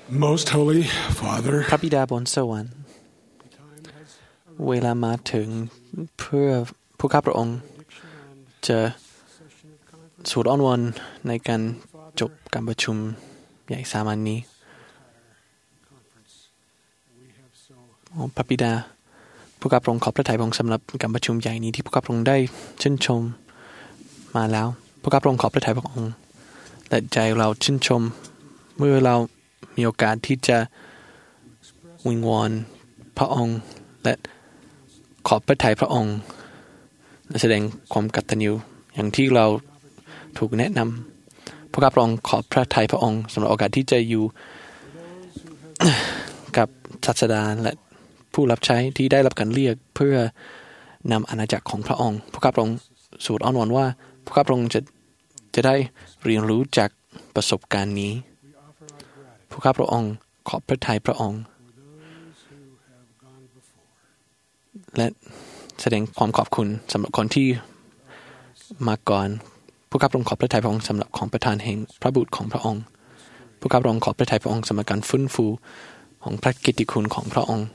Most Holy Father พระบิดาบนสวรรค์เวลามาถึงเพื่อผู้ข้าพระองค์จะสูดอ้อนวอนในการจบการประชุมใหญ่สามัญนี้พระบิดาผู้ข้าพระองค์ขอบพระทัยพระองค์สำหรับการประชุมใหญ่นี้ที่ผู้ข้าพระองค์ได้ชื่นชมมาแล้วผู้ข้าพระองค์ขอบพระทัยพระองค์และใจเราชื่นชมเมื่อเรามีโอกาสที่จะวิงวอนพระองค์และขอบพระทัยพระองค์และแสดงความกตัญญูอย่างที่เราถูกแนะนำพระข้าพระองค์ขอบพระทัยพระองค์สำหรับโอกาสที่จะอยู่ กับศาสดาและผู้รับใช้ที่ได้รับการเรียกเพื่อนำอาณาจักรของพระองค์พระข้าพระองค์สูดอ้อนวอนว่าพระข้าพระองค์จะจะได้เรียนรู้จากประสบการณ์นี้พระข้าพระองค์ขอบพระทัยพระองค์และแสดงความขอบคุณสำหรับคนที่มาก่อนผู้ข้าพระองค์ขอบพระทัยพระองค์สำหรับของประทานแห่งพระบุตรของพระองค์ผู้ข้าพระองค์ขอบพระทัยพระองค์สำหรับการฟื้นฟูของพระกิตติคุณของพระองค์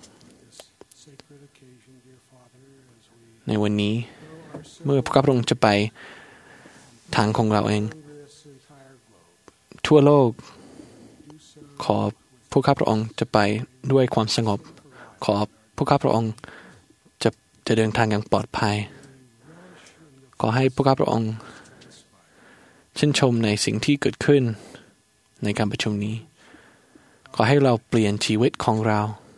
ในวันนี้เมื่อผู้ข้าพระองค์จะไปทางของเราเองทั่วโลกขอผู้ข้าพระองค์จะไปด้วยความสงบขอผู้ข้าพระองค์จะจะเดินทางอย่างปลอดภัยขอให้ผู้ข้าพระองค์ชื่นชมในสิ่งที่เกิดขึ้นในการประชุมนี้ขอให้เราเปลี่ยนชีวิตของเรา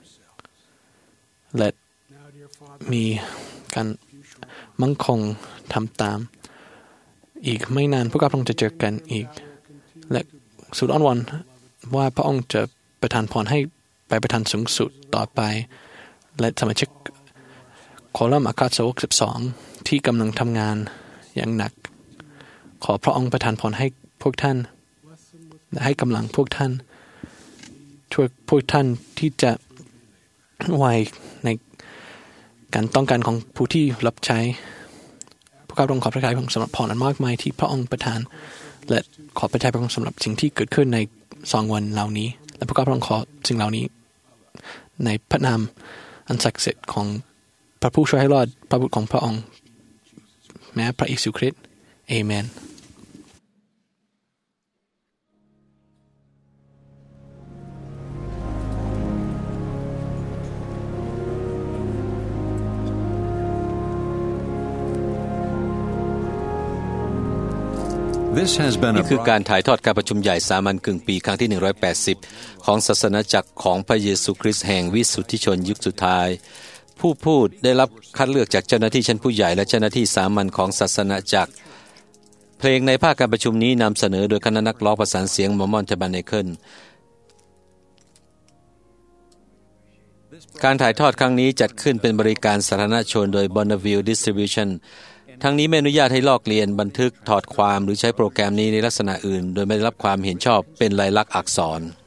และมีการมั่นคงทำตามอีกไม่นานพวกเราคงจะเจอกันอีกและสุดอ้อนวอนว่าพระองค์จะประทานพรให้ไปประทานสูงสุดต่อไปและสมาชิกโคลัมอาคาสาวกสิบสองที่กำลังทำงานอย่างหนักขอพระองค์ประทานพรให้พวกท่านและให้กำลังพวกท่านช่วยพวกท่านที่จะไวในการต้องการของผู้ที่รับใช้พระข้าพระองค์ขอพระทัยพระองค์สำหรับพรอันมากมายที่พระองค์ประทานและขอพระทัยพระองค์สำหรับสิ่งที่เกิดขึ้นในสองวันเหล่านี้และพระข้าพระองค์ขอสิ่งเหล่านี้ในพระนามอันศักดิ์สิทธิ์ของพระผู้ช่วยให้รอดพระบุตรของพระองค์แม้พระเยซูคริสต์เอเมนนี่คือการถ่ายทอดการประชุมใหญ่สามัญกึ่งปีครั้งที่หนึ่งร้อยแปดสิบของศาสนาจักรของพระเยซูคริสต์แห่งวิสุทธิชนยุคสุดท้ายผู้พูดได้รับคัดเลือกจากเจ้าหน้าที่ชั้นผู้ใหญ่และเจ้าหน้าที่สามัญของศาสนาจักรเพลงในภาคการประชุมนี้นำเสนอโดยคณะนักร้องประสานเสียงมอร์มอนเทบันเนเคิลการถ่ายทอดครั้งนี้จัดขึ้นเป็นบริการสาธารณชนโดย Bonneville Distributionทั้งนี้ไม่อนุญาตให้ลอกเลียนบันทึกถอดความหรือใช้โปรแกรมนี้ในลักษณะอื่นโดยไม่ได้รับความเห็นชอบเป็นลายลักษณ์อักษร